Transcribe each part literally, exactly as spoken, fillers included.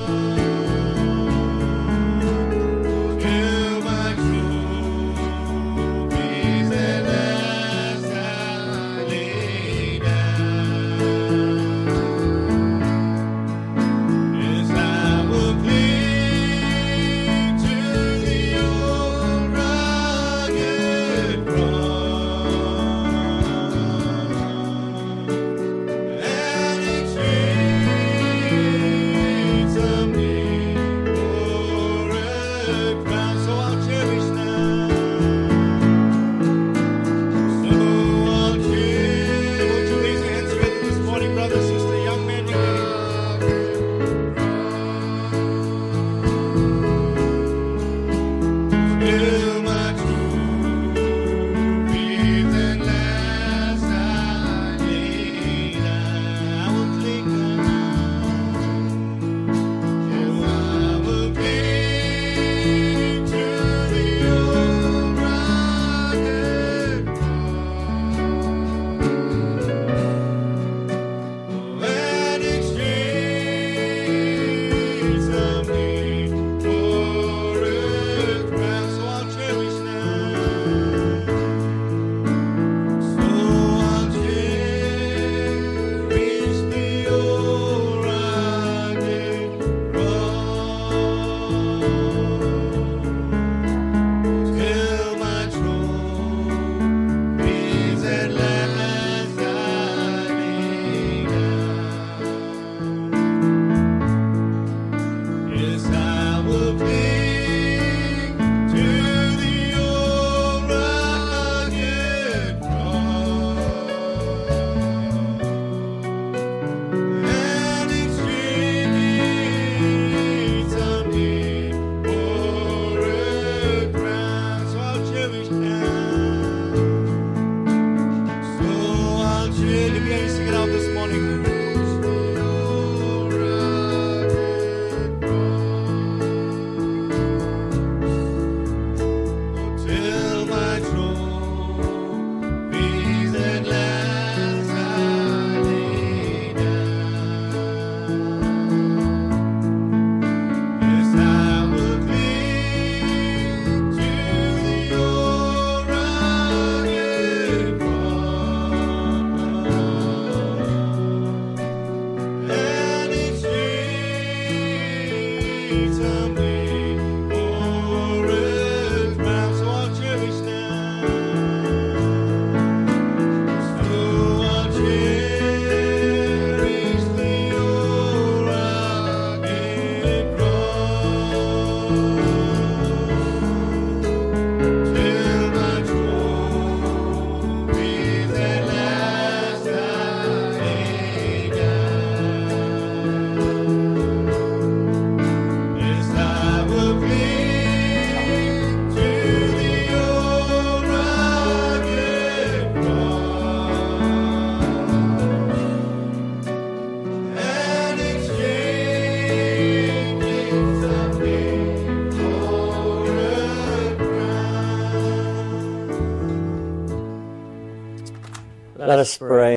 Let us pray.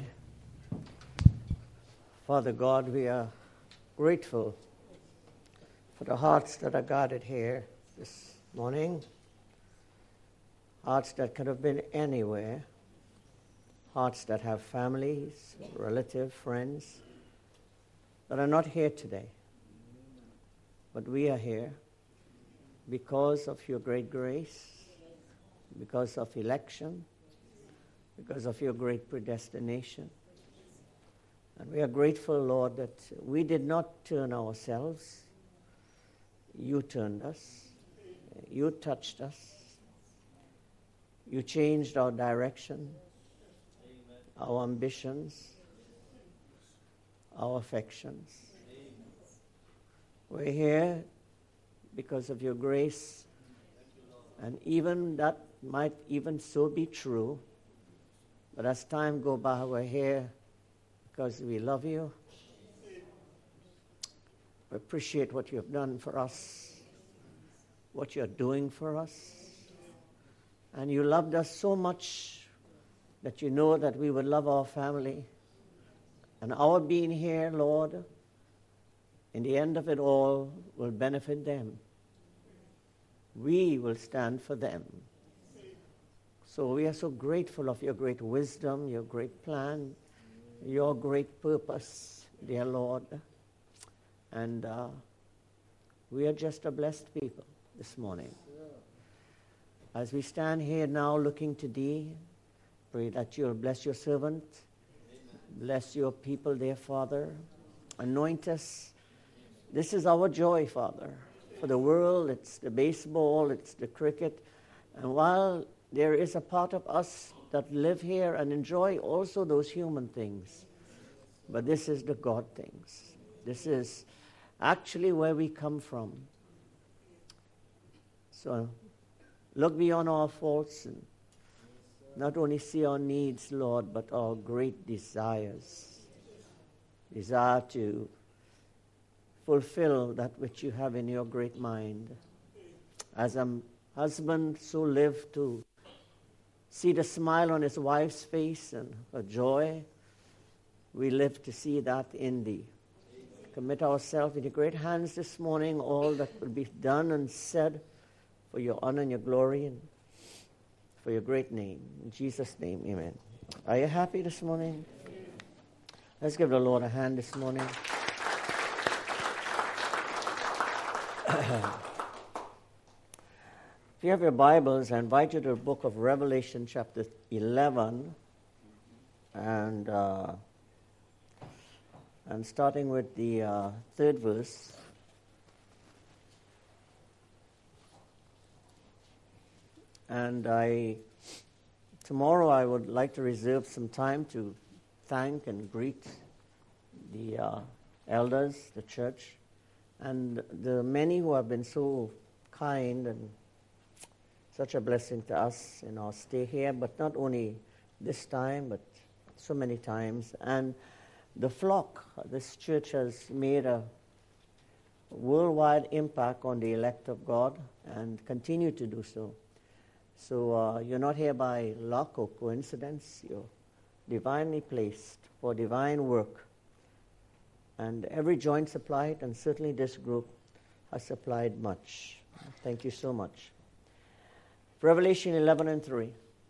Father God, we are grateful for the hearts that are gathered here this morning, hearts that could have been anywhere, hearts that have families, relatives, friends, that are not here today. But we are here because of your great grace, because of election, because of your great predestination. And we are grateful, Lord, that we did not turn ourselves. You turned us. You touched us. You changed our direction, our ambitions, our affections. We're here because of your grace, and even that might even so be true. But as time goes by, we're here because we love you. We appreciate what you have done for us, what you're doing for us. And you loved us so much that you know that we would love our family. And our being here, Lord, in the end of it all, will benefit them. We will stand for them. So we are so grateful of your great wisdom, your great plan, your great purpose, dear Lord. And uh, we are just a blessed people this morning. As we stand here now looking to thee, pray that you'll bless your servant, bless your people, dear Father. Anoint us. This is our joy, Father. For the world, it's the baseball, it's the cricket. And while there is a part of us that live here and enjoy also those human things, but this is the God things. This is actually where we come from. So look beyond our faults and not only see our needs, Lord, but our great desires. Desire to fulfill that which you have in your great mind. As a husband so live to see the smile on his wife's face and her joy, we live to see that in thee. Commit ourselves in your great hands this morning, all that will be done and said for your honor and your glory and for your great name. In Jesus' name, amen. Are you happy this morning? Let's give the Lord a hand this morning. If you have your Bibles, I invite you to the book of Revelation chapter eleven, and uh, and starting with the uh, third verse. And I, tomorrow I would like to reserve some time to thank and greet the uh, elders, the church, and the many who have been so kind and such a blessing to us in our stay here, but not only this time, but so many times. And the flock, this church has made a worldwide impact on the elect of God and continue to do so. So uh, you're not here by luck or coincidence. You're divinely placed for divine work. And every joint supplied, and certainly this group has supplied much. Thank you so much. Revelation eleven and three.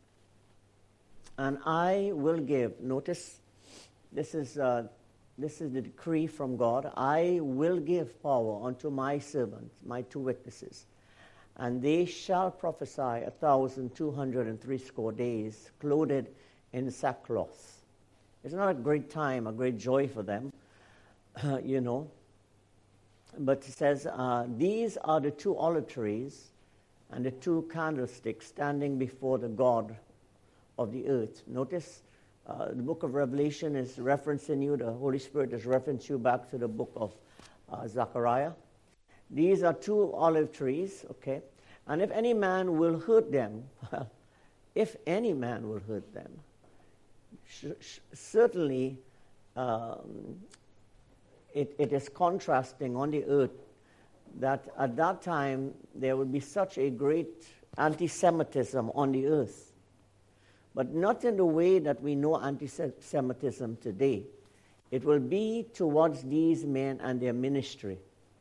And I will give, notice, this is uh, this is the decree from God. I will give power unto my servants, my two witnesses, and they shall prophesy a thousand two hundred and threescore days, clothed in sackcloth. It's not a great time, a great joy for them, uh, you know. But it says, uh, these are the two olive trees and the two candlesticks standing before the God of the earth. Notice uh, the book of Revelation is referencing you. The Holy Spirit is referencing you back to the book of uh, Zechariah. These are two olive trees, okay? And if any man will hurt them, well, if any man will hurt them, sh- sh- certainly um, it, it is contrasting on the earth that at that time there would be such a great anti-Semitism on the earth. But not in the way that we know anti-Semitism today. It will be towards these men and their ministry.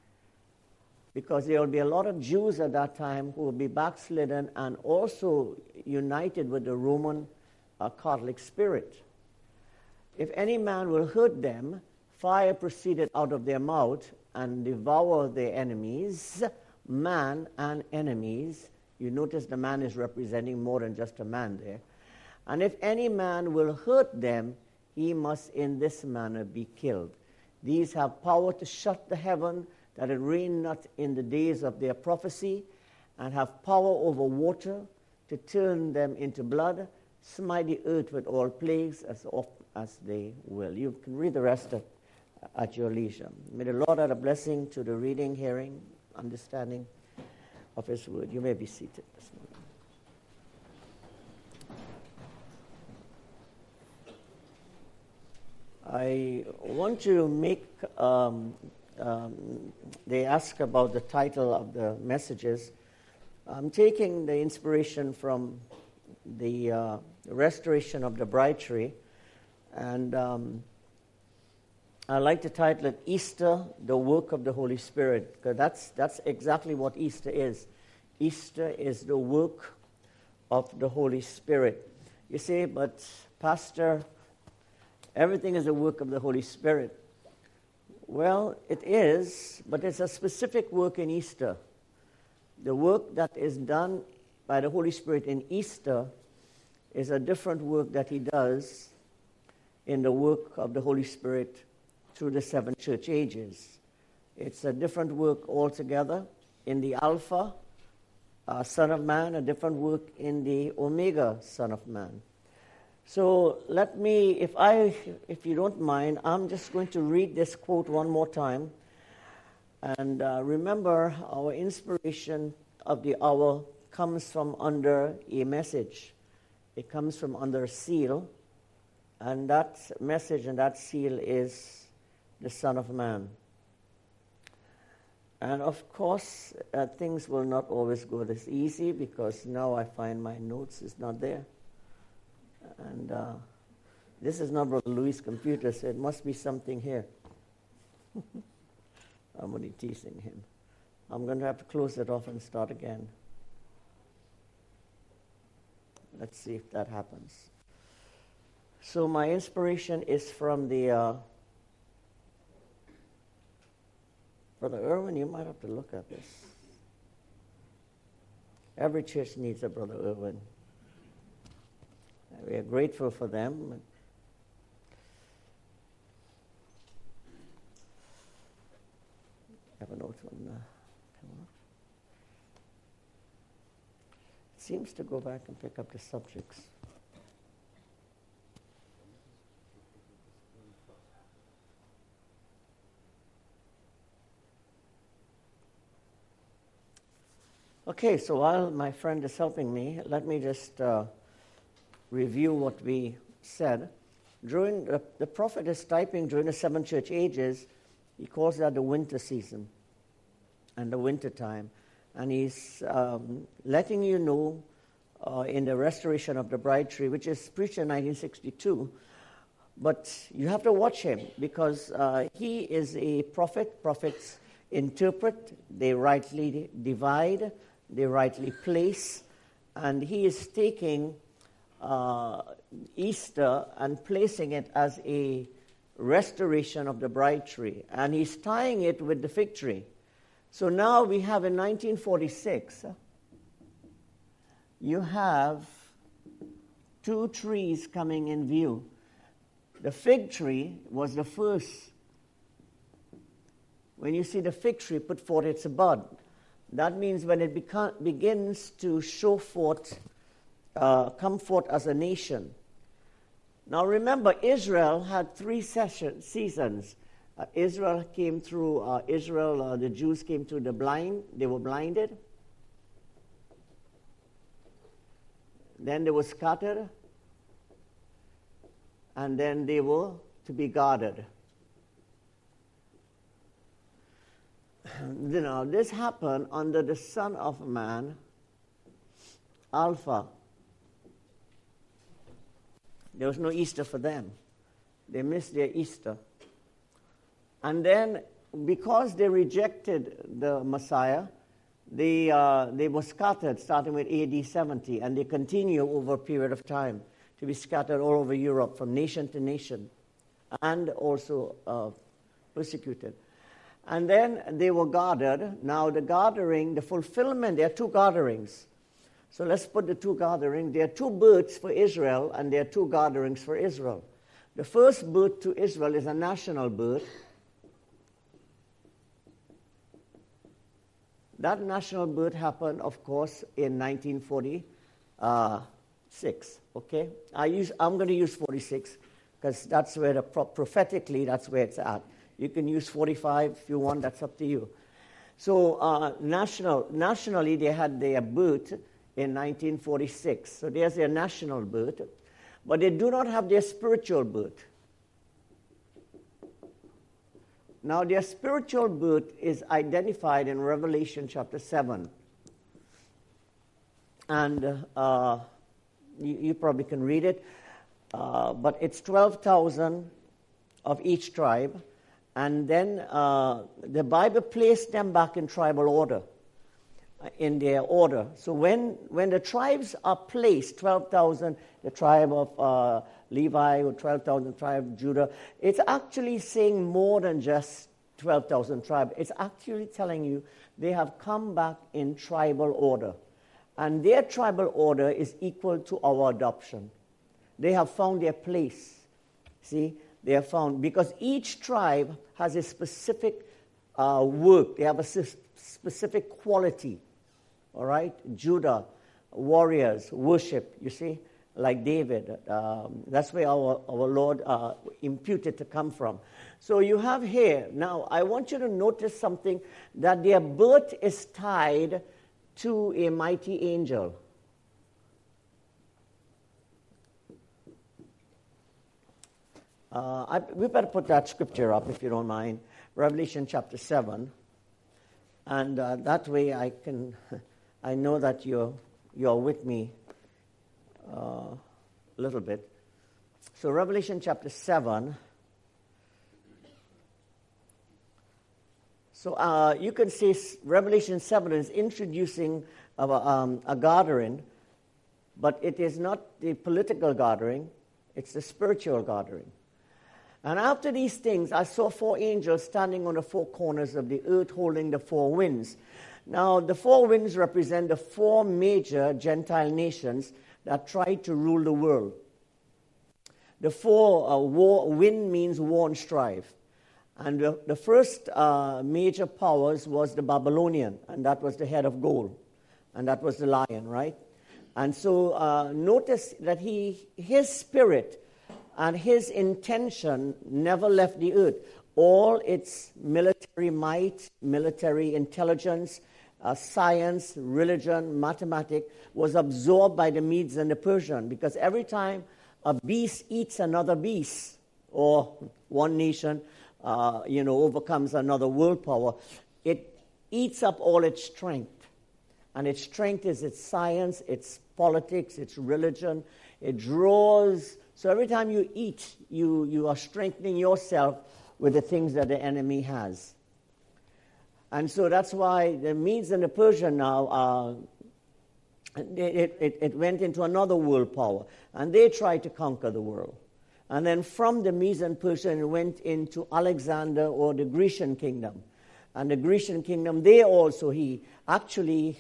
Because there will be a lot of Jews at that time who will be backslidden and also united with the Roman uh, Catholic spirit. If any man will hurt them, fire proceeded out of their mouth and devour their enemies, man and enemies. You notice the man is representing more than just a man there. And if any man will hurt them, he must in this manner be killed. These have power to shut the heaven, that it rain not in the days of their prophecy, and have power over water to turn them into blood, smite the earth with all plagues as often as they will. You can read the rest of, at your leisure. May the Lord add a blessing to the reading, hearing, understanding of His word. You may be seated this morning. I want to make, um, um, they ask about the title of the messages. I'm taking the inspiration from the uh, restoration of the bride tree, and um, I like to title it Easter, the Work of the Holy Spirit, because that's, that's exactly what Easter is. Easter is the work of the Holy Spirit. You say, but Pastor, everything is a work of the Holy Spirit. Well, it is, but it's a specific work in Easter. The work that is done by the Holy Spirit in Easter is a different work that he does in the work of the Holy Spirit through the seven church ages. It's a different work altogether in the Alpha, uh, Son of Man, a different work in the Omega, Son of Man. So let me, if I, if you don't mind, I'm just going to read this quote one more time. And uh, remember, our inspiration of the hour comes from under a message. It comes from under a seal. And that message and that seal is the Son of Man. And of course, uh, things will not always go this easy, because now I find my notes is not there. And uh, this is not Brother Louis' computer, so it must be something here. I'm only teasing him. I'm going to have to close it off and start again. Let's see if that happens. So my inspiration is from the... Uh, Brother Irwin, you might have to look at this. Every church needs a Brother Irwin. We are grateful for them. I have a note on uh, it seems to go back and pick up the subjects. Okay, so while my friend is helping me, let me just uh, review what we said. During the, the prophet is typing during the seven church ages. He calls that the winter season and the winter time. And he's um, letting you know uh, in the restoration of the bride tree, which is preached in nineteen sixty-two. But you have to watch him, because uh, he is a prophet. Prophets interpret, they rightly divide, they rightly place. And he is taking uh, Easter and placing it as a restoration of the bride tree, and he's tying it with the fig tree. So now we have in nineteen forty-six, you have two trees coming in view. The fig tree was the first. When you see the fig tree put forth its bud, that means when it beca- begins to show forth, uh, come forth as a nation. Now remember, Israel had three session, seasons. Uh, Israel came through, uh, Israel, uh, the Jews came through the blind, they were blinded. Then they were scattered. And then they were to be guarded. You know, this happened under the Son of Man, Alpha. There was no Easter for them. They missed their Easter. And then, because they rejected the Messiah, they, uh, they were scattered, starting with A D seventy, and they continue over a period of time to be scattered all over Europe, from nation to nation, and also uh, persecuted. And then they were gathered. Now the gathering, the fulfillment, there are two gatherings. So let's put the two gatherings. There are two births for Israel, and there are two gatherings for Israel. The first birth to Israel is a national birth. That national birth happened, of course, in nineteen forty-six. Okay, I use. I'm going to use forty-six because that's where the pro- prophetically that's where it's at. You can use forty-five if you want. That's up to you. So uh, national, nationally, they had their birth in nineteen forty-six. So there's their national birth. But they do not have their spiritual birth. Now, their spiritual birth is identified in Revelation chapter seven. And uh, you, you probably can read it. Uh, but it's twelve thousand of each tribe. And then uh, the Bible placed them back in tribal order, in their order. So when, when the tribes are placed, twelve thousand, the tribe of uh, Levi, or twelve thousand tribe of Judah, it's actually saying more than just twelve thousand tribes. It's actually telling you they have come back in tribal order. And their tribal order is equal to our adoption. They have found their place. See, they have found, because each tribe has a specific uh, work. They have a specific quality. All right? Judah, warriors, worship, you see, like David. Um, that's where our, our Lord uh, imputed to come from. So you have here, now I want you to notice something, that their birth is tied to a mighty angel. Uh, I, we better put that scripture up, if you don't mind. Revelation chapter seven. And uh, that way I can, I know that you're, you're with me uh, a little bit. So Revelation chapter seven. So uh, you can see Revelation seven is introducing a, um, a gathering, but it is not the political gathering, it's the spiritual gathering. And after these things, I saw four angels standing on the four corners of the earth holding the four winds. Now, the four winds represent the four major Gentile nations that tried to rule the world. The four uh, war, wind means war and strife. And the, the first uh, major powers was the Babylonian, and that was the head of gold, and that was the lion, right? And so uh, notice that he, his spirit and his intention never left the earth. All its military might, military intelligence, uh, science, religion, mathematics was absorbed by the Medes and the Persians, because every time a beast eats another beast, or one nation uh, you know, overcomes another world power, it eats up all its strength. And its strength is its science, its politics, its religion. It draws. So every time you eat, you, you are strengthening yourself with the things that the enemy has. And so that's why the Medes and the Persians now, uh, it, it, it went into another world power. And they tried to conquer the world. And then from the Medes and Persians, it went into Alexander, or the Grecian kingdom. And the Grecian kingdom, they also, he actually...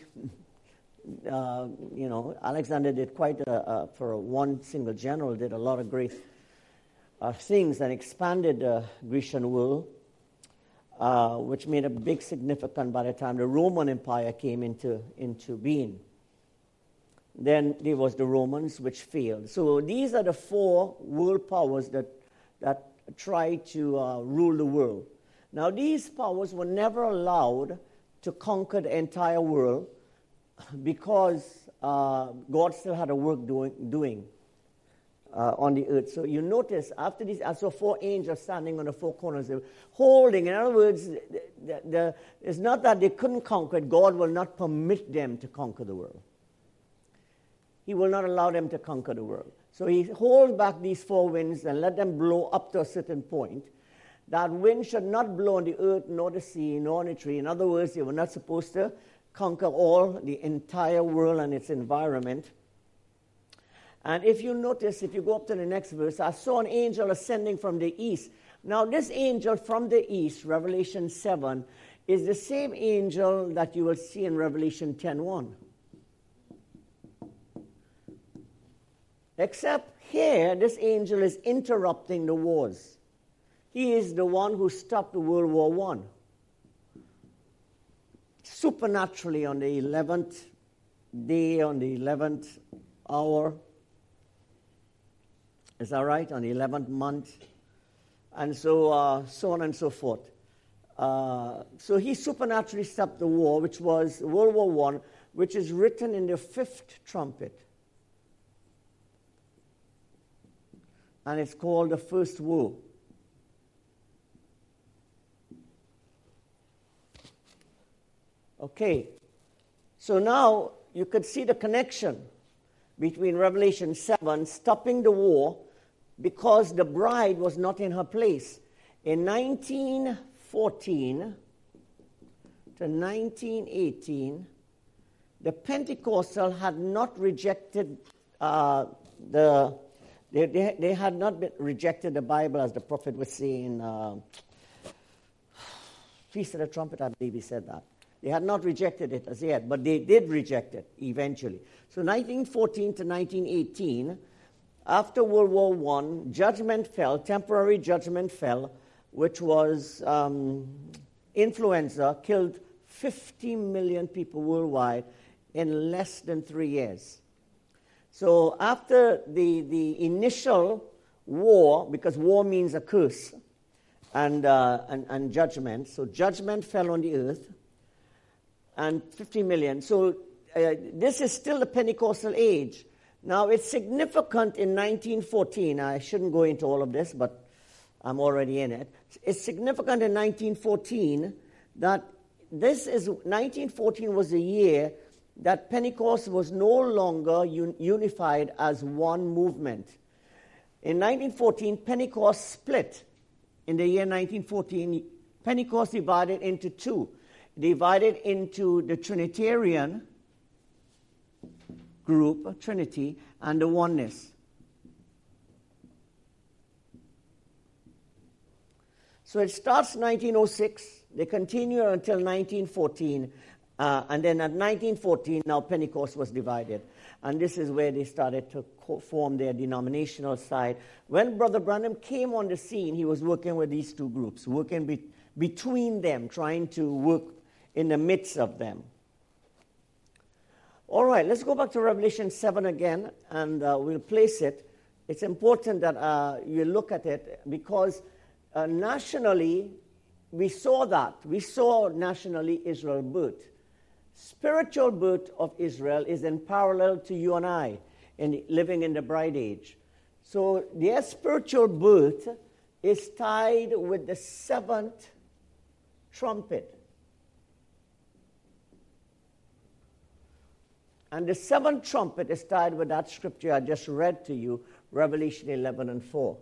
Uh, you know, Alexander did quite a, uh, for one single general, did a lot of great uh, things and expanded the Grecian world, uh, which made a big significance by the time the Roman Empire came into, into being. Then there was the Romans, which failed. So these are the four world powers that, that tried to uh, rule the world. Now, these powers were never allowed to conquer the entire world, because uh, God still had a work doing, doing uh, on the earth. So you notice, after this, I saw four angels standing on the four corners, holding. In other words, the, the, the, it's not that they couldn't conquer it. God will not permit them to conquer the world. He will not allow them to conquer the world. So he holds back these four winds and let them blow up to a certain point. That wind should not blow on the earth, nor the sea, nor on the tree. In other words, they were not supposed to conquer all, the entire world and its environment. And if you notice, if you go up to the next verse, I saw an angel ascending from the east. Now, this angel from the east, Revelation seven, is the same angel that you will see in Revelation ten one. Except here, this angel is interrupting the wars. He is the one who stopped World War One. Supernaturally, on the eleventh day, on the eleventh hour, is that right? On the eleventh month, and so uh, so on and so forth. Uh, so he supernaturally stopped the war, which was World War One, which is written in the fifth trumpet, and it's called the First War. Okay, so now you could see the connection between Revelation seven, stopping the war, because the bride was not in her place. In nineteen fourteen to nineteen eighteen, the Pentecostal had not rejected uh, the, they, they, they had not been rejected the Bible, as the prophet was saying, uh, Feast of the Trumpet, I believe he said that. They had not rejected it as yet, but they did reject it eventually. So nineteen fourteen to nineteen eighteen, after World War One, judgment fell, temporary judgment fell, which was um, influenza, killed fifty million people worldwide in less than three years. So after the, the initial war, because war means a curse and, uh, and, and judgment, so judgment fell on the earth, and fifty million. So uh, this is still the Pentecostal age. Now, it's significant in nineteen fourteen. I shouldn't go into all of this, but I'm already in it. It's significant in nineteen fourteen that this is, nineteen fourteen was the year that Pentecost was no longer un- unified as one movement. In nineteen fourteen, Pentecost split. In the year nineteen fourteen, Pentecost divided into two. Divided into the Trinitarian group, Trinity, and the Oneness. So it starts nineteen oh six, they continue until nineteen fourteen, uh, and then at nineteen fourteen, now Pentecost was divided. And this is where they started to co- form their denominational side. When Brother Branham came on the scene, he was working with these two groups, working be- between them, trying to work in the midst of them. All right, let's go back to Revelation seven again, and uh, we'll place it. It's important that uh, you look at it, because uh, nationally, we saw that. We saw nationally Israel birth. Spiritual birth of Israel is in parallel to you and I, in living in the bride age. So their spiritual birth is tied with the seventh trumpet. And the seventh trumpet is tied with that scripture I just read to you, Revelation eleven and four.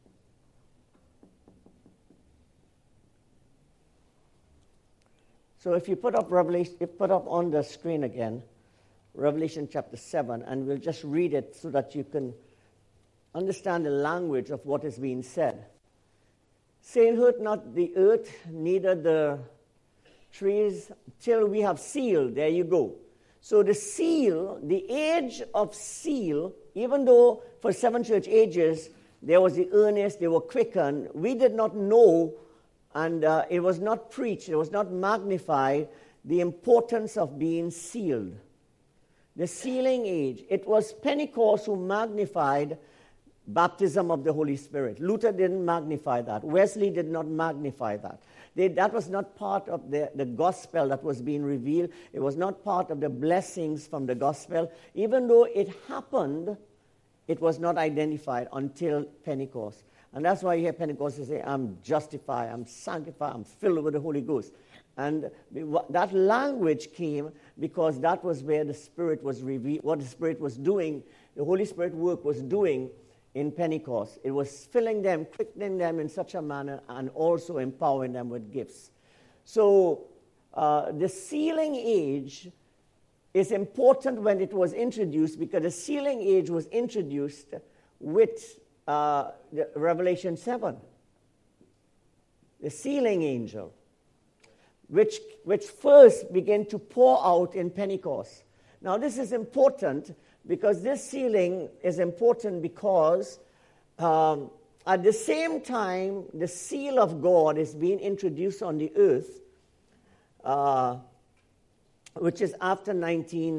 So if you put up Revelation, you put up on the screen again, Revelation chapter seven, and we'll just read it so that you can understand the language of what is being said. Saying, hurt not the earth, neither the trees, till we have sealed. There you go. So the seal, the age of seal, even though for seven church ages there was the earnest, they were quickened, we did not know, and uh, it was not preached, it was not magnified, the importance of being sealed. The sealing age. It was Pentecost who magnified baptism of the Holy Spirit. Luther didn't magnify that. Wesley did not magnify that. They, that was not part of the, the gospel that was being revealed. It was not part of the blessings from the gospel. Even though it happened, it was not identified until Pentecost. And that's why you hear Pentecostals say, I'm justified, I'm sanctified, I'm filled with the Holy Ghost. And that language came because that was where the Spirit was revealed, what the Spirit was doing, the Holy Spirit work was doing in Pentecost. It was filling them, quickening them in such a manner, and also empowering them with gifts. So uh, the sealing age is important when it was introduced, because the sealing age was introduced with uh, the Revelation seven. The sealing angel, which, which first began to pour out in Pentecost. Now this is important, because this sealing is important because um, at the same time the seal of God is being introduced on the earth, uh, which is after nineteen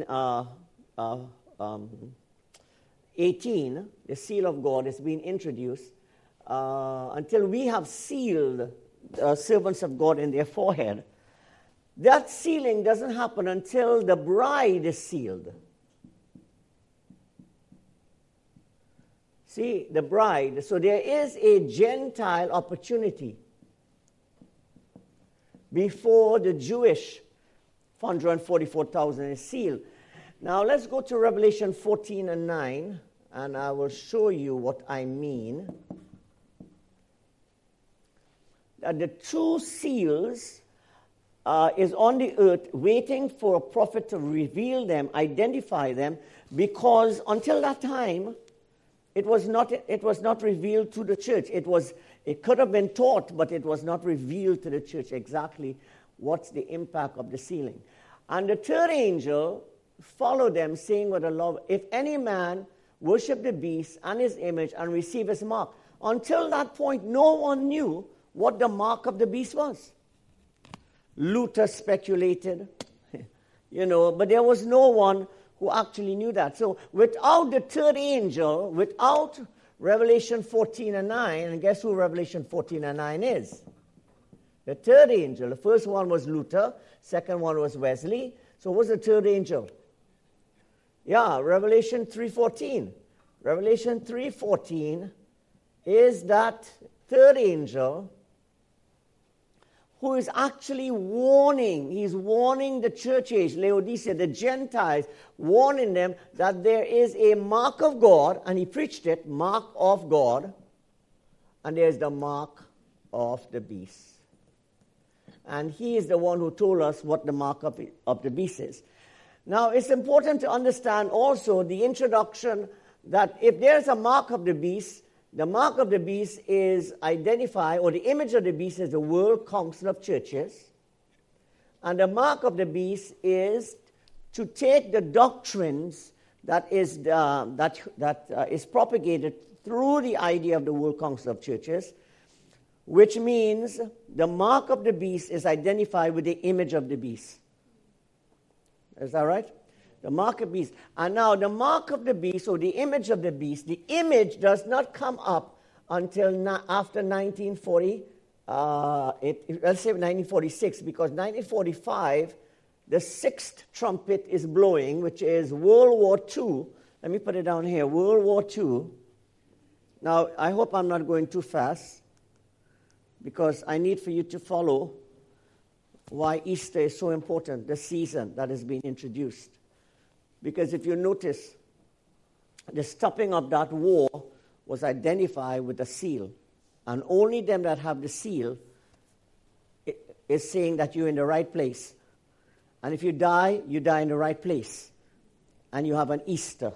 eighteen, the seal of God is being introduced uh, until we have sealed the servants of God in their forehead. That sealing doesn't happen until the bride is sealed. See, the bride. So there is a Gentile opportunity before the Jewish one hundred forty-four thousand is sealed. Now let's go to Revelation fourteen and nine, and I will show you what I mean. that the two seals uh, is on the earth waiting for a prophet to reveal them, identify them, because until that time, it was not, it was not revealed to the church. It was, it could have been taught, but it was not revealed to the church exactly what's the impact of the sealing. And the third angel followed them, saying with a love, if any man worship the beast and his image and receive his mark. Until that point, no one knew what the mark of the beast was. Luther speculated, you know, but there was no one who actually knew that. So without the third angel, without Revelation fourteen and nine, and guess who Revelation fourteen and nine is? The third angel. The first one was Luther, second one was Wesley. So what's the third angel? Yeah, Revelation three fourteen. Revelation three fourteen is that third angel who is actually warning. He's warning the church age, Laodicea, the Gentiles, warning them that there is a mark of God, and he preached it, mark of God, and there's the mark of the beast. And he is the one who told us what the mark of, of the beast is. Now, it's important to understand also the introduction that if there's a mark of the beast, the mark of the beast is identified, or the image of the beast is the World Council of Churches. And the mark of the beast is to take the doctrines that is, uh, that, that uh, is propagated through the idea of the World Council of Churches, which means the mark of the beast is identified with the image of the beast. Is that right? The mark of the beast. And now the mark of the beast, or the image of the beast, the image does not come up until na- after nineteen forty. Uh, it, let's say nineteen forty-six, because nineteen forty-five, the sixth trumpet is blowing, which is World War Two. Let me put it down here. World War Two. Now, I hope I'm not going too fast, because I need for you to follow why Easter is so important, the season that has been introduced. Because if you notice, the stopping of that war was identified with a seal. And only them that have the seal is saying that you're in the right place. And if you die, you die in the right place. And you have an Easter.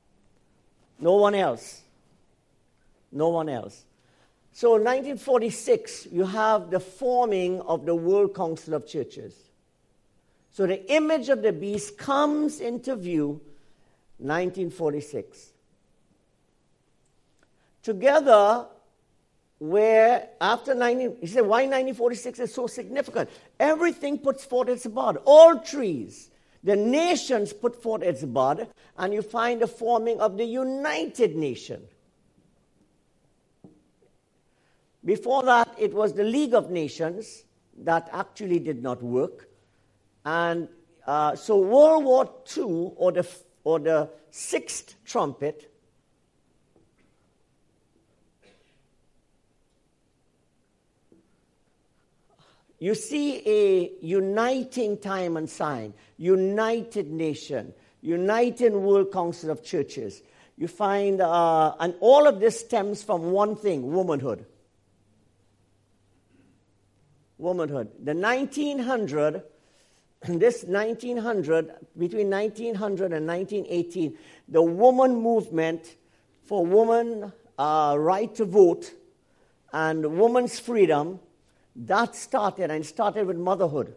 No one else. No one else. So in nineteen forty-six, you have the forming of the World Council of Churches. So the image of the beast comes into view nineteen forty-six. Together, where after nineteen, he said, why nineteen forty-six is so significant? Everything puts forth its bud. All trees, the nations put forth its bud, and you find the forming of the United Nation. Before that, it was the League of Nations that actually did not work. And uh, so World War Two, or the, or the sixth trumpet, you see a uniting time and sign, United Nation, United World Council of Churches. You find, uh, and all of this stems from one thing, womanhood. Womanhood. The nineteen hundred, this nineteen hundred, between nineteen hundred and nineteen eighteen, the woman movement for woman uh, right to vote and woman's freedom, that started, and started with motherhood.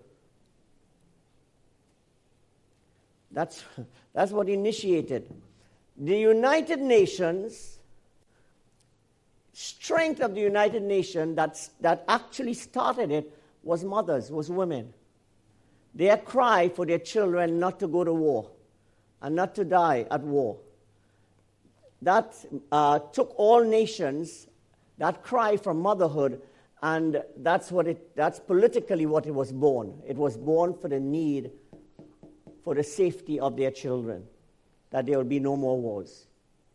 That's, that's what initiated. The United Nations, strength of the United Nations that, that actually started it was mothers, was women. Their cry for their children not to go to war and not to die at war. That uh, took all nations, that cry for motherhood, and that's what it, that's politically what it was born. It was born for the need, for the safety of their children, that there will be no more wars.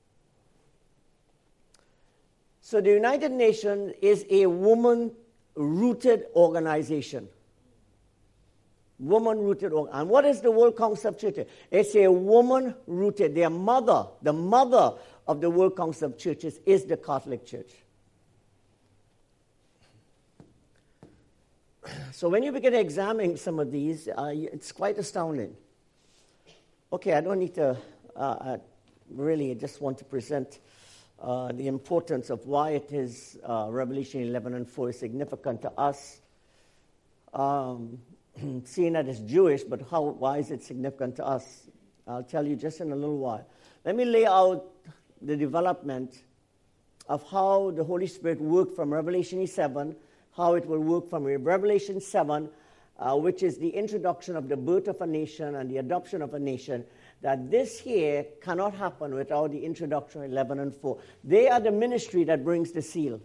So the United Nations is a woman-rooted organization. Woman-rooted organization. And what is the World Council of Churches? It's a woman-rooted. Their mother, the mother of the World Council of Churches is the Catholic Church. So when you begin examining some of these, uh, it's quite astounding. Okay, I don't need to uh, I really I just want to present uh, the importance of why it is uh, Revelation eleven and four is significant to us. Um, seeing that it's Jewish, but how? Why is it significant to us? I'll tell you just in a little while. Let me lay out the development of how the Holy Spirit worked from Revelation seven, how it will work from Revelation seven, uh, which is the introduction of the birth of a nation and the adoption of a nation, that this here cannot happen without the introduction of eleven and four. They are the ministry that brings the seal.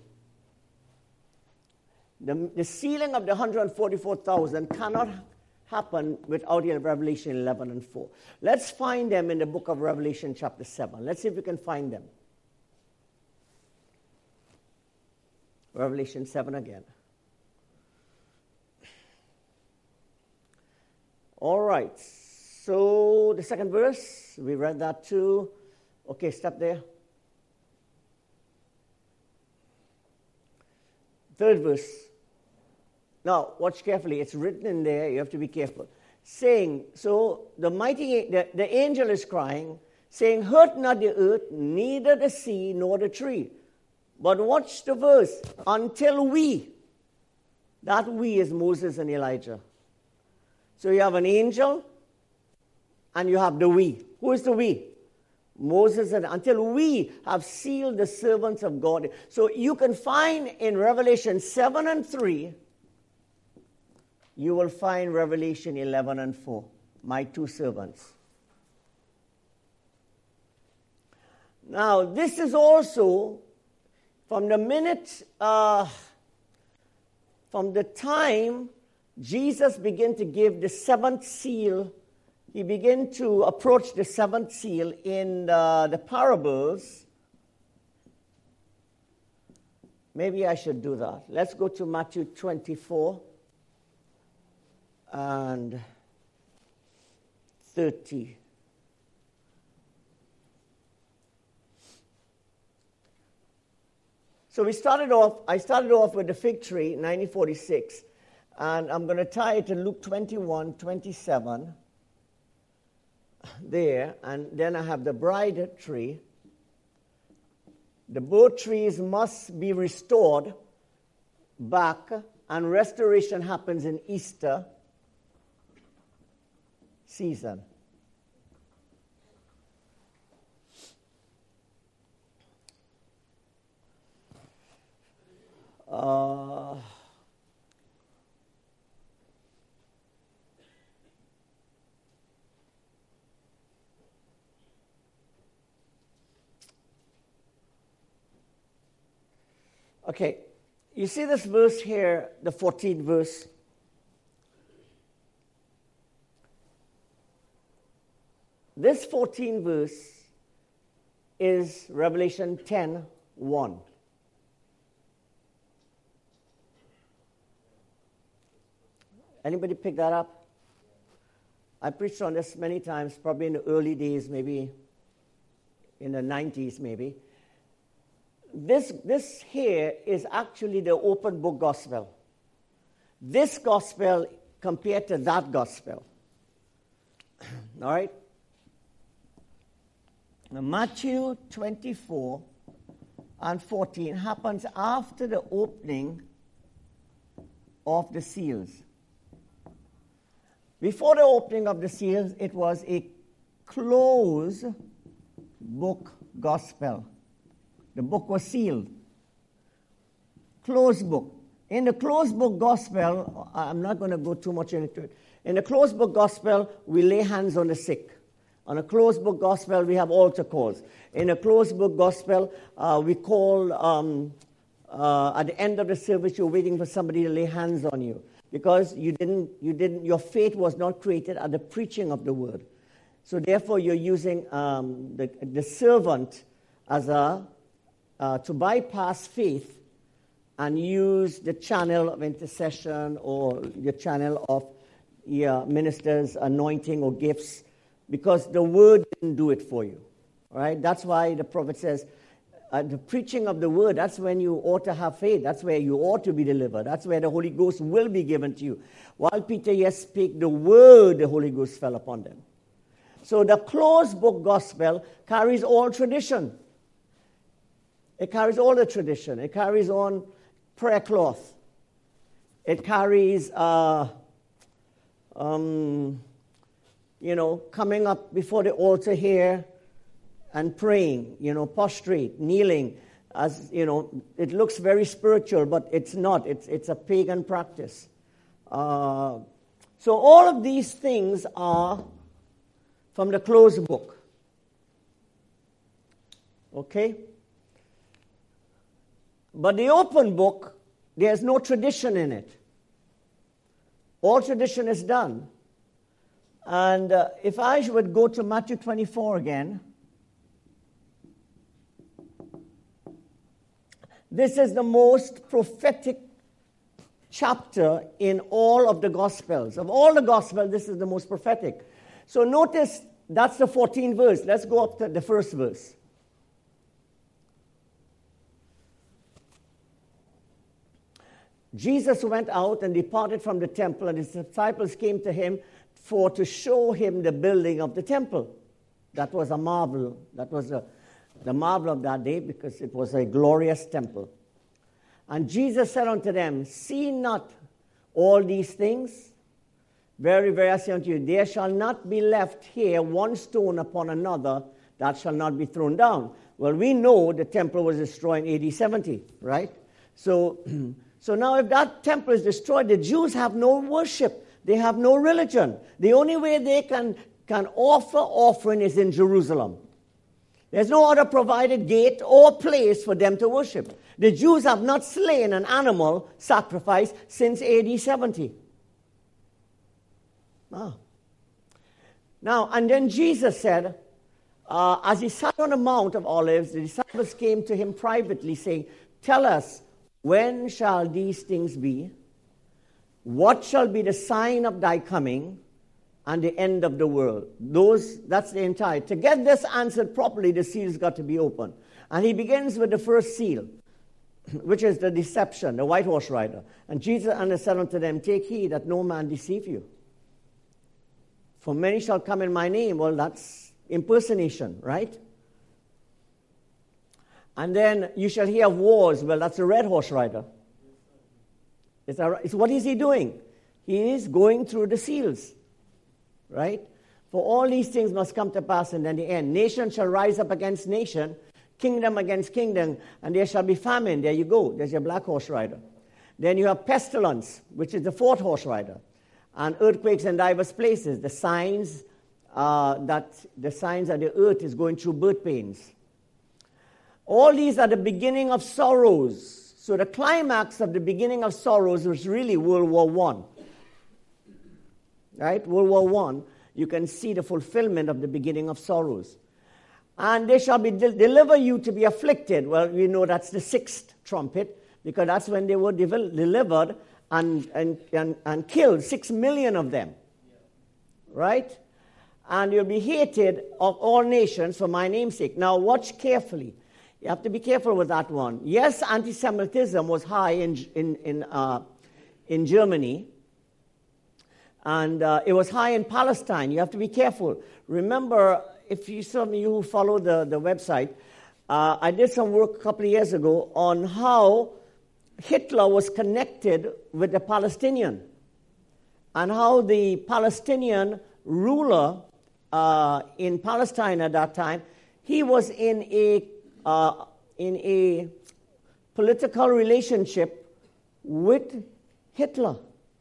The, the sealing of the one hundred forty-four thousand cannot happen without the Revelation eleven and four. Let's find them in the book of Revelation chapter seven. Let's see if we can find them. Revelation seven again. All right. So the second verse, we read that too. Okay, stop there. Third verse. Now, watch carefully. It's written in there. You have to be careful. Saying, so the mighty, the, the angel is crying, saying, hurt not the earth, neither the sea, nor the tree. But watch the verse. Until we. That we is Moses and Elijah. So you have an angel, and you have the we. Who is the we? Moses and until we have sealed the servants of God. So you can find in Revelation seven and three, you will find Revelation eleven and four, my two servants. Now, this is also from the minute, uh, from the time Jesus began to give the seventh seal, he began to approach the seventh seal in the, the parables. Maybe I should do that. Let's go to Matthew twenty-four and thirty. So we started off, I started off with the fig tree, nineteen forty-six, and I'm going to tie it to Luke twenty-one, twenty-seven, there, and then I have the bride tree. The both trees must be restored back, and restoration happens in Easter season. Uh, okay, you see this verse here, the fourteenth verse. This fourteenth verse is Revelation ten one. Anybody pick that up? I preached on this many times, probably in the early days, maybe in the nineties, maybe. This, this here is actually the open book gospel. This gospel compared to that gospel. All right? Now, Matthew twenty-four and fourteen happens after the opening of the seals. Before the opening of the seals, it was a closed book gospel. The book was sealed. Closed book. In the closed book gospel, I'm not going to go too much into it. In the closed book gospel, we lay hands on the sick. On a closed book gospel, we have altar calls. In a closed book gospel, uh, we call, um, uh, at the end of the service, you're waiting for somebody to lay hands on you. Because you didn't, you didn't, your faith was not created at the preaching of the word. So therefore, you're using um, the, the servant as a, uh, to bypass faith and use the channel of intercession or the channel of your minister's anointing or gifts, because the word didn't do it for you. All right? That's why the prophet says, uh, the preaching of the word, that's when you ought to have faith. That's where you ought to be delivered. That's where the Holy Ghost will be given to you. While Peter yet spake the word, the Holy Ghost fell upon them. So the closed book gospel carries all tradition. It carries all the tradition. It carries on prayer cloth. It carries, uh, um, you know, coming up before the altar here and praying, you know, prostrate, kneeling. As you know, it looks very spiritual, but it's not. It's it's a pagan practice. Uh, so all of these things are from the closed book. Okay? But the open book, there's no tradition in it. All tradition is done. And uh, if I would go to Matthew twenty-four again, this is the most prophetic chapter in all of the Gospels. Of all the Gospels, this is the most prophetic. So notice, that's the fourteenth verse. Let's go up to the first verse. Jesus went out and departed from the temple, and his disciples came to him for to show him the building of the temple. That was a marvel. That was a, the marvel of that day, because it was a glorious temple. And Jesus said unto them, see not all these things? Very, very, I say unto you, there shall not be left here one stone upon another that shall not be thrown down. Well, we know the temple was destroyed in A D seventy, right? So, so now if that temple is destroyed, the Jews have no worship. They have no religion. The only way they can, can offer offering is in Jerusalem. There's no other provided gate or place for them to worship. The Jews have not slain an animal sacrifice since A D seventy. Ah. Now, and then Jesus said, uh, as he sat on the Mount of Olives, the disciples came to him privately, saying, tell us, when shall these things be? What shall be the sign of thy coming and the end of the world? Those, that's the entire. To get this answered properly, the seal's got to be open. And he begins with the first seal, which is the deception, the white horse rider. And Jesus said unto them, take heed that no man deceive you. For many shall come in my name. Well, that's impersonation, right? And then you shall hear of wars. Well, that's a red horse rider. It's, a, it's what is he doing? He is going through the seals, right? For all these things must come to pass in the end. Nation shall rise up against nation, kingdom against kingdom, and there shall be famine. There you go. There's your black horse rider. Then you have pestilence, which is the fourth horse rider, and earthquakes in diverse places. The signs uh, that the signs that the earth is going through birth pains. All these are the beginning of sorrows. So the climax of the beginning of sorrows was really World War One. Right? World War One. You can see the fulfillment of the beginning of sorrows. And they shall be de- deliver you to be afflicted. Well, we know that's the sixth trumpet, because that's when they were de- delivered and, and, and, and killed, six million of them. Right? And you'll be hated of all nations for my name's sake. Now watch carefully. You have to be careful with that one. Yes, anti-Semitism was high in in in, uh, in Germany, and uh, it was high in Palestine. You have to be careful. Remember, if you some of you who follow the, the website, uh, I did some work a couple of years ago on how Hitler was connected with the Palestinian, and how the Palestinian ruler uh, in Palestine at that time, he was in a Uh, in a political relationship with Hitler.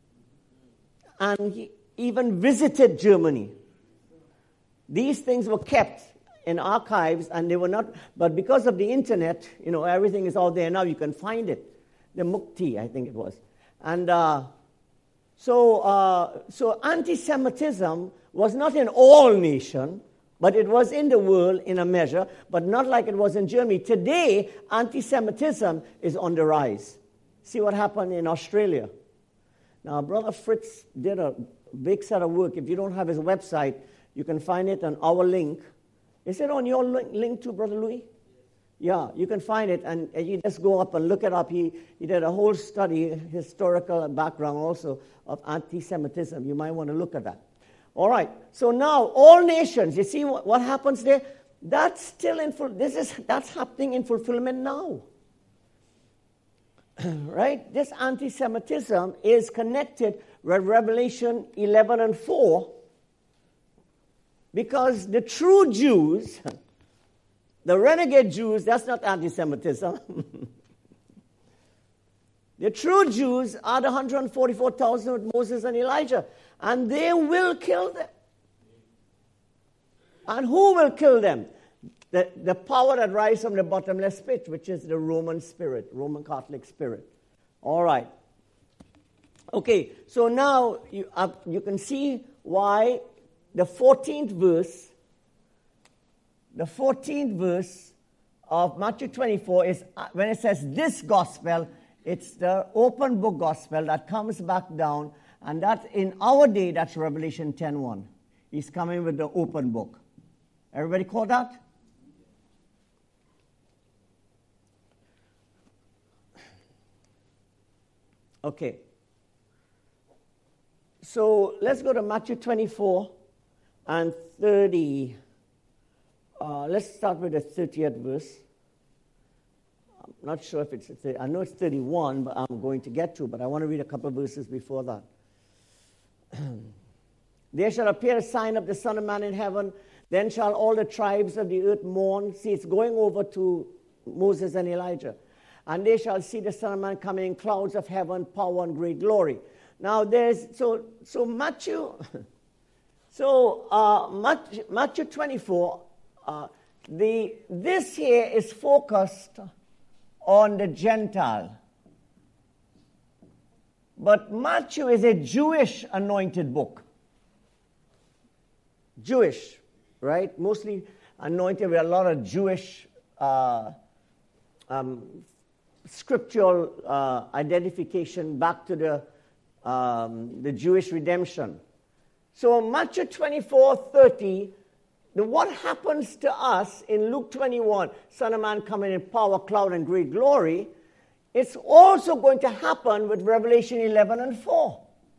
And he even visited Germany. These things were kept in archives, and they were not, but because of the internet, you know, everything is out there now, you can find it. The Mukti, I think it was. And uh, so, uh, so anti-Semitism was not in all nations, but it was in the world in a measure, but not like it was in Germany. Today, anti-Semitism is on the rise. See what happened in Australia. Now, Brother Fritz did a big set of work. If you don't have his website, you can find it on our link. Is it on your link too, Brother Louis? Yeah, you can find it, and you just go up and look it up. He, he did a whole study, historical background also, of anti-Semitism. You might want to look at that. All right, so now, all nations, you see what, what happens there? That's still in full, this is, that's happening in fulfillment now. Right? This anti-Semitism is connected with Revelation eleven and four, because the true Jews, the renegade Jews, that's not anti-Semitism. The true Jews are the one hundred forty-four thousand with Moses and Elijah, and they will kill them. And who will kill them? The, the power that rises from the bottomless pit, which is the Roman spirit, Roman Catholic spirit. All right. Okay, so now you, uh, you can see why the fourteenth verse, the fourteenth verse of Matthew twenty-four is, uh, when it says this gospel, it's the open book gospel that comes back down, and that in our day, that's Revelation ten one. He's coming with the open book. Everybody caught that? Okay. So let's go to Matthew twenty-four and thirty. Uh, let's start with the thirtieth verse. I'm not sure if it's, thirty, I know it's thirty-one, but I'm going to get to, but I want to read a couple of verses before that. There shall appear a sign of the Son of Man in heaven, then shall all the tribes of the earth mourn. See, it's going over to Moses and Elijah. And they shall see the Son of Man coming in clouds of heaven, power and great glory. Now there's, so so Matthew, so uh, Matthew, Matthew twenty-four, uh, the this here is focused on the Gentile. But Matthew is a Jewish anointed book. Jewish, right? Mostly anointed with a lot of Jewish uh, um, scriptural uh, identification back to the um, the Jewish redemption. So Matthew twenty-four thirty, the, what happens to us in Luke twenty-one, Son of Man coming in power, cloud, and great glory, it's also going to happen with Revelation eleven and four.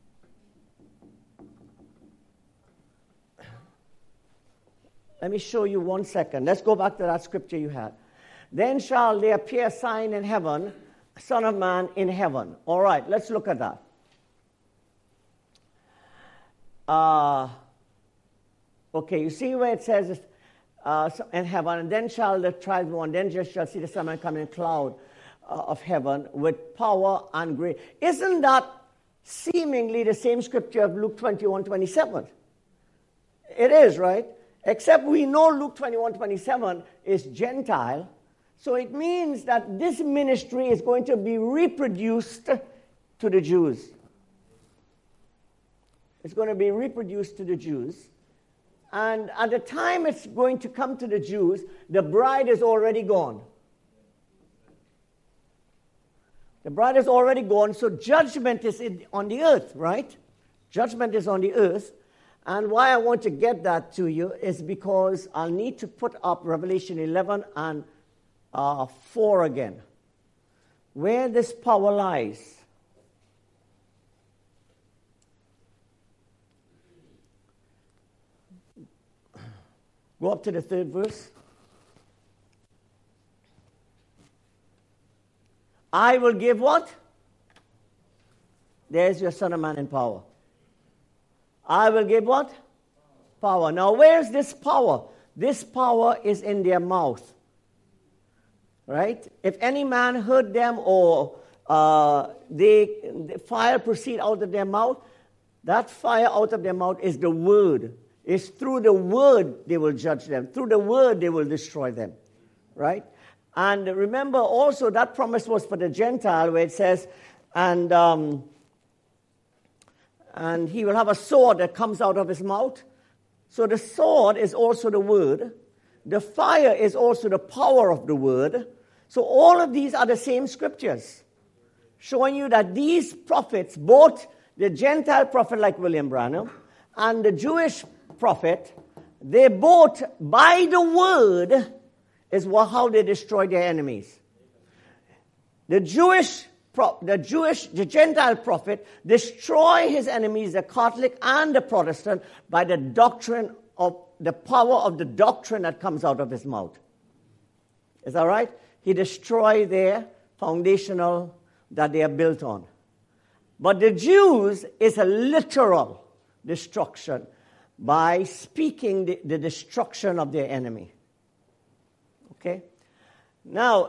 Let me show you one second. Let's go back to that scripture you had. Then shall there appear a sign in heaven, Son of Man in heaven. All right, let's look at that. Uh, okay, you see where it says uh, in heaven, and then shall the tribes one, then just shall see the Son of Man come in a cloud uh, of heaven with power and grace. Isn't that seemingly the same scripture of Luke twenty-one twenty-seven? It is, right? Except we know Luke twenty-one twenty-seven is Gentile. So it means that this ministry is going to be reproduced to the Jews. It's going to be reproduced to the Jews. And at the time it's going to come to the Jews, the bride is already gone. The bride is already gone, so judgment is in, on the earth, right? Judgment is on the earth. And why I want to get that to you is because I'll need to put up Revelation eleven and uh, four again, where this power lies. Go up to the third verse. I will give what? There's your Son of Man in power. I will give what? Power. Now, where's this power? This power is in their mouth. Right? If any man hurt them or uh, they, the fire proceed out of their mouth, that fire out of their mouth is the word. It's through the word they will judge them. Through the word they will destroy them. Right? And remember also that promise was for the Gentile where it says, and... Um, And he will have a sword that comes out of his mouth. So the sword is also the word. The fire is also the power of the word. So all of these are the same scriptures, showing you that these prophets, both the Gentile prophet like William Branham and the Jewish prophet, they both, by the word, is how they destroy their enemies. The Jewish, the Jewish, the Gentile prophet destroy his enemies, the Catholic and the Protestant, by the doctrine of the power of the doctrine that comes out of his mouth. Is that right? He destroys their foundational that they are built on. But the Jews is a literal destruction by speaking the, the destruction of their enemy. Okay? Now,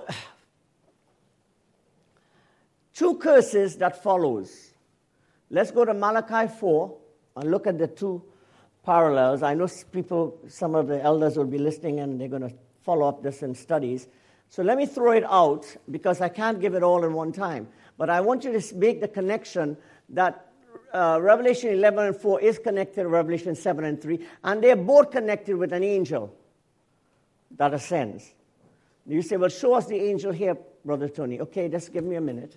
two curses that follows. Let's go to Malachi four and look at the two parallels. I know people, some of the elders will be listening and they're going to follow up this in studies. So let me throw it out because I can't give it all in one time. But I want you to make the connection that uh, Revelation eleven and four is connected to Revelation seven and three, and they're both connected with an angel that ascends. You say, well, show us the angel here, Brother Tony. Okay, just give me a minute.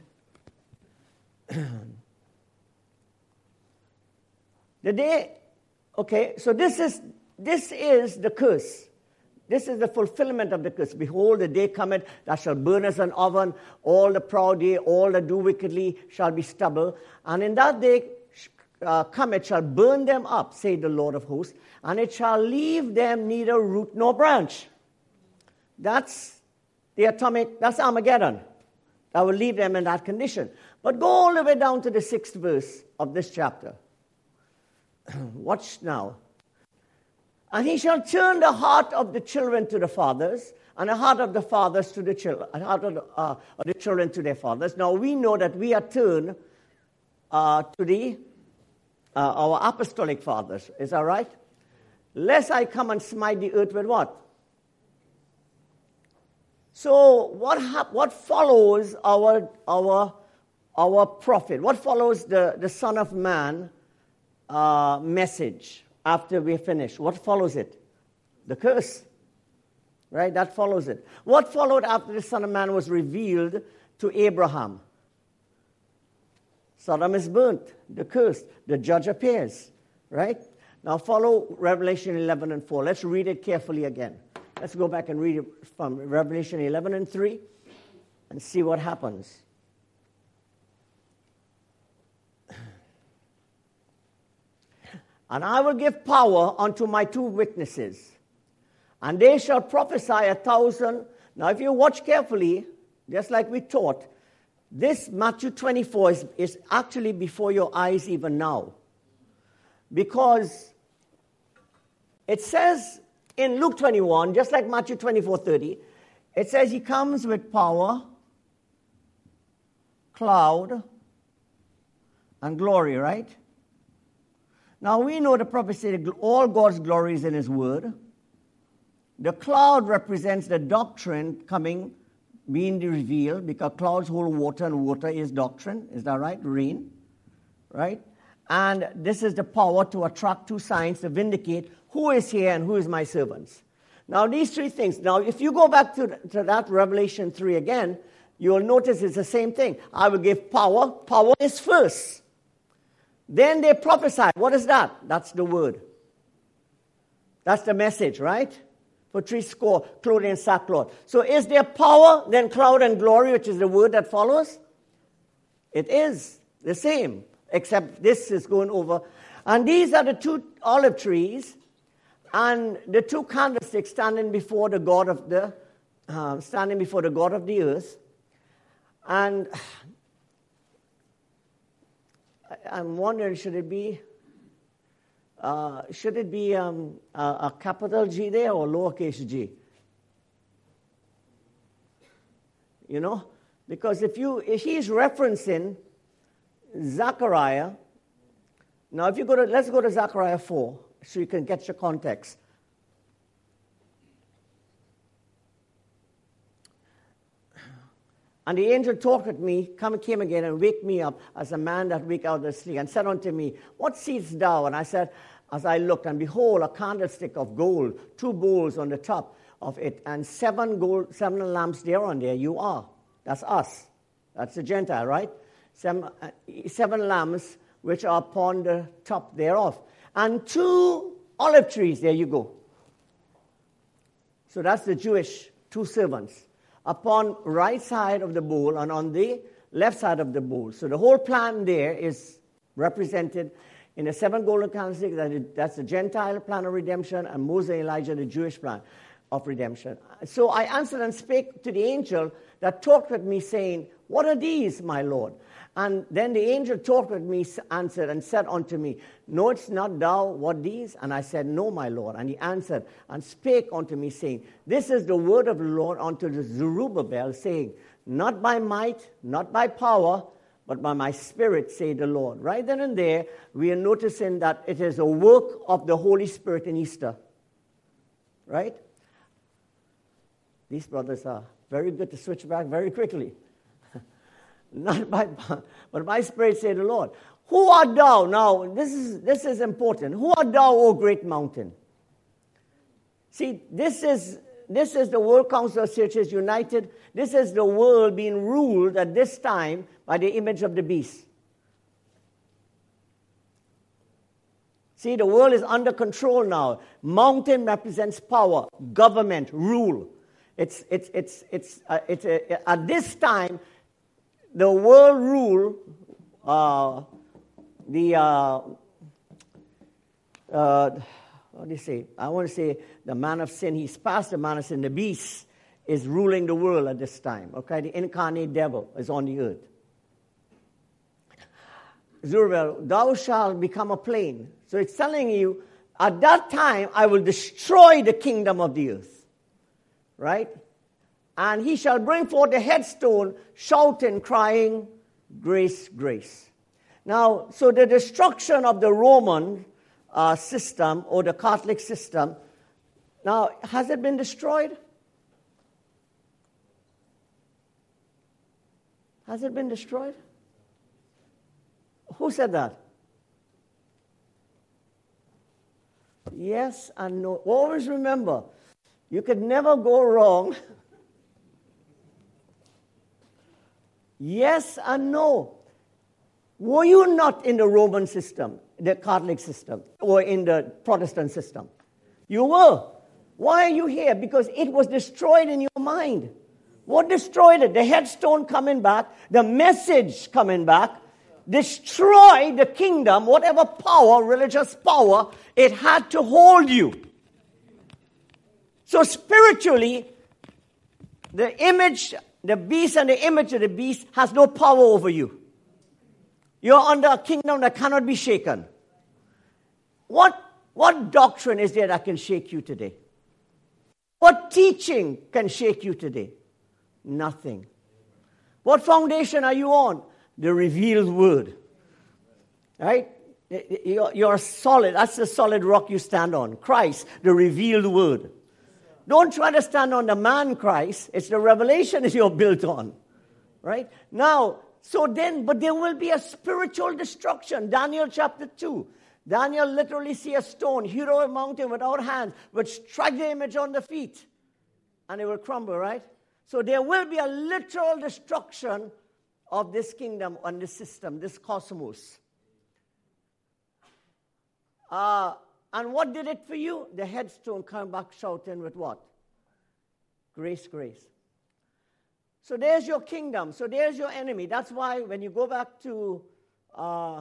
The day, okay, so this is this is the curse. This is the fulfillment of the curse. Behold, the day cometh that shall burn as an oven. All the proud day, all that do wickedly shall be stubble. And in that day uh, cometh shall burn them up, saith the Lord of hosts, and it shall leave them neither root nor branch. That's the atomic, that's Armageddon. That will leave them in that condition. But go all the way down to the sixth verse of this chapter. Watch now. And he shall turn the heart of the children to the fathers, and the heart of the fathers to the children, and the heart of the, uh, of the children to their fathers. Now we know that we are turned uh, to the uh, our apostolic fathers. Is that right? Lest I come and smite the earth with what? So what hap- what follows our our our prophet? What follows the, the Son of Man uh, message? After we finish, what follows it? The curse. Right? That follows it. What followed after the Son of Man was revealed to Abraham? Sodom is burnt. The curse. The judge appears. Right? Now follow Revelation eleven and four. Let's read it carefully again. Let's go back and read it from Revelation eleven and three and see what happens. And I will give power unto my two witnesses, and they shall prophesy a thousand. Now, if you watch carefully, just like we taught, this Matthew twenty-four is, is actually before your eyes even now. Because it says in Luke twenty-one, just like Matthew twenty-four thirty, it says he comes with power, cloud, and glory, right? Now, we know the prophecy that all God's glory is in his word. The cloud represents the doctrine coming, being revealed, because clouds hold water, and water is doctrine. Is that right? Rain. Right? And this is the power to attract two signs to vindicate who is here and who is my servants. Now, these three things. Now, if you go back to, to that Revelation three again, you will notice it's the same thing. I will give power. Power is first. Then they prophesy. What is that? That's the word. That's the message, right? For three score, clothing and sackcloth. So is there power, then cloud and glory, which is the word that follows? It is the same, except this is going over. And these are the two olive trees, and the two candlesticks standing before the God of the, uh, standing before the God of the earth. And I'm wondering, should it be, uh, should it be um, a, a capital G there or lowercase g? You know, because if you, if he's referencing Zechariah. Now, if you go to, let's go to Zechariah four, so you can get your context. And the angel talked with me, come came again and waked me up as a man that wake out of sleep, and said unto me, what seest thou? And I said, as I looked, and behold, a candlestick of gold, two bowls on the top of it, and seven gold, seven lamps thereon. There you are. That's us. That's the Gentile, right? Seven, uh, seven lamps which are upon the top thereof. And two olive trees. There you go. So that's the Jewish two servants, upon right side of the bowl and on the left side of the bowl. So the whole plan there is represented in the seven golden candlesticks. That is, that's the Gentile plan of redemption, and Moses and Elijah, the Jewish plan of redemption. So I answered and spake to the angel that talked with me, saying, what are these, my Lord? And then the angel talked with me, answered, and said unto me, knowest not thou what these? And I said, no, my Lord. And he answered and spake unto me, saying, this is the word of the Lord unto the Zerubbabel, saying, not by might, not by power, but by my spirit, say the Lord. Right then and there, we are noticing that it is a work of the Holy Spirit in Easter. Right? These brothers are very good to switch back very quickly. Not by, but by spirit, say the Lord. Who art thou? Now, this is this is important. Who art thou, O great mountain? See, this is this is the World Council of Churches United. This is the world being ruled at this time by the image of the beast. See, the world is under control now. Mountain represents power, government, rule. It's it's it's it's uh, it's uh, at this time. The world rule, uh, the, uh, uh, what do you say? I want to say the man of sin, he's past the man of sin. The beast is ruling the world at this time. Okay, the incarnate devil is on the earth. Zerubbabel, thou shalt become a plain. So it's telling you, at that time, I will destroy the kingdom of the earth. Right? And he shall bring forth a headstone, shouting, crying, grace, grace. Now, so the destruction of the Roman uh, system or the Catholic system, now, has it been destroyed? Has it been destroyed? Who said that? Yes and no. Always remember, you could never go wrong. Yes and no. Were you not in the Roman system, the Catholic system, or in the Protestant system? You were. Why are you here? Because it was destroyed in your mind. What destroyed it? The headstone coming back, the message coming back, destroy the kingdom, whatever power, religious power, it had to hold you. So spiritually, the image, the beast and the image of the beast has no power over you. You're under a kingdom that cannot be shaken. What, what doctrine is there that can shake you today? What teaching can shake you today? Nothing. What foundation are you on? The revealed word. Right? You're, you're solid. That's the solid rock you stand on. Christ, the revealed word. Don't try to stand on the man Christ. It's the revelation that you're built on. Right? Now, so then, but there will be a spiritual destruction. Daniel chapter two. Daniel literally see a stone, hewed out a mountain without hands, which strike the image on the feet. And it will crumble, right? So there will be a literal destruction of this kingdom and this system, this cosmos. Uh, and what did it for you? The headstone come back shouting with what? Grace, grace. So there's your kingdom. So there's your enemy. That's why when you go back to uh,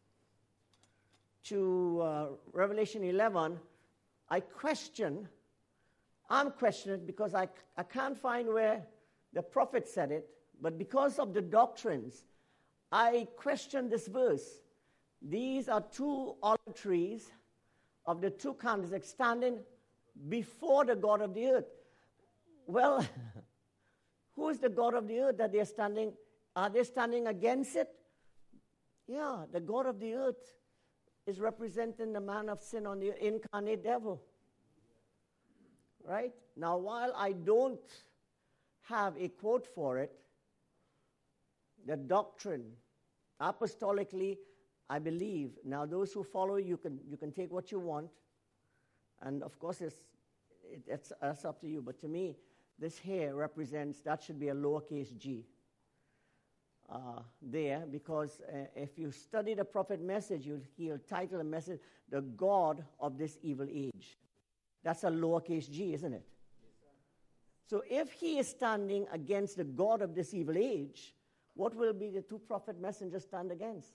to uh, Revelation eleven, I question, I'm questioning because I, I can't find where the prophet said it, but because of the doctrines, I question this verse. These are two olive trees of the two candlesticks standing before the God of the earth. Well, who is the God of the earth that they're standing? Are they standing against it? Yeah, the God of the earth is representing the man of sin on the incarnate devil. Right? Now, while I don't have a quote for it, the doctrine, apostolically, I believe. Now, those who follow, you can you can take what you want, and of course, it's it, it's that's up to you. But to me, this here represents that should be a lowercase g. Uh, there, because uh, if you study the prophet message, you'll he'll title a message, "The God of this Evil Age." That's a lowercase g, isn't it? So if he is standing against the God of this evil age, what will be the two prophet messengers stand against?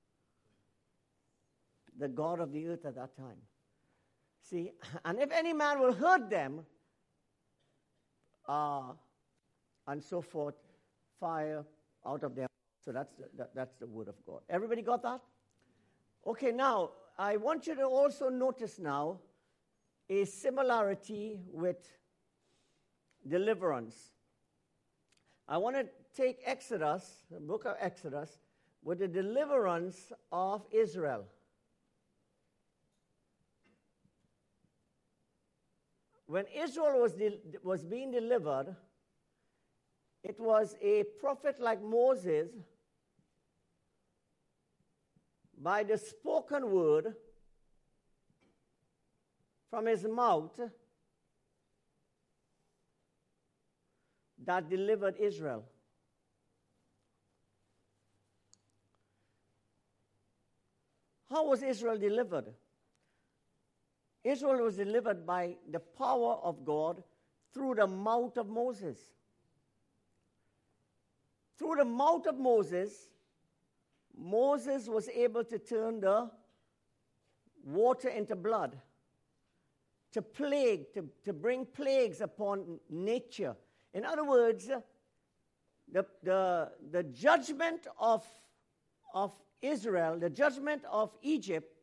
The God of the earth at that time. See, and if any man will hurt them, uh, and so forth, fire out of them. So that's the, that, that's the word of God. Everybody got that? Okay, now, I want you to also notice now a similarity with deliverance. I want to take Exodus, the book of Exodus, with the deliverance of Israel. When Israel was, de- was being delivered, it was a prophet like Moses, by the spoken word from his mouth, that delivered Israel. How was Israel delivered? Israel was delivered by the power of God through the mouth of Moses. Through the mouth of Moses, Moses was able to turn the water into blood, to plague, to, to bring plagues upon nature. In other words, the, the, the judgment of, of Israel, the judgment of Egypt,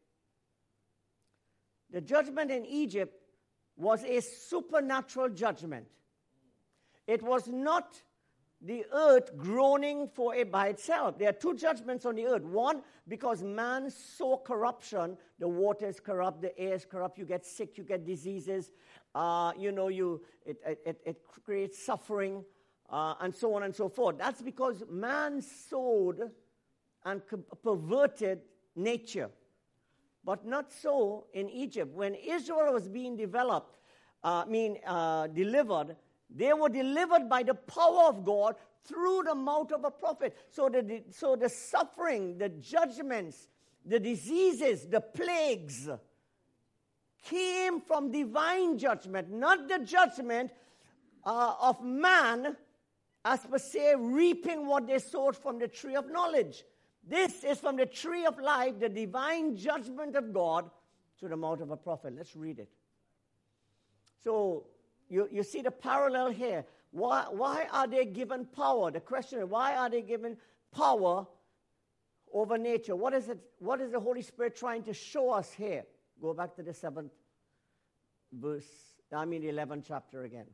the judgment in Egypt was a supernatural judgment. It was not the earth groaning for it by itself. There are two judgments on the earth. One, because man saw corruption, the water is corrupt, the air is corrupt, you get sick, you get diseases, uh, you know, you it, it, it creates suffering, uh, and so on and so forth. That's because man sowed and perverted nature. But not so in Egypt. When Israel was being developed, uh, I mean, uh, delivered, they were delivered by the power of God through the mouth of a prophet. So the, so the suffering, the judgments, the diseases, the plagues came from divine judgment, not the judgment uh, of man, as per se, reaping what they sowed from the tree of knowledge. This is from the tree of life, the divine judgment of God through the mouth of a prophet. Let's read it. So, you, you see the parallel here. Why, why are they given power? The question is, why are they given power over nature? What is it? What is the Holy Spirit trying to show us here? Go back to the seventh verse, I mean the eleventh chapter again.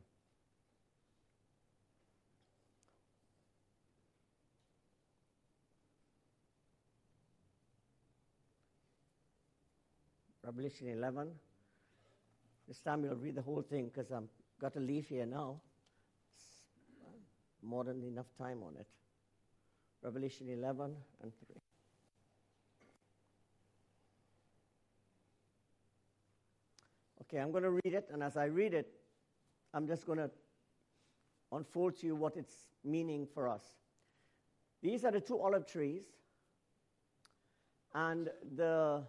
Revelation eleven. This time we'll read the whole thing because I've got to leave here now. It's more than enough time on it. Revelation eleven and three. Okay, I'm going to read it, and as I read it, I'm just going to unfold to you what it's meaning for us. These are the two olive trees, and the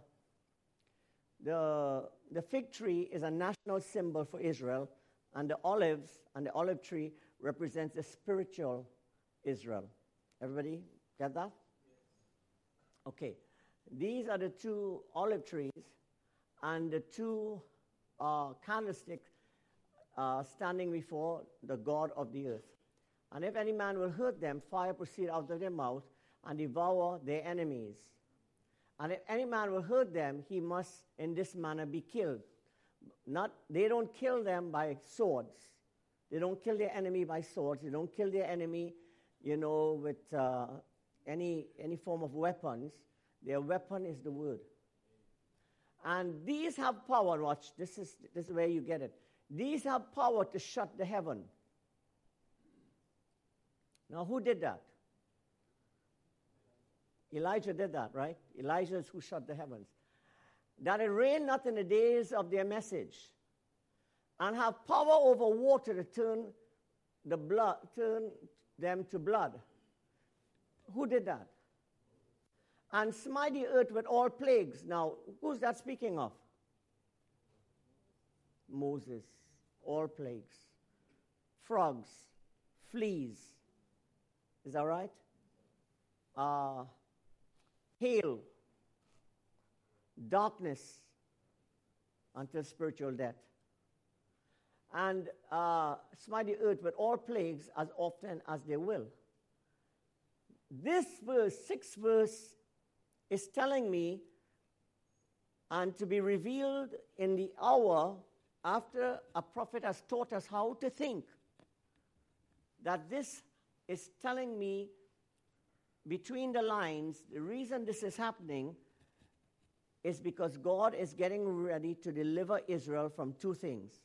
The, the fig tree is a national symbol for Israel, and the olives and the olive tree represents the spiritual Israel. Everybody get that? Yes. Okay. These are the two olive trees and the two uh, candlesticks uh, standing before the God of the earth. And if any man will hurt them, fire proceed out of their mouth and devour their enemies. And if any man will hurt them, he must in this manner be killed. Not, they don't kill them by swords. They don't kill their enemy by swords. They don't kill their enemy, you know, with uh, any any form of weapons. Their weapon is the word. And these have power. Watch, this is this is where you get it. These have power to shut the heaven. Now, who did that? Elijah did that, right? Elijah is who shut the heavens. That it rain not in the days of their message, and have power over water to turn the blood, turn them to blood. Who did that? And smite the earth with all plagues. Now, who's that speaking of? Moses. All plagues. frogs, fleas. Is that right? Uh, hail, darkness, until spiritual death. And uh, smite the earth with all plagues as often as they will. This verse, sixth verse, is telling me, and to be revealed in the hour after a prophet has taught us how to think, that this is telling me between the lines, the reason this is happening is because God is getting ready to deliver Israel from two things.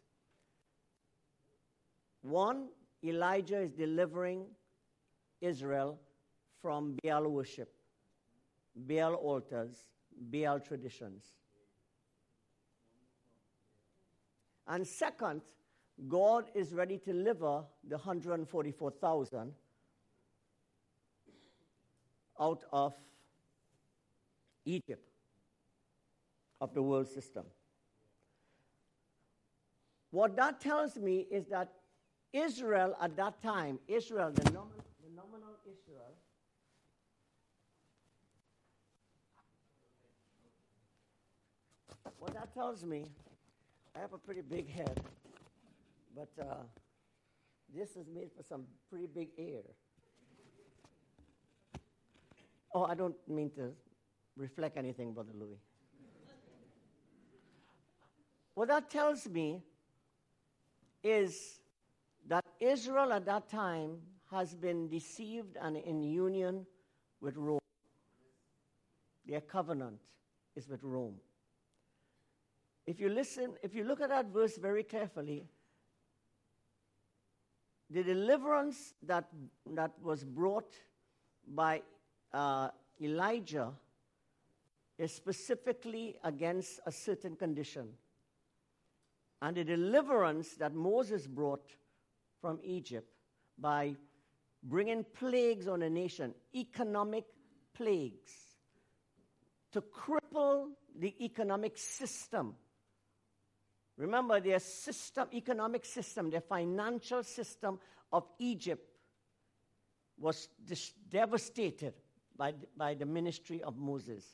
One, Elijah is delivering Israel from Baal worship, Baal altars, Baal traditions. And second, God is ready to deliver the one hundred forty-four thousand out of Egypt, of the world system. What that tells me is that Israel at that time, Israel, the nominal, the nominal Israel, what that tells me, I have a pretty big head, but uh, this is made for some pretty big air. Oh, I don't mean to reflect anything, Brother Louis. What that tells me is that Israel at that time has been deceived and in union with Rome. Their covenant is with Rome. If you listen, if you look at that verse very carefully, the deliverance that, that was brought by uh, Elijah is specifically against a certain condition. And the deliverance that Moses brought from Egypt by bringing plagues on a nation, economic plagues, to cripple the economic system. Remember, their system, economic system, their financial system of Egypt was dis- devastated by, by the ministry of Moses.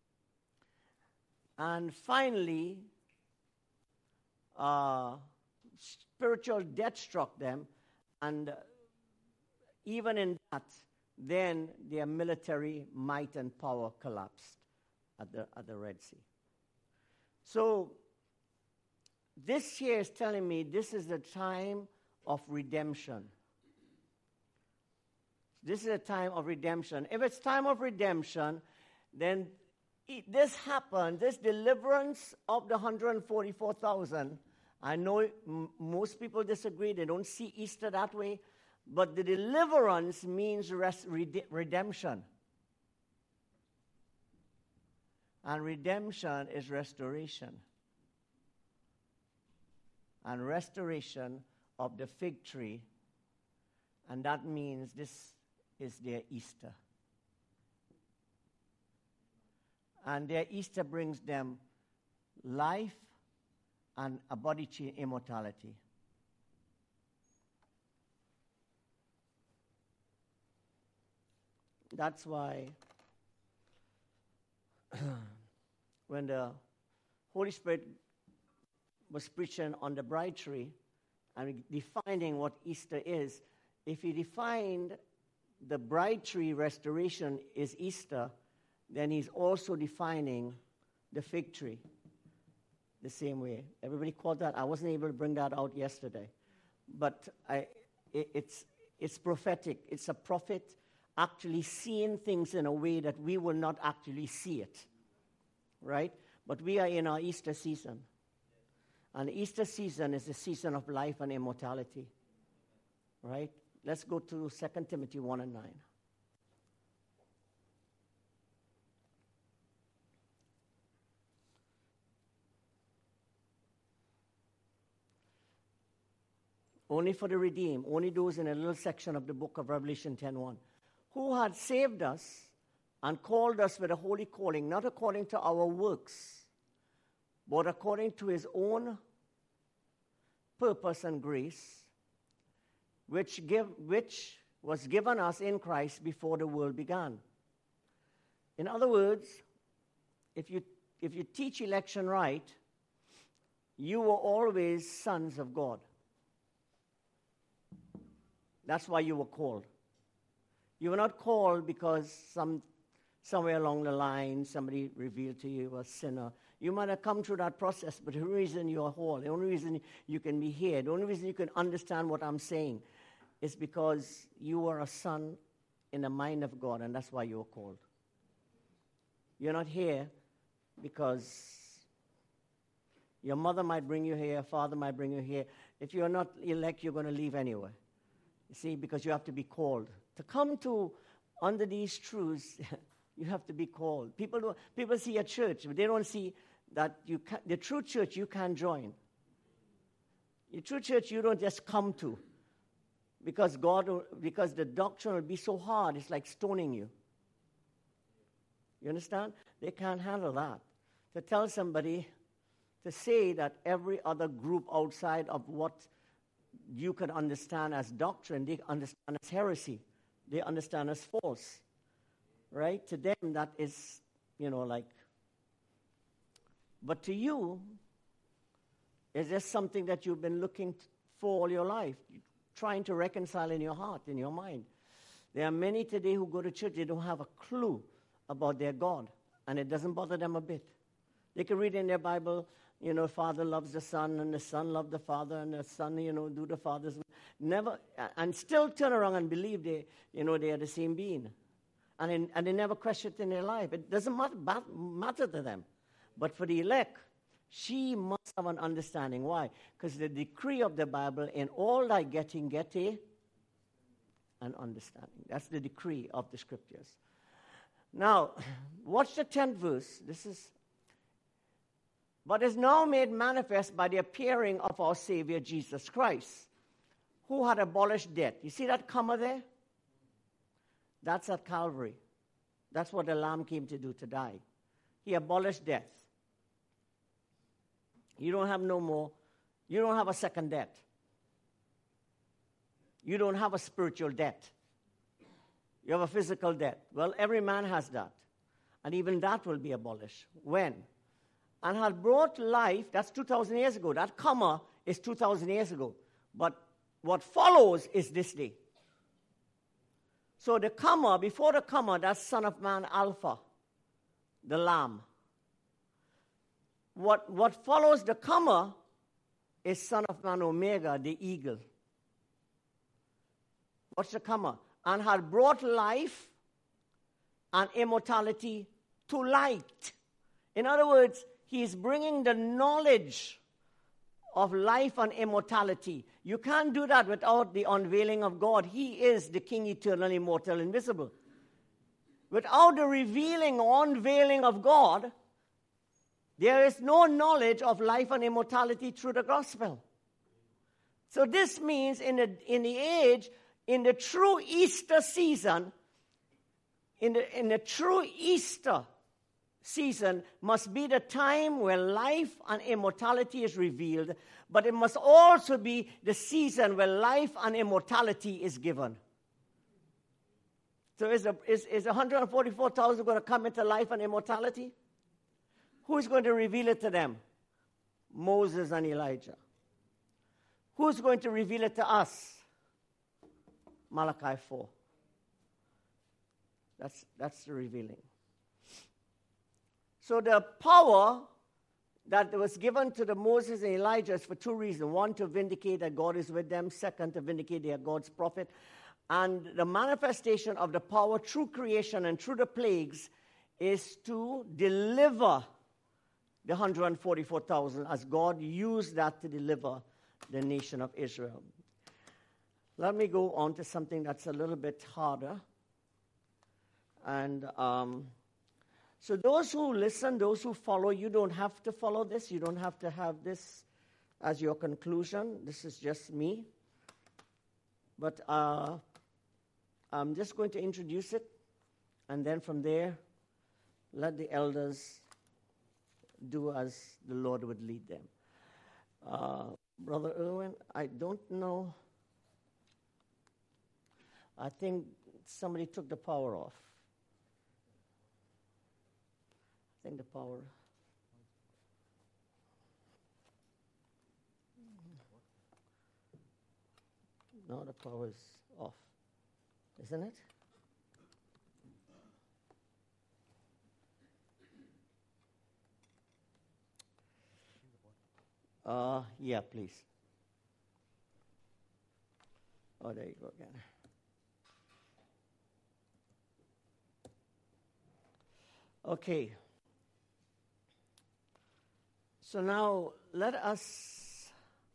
And finally, uh, spiritual death struck them, and uh, even in that, then their military might and power collapsed at the, at the Red Sea. So, this here is telling me this is the time of redemption. This is a time of redemption. If it's time of redemption, then it, this happened, this deliverance of the one hundred forty-four thousand. I know m- most people disagree. They don't see Easter that way. But the deliverance means res- rede- redemption. And redemption is restoration. And restoration of the fig tree. And that means this is their Easter. And their Easter brings them life and a body immortality. That's why when the Holy Spirit was preaching on the bride tree and defining what Easter is, if he defined the bride tree restoration is Easter, then he's also defining the fig tree the same way. Everybody caught that? I wasn't able to bring that out yesterday. But I, it, it's, it's prophetic. It's a prophet actually seeing things in a way that we will not actually see it. Right? But we are in our Easter season. And Easter season is the season of life and immortality. Right? Let's go to Second Timothy one and nine. Only for the redeemed, only those in a little section of the book of Revelation ten one. Who had saved us and called us with a holy calling, not according to our works, but according to his own purpose and grace, which give which was given us in Christ before the world began. In other words, if you if you teach election right, you were always sons of God. That's why you were called. You were not called because some somewhere along the line somebody revealed to you you were a sinner. You might have come through that process, but the reason you're whole, the only reason you can be here, the only reason you can understand what I'm saying is because you were a son in the mind of God, and that's why you were called. You're not here because your mother might bring you here, your father might bring you here. If you're not elect, you're going to leave anyway. You see, because you have to be called. To come to under these truths, you have to be called. People don't, people see a church, but they don't see that you can, the true church you can't join. The true church you don't just come to because God, because the doctrine will be so hard, it's like stoning you. You understand? They can't handle that. To tell somebody, to say that every other group outside of what you can understand as doctrine, they understand as heresy. They understand as false. Right? To them, that is, you know, like, but to you, it's just something that you've been looking for all your life, trying to reconcile in your heart, in your mind. There are many today who go to church, they don't have a clue about their God, and it doesn't bother them a bit. They can read in their Bible, you know, Father loves the Son, and the Son loves the Father, and the Son, you know, do the Father's will. Never, and still turn around and believe they, you know, they are the same being. And, in, and they never question it in their life. It doesn't matter, matter to them. But for the elect, she must have an understanding. Why? Because the decree of the Bible, in all thy getting, get a, an understanding. That's the decree of the Scriptures. Now, watch the tenth verse. This is, but is now made manifest by the appearing of our Savior Jesus Christ, who had abolished death. You see that comma there? That's at Calvary. That's what the Lamb came to do, to die. He abolished death. You don't have no more, you don't have a second death. You don't have a spiritual death. You have a physical death. Well, every man has that. And even that will be abolished. When? And had brought life, that's two thousand years ago. That comma is two thousand years ago. But what follows is this day. So the comma, before the comma, that's Son of Man, Alpha, the Lamb. What, what follows the comma is Son of Man, Omega, the eagle. What's the comma? And had brought life and immortality to light. In other words, he is bringing the knowledge of life and immortality. You can't do that without the unveiling of God. He is the King, eternal, immortal, invisible. Without the revealing or unveiling of God, there is no knowledge of life and immortality through the gospel. So this means in the, in the age, in the true Easter season, in the, in the true Easter season must be the time where life and immortality is revealed, but it must also be the season where life and immortality is given. So is, a, is, is one hundred forty-four thousand going to come into life and immortality? Who's going to reveal it to them? Moses and Elijah. Who's going to reveal it to us? Malachi four. That's, that's the revealing. So the power that was given to the Moses and Elijah is for two reasons. One, to vindicate that God is with them. Second, to vindicate they are God's prophet. And the manifestation of the power through creation and through the plagues is to deliver the one hundred forty-four thousand as God used that to deliver the nation of Israel. Let me go on to something that's a little bit harder. And um, so those who listen, those who follow, you don't have to follow this. You don't have to have this as your conclusion. This is just me. But uh, I'm just going to introduce it. And then from there, let the elders do as the Lord would lead them. Uh, Brother Irwin, I don't know I think somebody took the power off. I think the power. No, the power is off, isn't it? Uh, yeah, please. Oh, there you go again. Okay. So now let us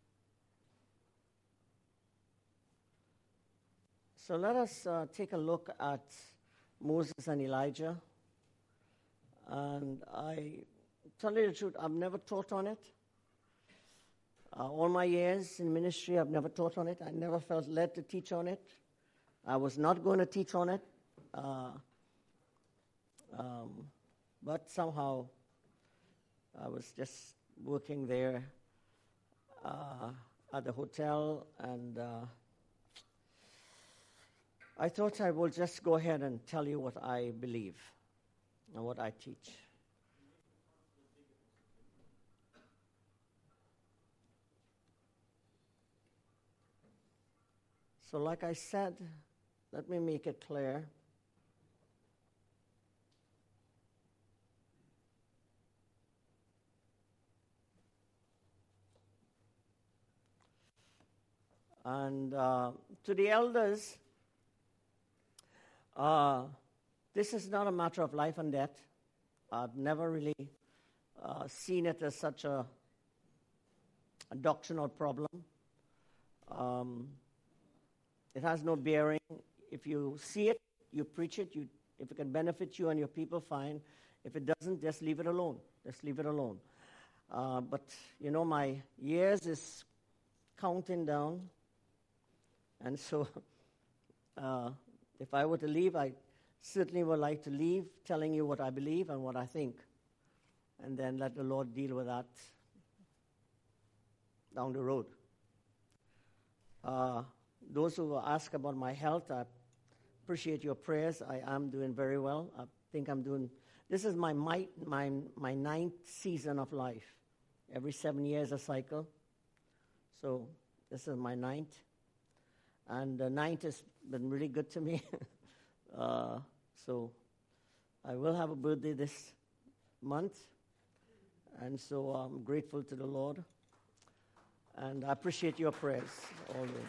so let us uh, take a look at Moses and Elijah. And I tell you the truth, I've never taught on it. Uh, all my years in ministry, I've never taught on it. I never felt led to teach on it. I was not going to teach on it. Uh, um, but somehow I was just working there uh, at the hotel, and uh, I thought I will just go ahead and tell you what I believe and what I teach. So like I said, let me make it clear. And uh, to the elders, uh, this is not a matter of life and death. I've never really uh, seen it as such a, a doctrinal problem. Um, It has no bearing. If you see it, you preach it. You, if it can benefit you and your people, fine. If it doesn't, just leave it alone. Just leave it alone. Uh, but, you know, my years is counting down. And so uh, if I were to leave, I certainly would like to leave telling you what I believe and what I think. And then let the Lord deal with that down the road. Uh, Those who ask about my health, I appreciate your prayers. I am doing very well. I think I'm doing, this is my, my, my, my ninth season of life. Every seven years a cycle. So this is my ninth. And the ninth has been really good to me. uh, so I will have a birthday this month. And so I'm grateful to the Lord. And I appreciate your prayers always.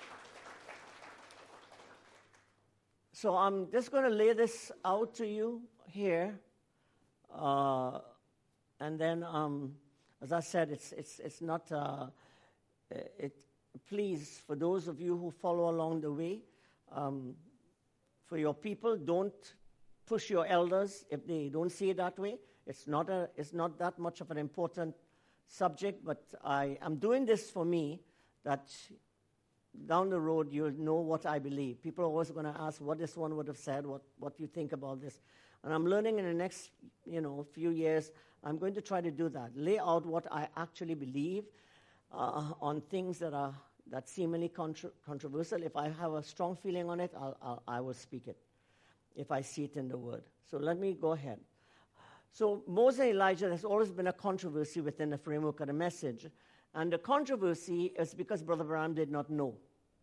So I'm just going to lay this out to you here, uh, and then, um, as I said, it's it's it's not. Uh, it please, for those of you who follow along the way, um, for your people, don't push your elders if they don't see it that way. It's not a. It's not that much of an important subject, but I am doing this for me that. Down the road, you'll know what I believe. People are always going to ask what this one would have said, what, what you think about this. And I'm learning in the next, you know, few years, I'm going to try to do that. Lay out what I actually believe uh, on things that are that seemingly contra- controversial. If I have a strong feeling on it, I'll, I'll, I will speak it, if I see it in the Word. So let me go ahead. So Moses and Elijah, there's always been a controversy within the framework of the message. And the controversy is because Brother Branham did not know.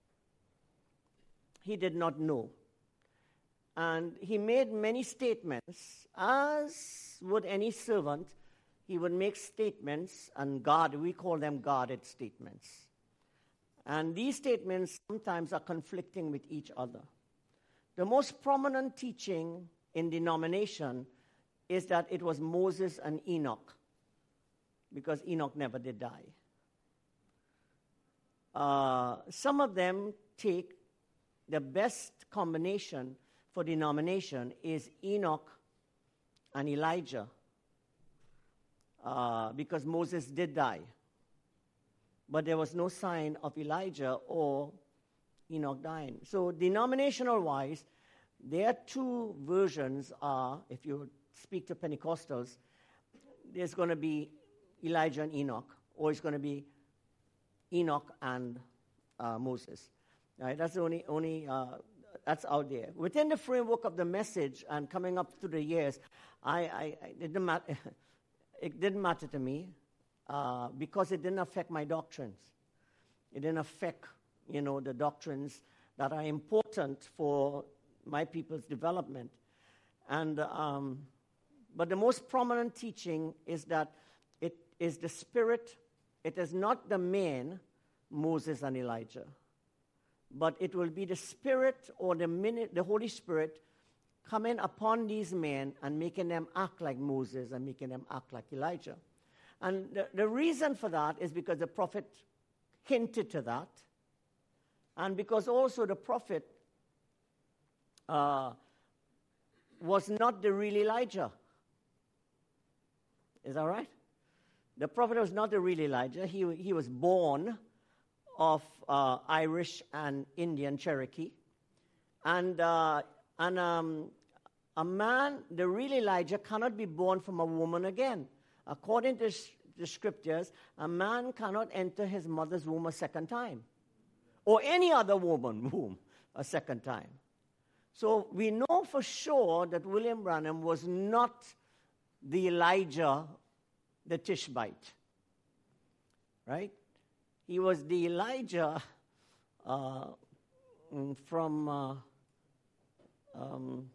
He did not know. And he made many statements, as would any servant. He would make statements, and God, we call them guarded statements. And these statements sometimes are conflicting with each other. The most prominent teaching in denomination is that it was Moses and Enoch, because Enoch never did die. Uh, some of them take the best combination for denomination is Enoch and Elijah, uh, because Moses did die. But there was no sign of Elijah or Enoch dying. So denominational-wise, there are two versions are, if you speak to Pentecostals, there's going to be Elijah and Enoch, or it's going to be Enoch and uh, Moses. Right? That's the only only uh, that's out there. Within the framework of the message and coming up through the years, I, I, I it, didn't matter, it didn't matter to me uh, because it didn't affect my doctrines. It didn't affect, you know, the doctrines that are important for my people's development. And um, but the most prominent teaching is that it is the Spirit. It is not the men, Moses and Elijah, but it will be the Spirit or the minute, the Holy Spirit coming upon these men and making them act like Moses and making them act like Elijah. And the, the reason for that is because the prophet hinted to that, and because also the prophet uh, was not the real Elijah. Is that right? The prophet was not the real Elijah. He, he was born of uh, Irish and Indian Cherokee. And, uh, and um, a man, the real Elijah, cannot be born from a woman again. According to sh- the scriptures, a man cannot enter his mother's womb a second time, or any other woman's womb a second time. So we know for sure that William Branham was not the Elijah, the Tishbite, right? He was the Elijah uh, from uh, um,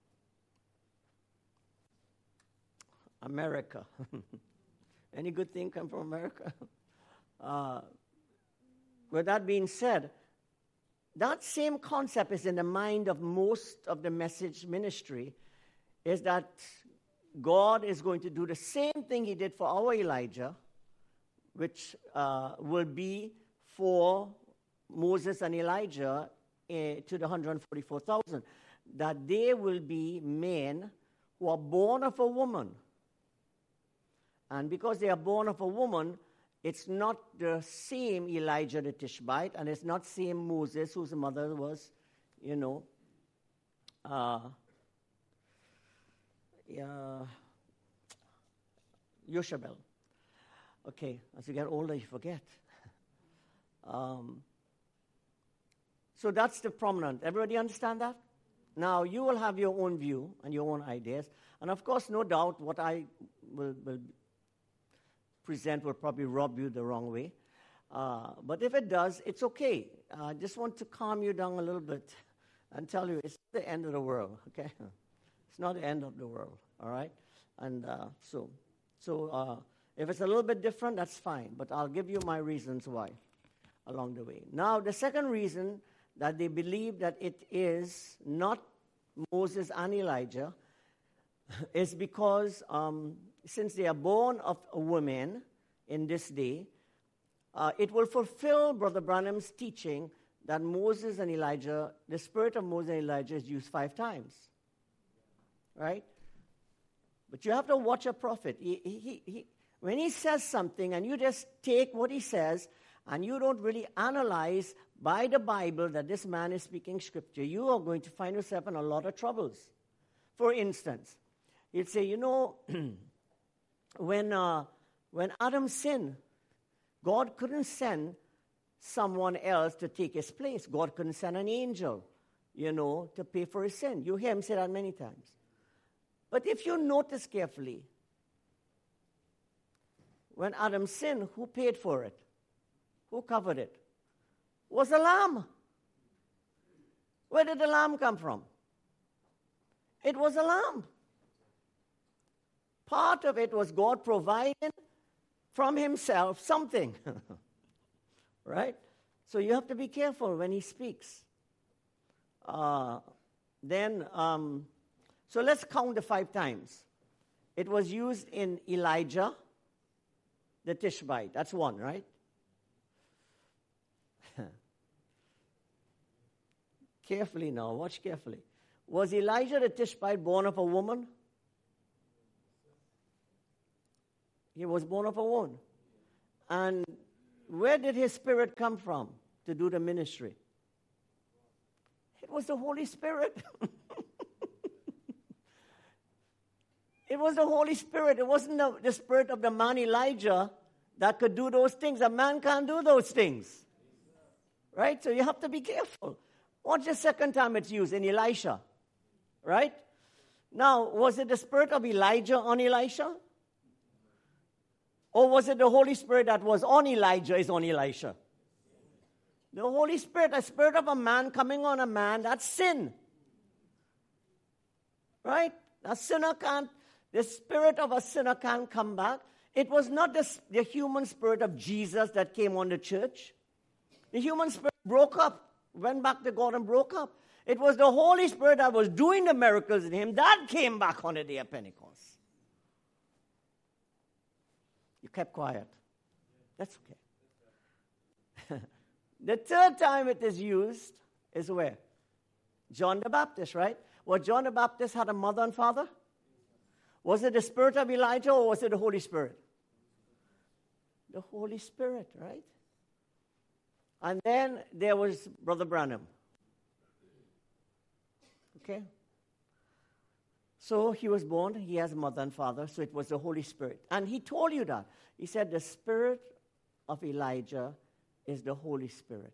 America. Any good thing come from America? uh, with that being said, that same concept is in the mind of most of the message ministry, is that God is going to do the same thing he did for our Elijah, which uh, will be for Moses and Elijah uh, to the one hundred forty-four thousand, that they will be men who are born of a woman. And because they are born of a woman, it's not the same Elijah the Tishbite, and it's not same Moses whose mother was, you know, uh, uh, Yoshabel. Okay, as you get older, you forget. um, so that's the prominent. Everybody understand that? Now, you will have your own view and your own ideas. And of course, no doubt, what I will, will present will probably rub you the wrong way. Uh, but if it does, it's okay. I uh, just want to calm you down a little bit and tell you it's not the end of the world, okay? It's not the end of the world, all right? And uh, so, so uh, if it's a little bit different, that's fine. But I'll give you my reasons why along the way. Now, the second reason that they believe that it is not Moses and Elijah is because um, since they are born of a woman in this day, uh, it will fulfill Brother Branham's teaching that Moses and Elijah, the spirit of Moses and Elijah is used five times. Right? But you have to watch a prophet. He, he, he, when he says something and you just take what he says and you don't really analyze by the Bible that this man is speaking scripture, you are going to find yourself in a lot of troubles. For instance, he'd say, you know, when uh, when Adam sinned, God couldn't send someone else to take his place. God couldn't send an angel, you know, to pay for his sin. You hear him say that many times. But if you notice carefully, when Adam sinned, who paid for it? Who covered it? It was the lamb. Where did the lamb come from? It was a lamb. Part of it was God providing from himself something. Right? So you have to be careful when he speaks. Uh, then, um, so let's count the five times. It was used in Elijah, the Tishbite. That's one, right? Carefully now, watch carefully. Was Elijah the Tishbite born of a woman? He was born of a woman. And where did his spirit come from to do the ministry? It was the Holy Spirit. It was the Holy Spirit. It wasn't the, the spirit of the man Elijah that could do those things. A man can't do those things. Right? So you have to be careful. What's the second time it's used? In Elisha, right? Now, was it the spirit of Elijah on Elisha? Or was it the Holy Spirit that was on Elijah is on Elisha? The Holy Spirit, the spirit of a man coming on a man, that's sin. Right? A sinner can't, the spirit of a sinner can't come back. It was not the, the human spirit of Jesus that came on the church. The human spirit broke up, went back to God and broke up. It was the Holy Spirit that was doing the miracles in him that came back on the day of Pentecost. You kept quiet. That's okay. The third time it is used is where? John the Baptist, right? Was John the Baptist had a mother and father? Was it the spirit of Elijah or was it the Holy Spirit? The Holy Spirit, right? And then there was Brother Branham. Okay? So he was born, he has a mother and father, so it was the Holy Spirit. And he told you that. He said the spirit of Elijah is the Holy Spirit.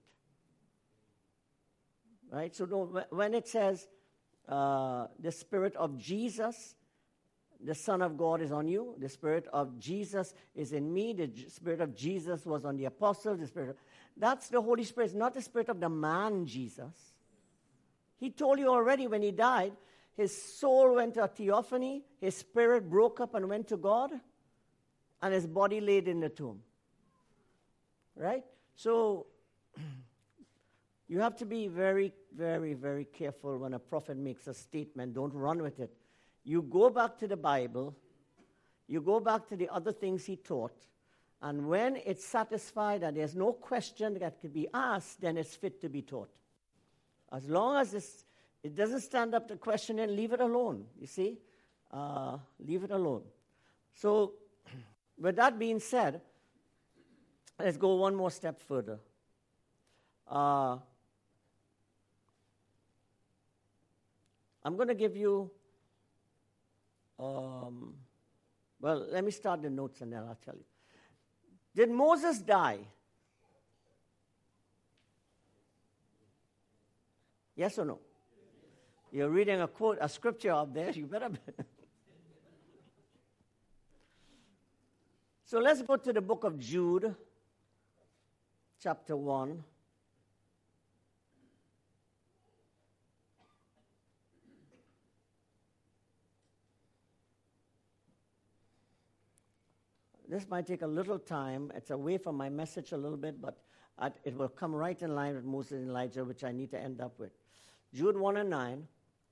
Right? So don't, when it says uh, the spirit of Jesus, the Son of God is on you, the spirit of Jesus is in me, the J- spirit of Jesus was on the apostles, the spirit of, that's the Holy Spirit, it's not the spirit of the man Jesus. He told you already when he died, his soul went to a theophany, his spirit broke up and went to God, and his body laid in the tomb. Right? So, you have to be very, very, very careful when a prophet makes a statement. Don't run with it. You go back to the Bible, you go back to the other things he taught, and when it's satisfied and there's no question that could be asked, then it's fit to be taught. As long as it's, it doesn't stand up to question, then leave it alone, you see? Uh, leave it alone. So, with that being said, let's go one more step further. Uh, I'm going to give you, um, well, let me start the notes and then I'll tell you. Did Moses die? Yes or no? You're reading a quote, a scripture up there, you better. So let's go to the book of Jude, chapter one. This might take a little time. It's away from my message a little bit, but it will come right in line with Moses and Elijah, which I need to end up with. Jude one and nine.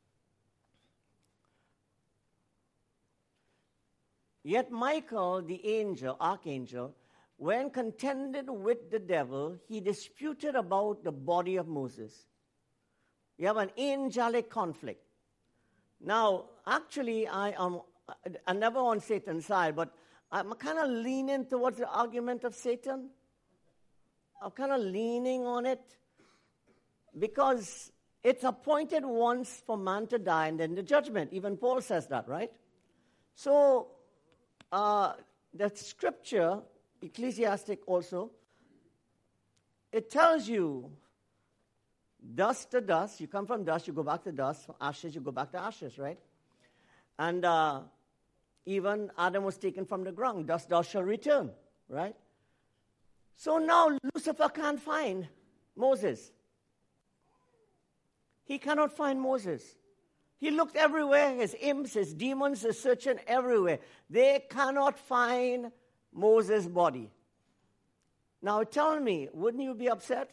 Yet Michael, the angel, archangel, when contended with the devil, he disputed about the body of Moses. You have an angelic conflict. Now, actually, I am I'm never on Satan's side, but I'm kind of leaning towards the argument of Satan. I'm kind of leaning on it because it's appointed once for man to die and then the judgment. Even Paul says that, right? So, uh, the scripture, Ecclesiastic also, it tells you dust to dust. You come from dust, you go back to dust. From ashes, you go back to ashes, right? And uh, even Adam was taken from the ground. Dust thou shalt return, right? So now Lucifer can't find Moses. He cannot find Moses. He looked everywhere. His imps, his demons are searching everywhere. They cannot find Moses' body. Now tell me, wouldn't you be upset?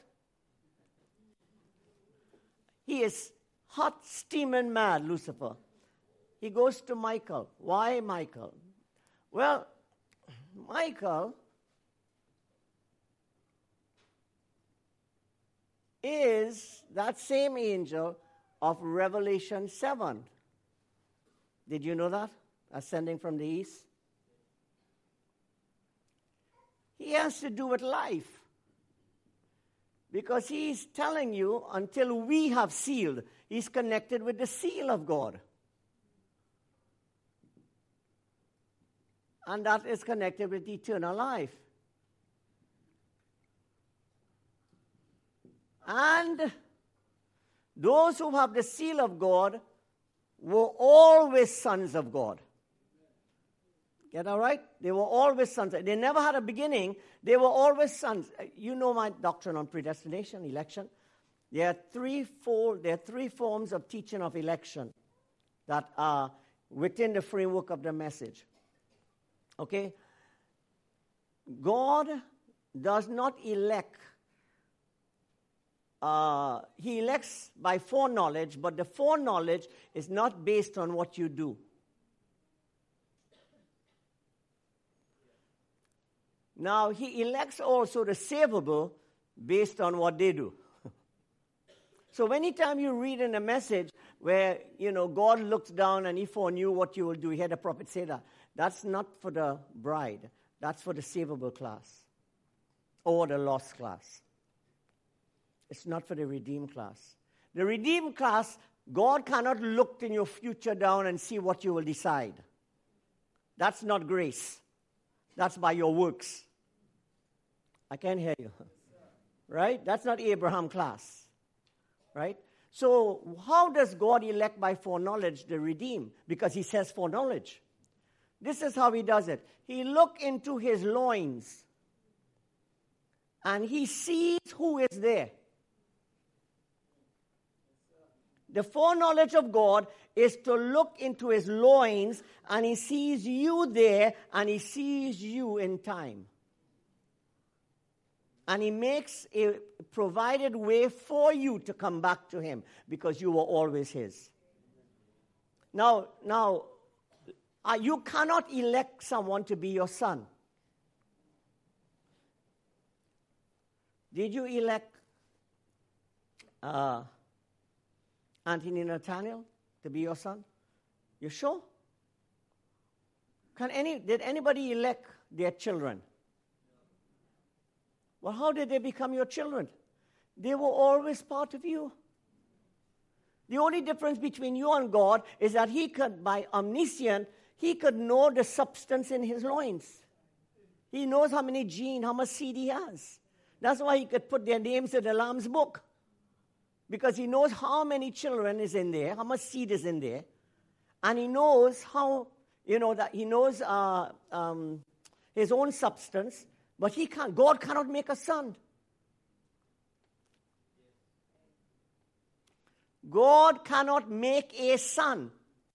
He is hot, steaming mad, Lucifer. He goes to Michael. Why Michael? Well, Michael is that same angel of Revelation seven. Did you know that? Ascending from the east. He has to do with life. Because he's telling you, until we have sealed, he's connected with the seal of God. And that is connected with eternal life. And Those who have the seal of God were always sons of God. Get that right? They were always sons. They never had a beginning. They were always sons. You know my doctrine on predestination, election. There are threefold, there are three forms of teaching of election that are within the framework of the message. Okay? God does not elect. Uh, he elects by foreknowledge, but the foreknowledge is not based on what you do. Now, he elects also the savable based on what they do. So anytime you read in a message where, you know, God looks down and he foreknew what you will do, he had a prophet say that, that's not for the bride. That's for the savable class or the lost class. It's not for the redeemed class. The redeemed class, God cannot look in your future down and see what you will decide. That's not grace. That's by your works. I can't hear you. Right? That's not Abraham class. Right? So how does God elect by foreknowledge the redeemed? Because he says foreknowledge. This is how he does it. He look into his loins and he sees who is there. The foreknowledge of God is to look into his loins and he sees you there and he sees you in time. And he makes a provided way for you to come back to him because you were always his. Now, now uh, you cannot elect someone to be your son. Did you elect uh, Anthony Nathaniel to be your son? You sure? Can any, did anybody elect their children? Well, how did they become your children? They were always part of you. The only difference between you and God is that he could, by omniscient, he could know the substance in his loins. He knows how many genes, how much seed he has. That's why he could put their names in the Lamb's book. Because he knows how many children is in there, how much seed is in there. And he knows how, you know, that he knows uh, um, his own substance. But he can't. God cannot make a son. God cannot make a son.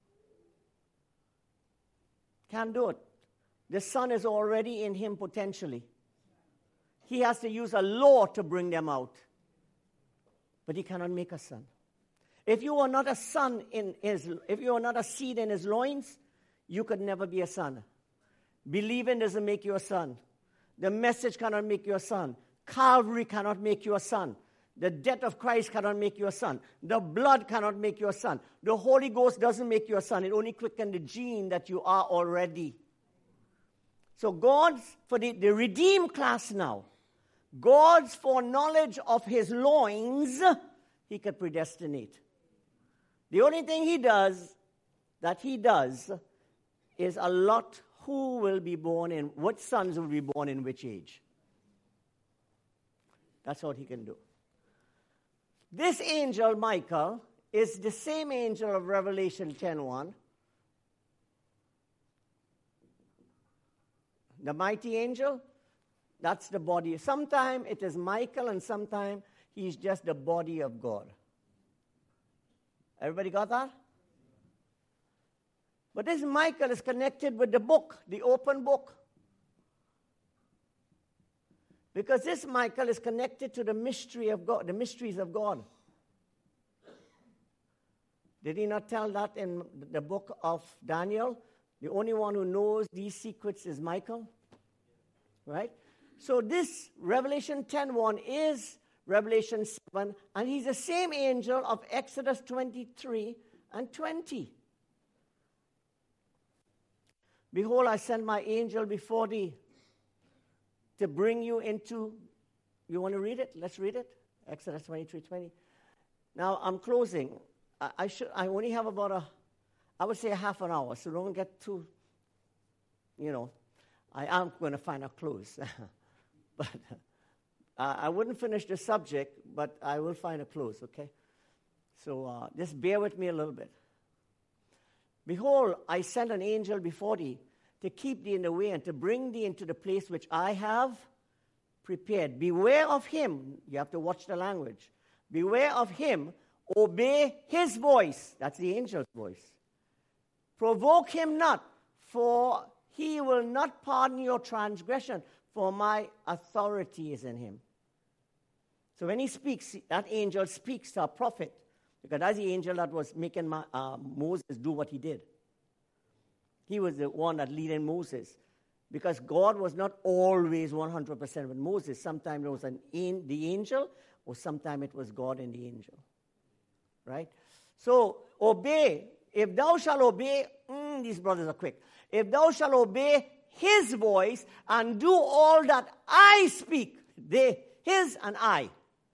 Can't do it. The son is already in him potentially. He has to use a law to bring them out. But he cannot make a son. If you are not a son in his, if you are not a seed in his loins, you could never be a son. Believing doesn't make you a son. The message cannot make you a son. Calvary cannot make you a son. The death of Christ cannot make you a son. The blood cannot make you a son. The Holy Ghost doesn't make you a son. It only quickens the gene that you are already. So God's, for the, the redeemed class now, God's foreknowledge of his loins, he could predestinate. The only thing he does, that he does, is allot who will be born in, what sons will be born in which age. That's what he can do. This angel, Michael, is the same angel of Revelation ten one. The mighty angel, that's the body. Sometimes it is Michael and sometimes he's just the body of God. Everybody got that? But this Michael is connected with the book, the open book. Because this Michael is connected to the mystery of God, the mysteries of God. Did he not tell that in the book of Daniel? The only one who knows these secrets is Michael. Right? So this Revelation ten one is Revelation seven, and he's the same angel of Exodus twenty-three and twenty. Behold, I send my angel before thee to bring you into, you want to read it? Let's read it. Exodus twenty-three twenty. Now, I'm closing. I, I should. I only have about a, I would say a half an hour, so don't get too, you know, I am going to find a close. But uh, I wouldn't finish the subject, but I will find a close, okay? So uh, just bear with me a little bit. Behold, I send an angel before thee to keep thee in the way and to bring thee into the place which I have prepared. Beware of him. You have to watch the language. Beware of him. Obey his voice. That's the angel's voice. Provoke him not, for he will not pardon your transgression, for my authority is in him. So when he speaks, that angel speaks to a prophet, because that's the angel that was making my, uh, Moses do what he did. He was the one that leading Moses, because God was not always one hundred percent with Moses. Sometimes it was an, the angel, or sometimes it was God and the angel. Right? So, obey. If thou shalt obey, mm, these brothers are quick. If thou shalt obey his voice and do all that I speak, they, his and I.